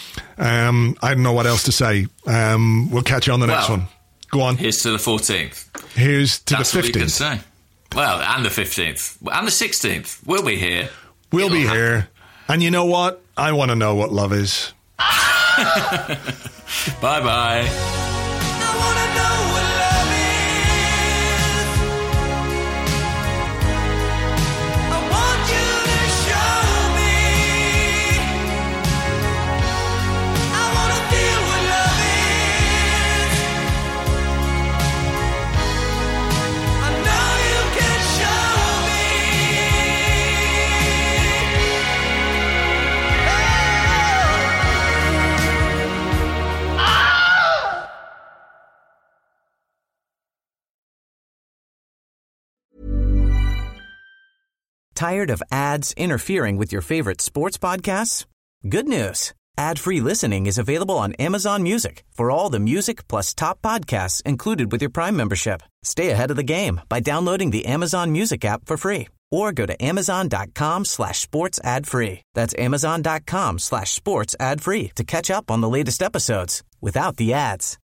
Um, I don't know what else to say. Um, we'll catch you on the next well, one. Go on. Here's to the fourteenth. Here's to That's the fifteenth. What you can say. Well, and the fifteenth. And the sixteenth. We'll be here. We'll It'll be happen. here. And you know what? I want to know what love is. Bye-bye. Tired of ads interfering with your favorite sports podcasts? Good news. Ad-free listening is available on Amazon Music for all the music plus top podcasts included with your Prime membership. Stay ahead of the game by downloading the Amazon Music app for free, or go to amazon.com slash sports ad free. That's amazon.com slash sports ad free to catch up on the latest episodes without the ads.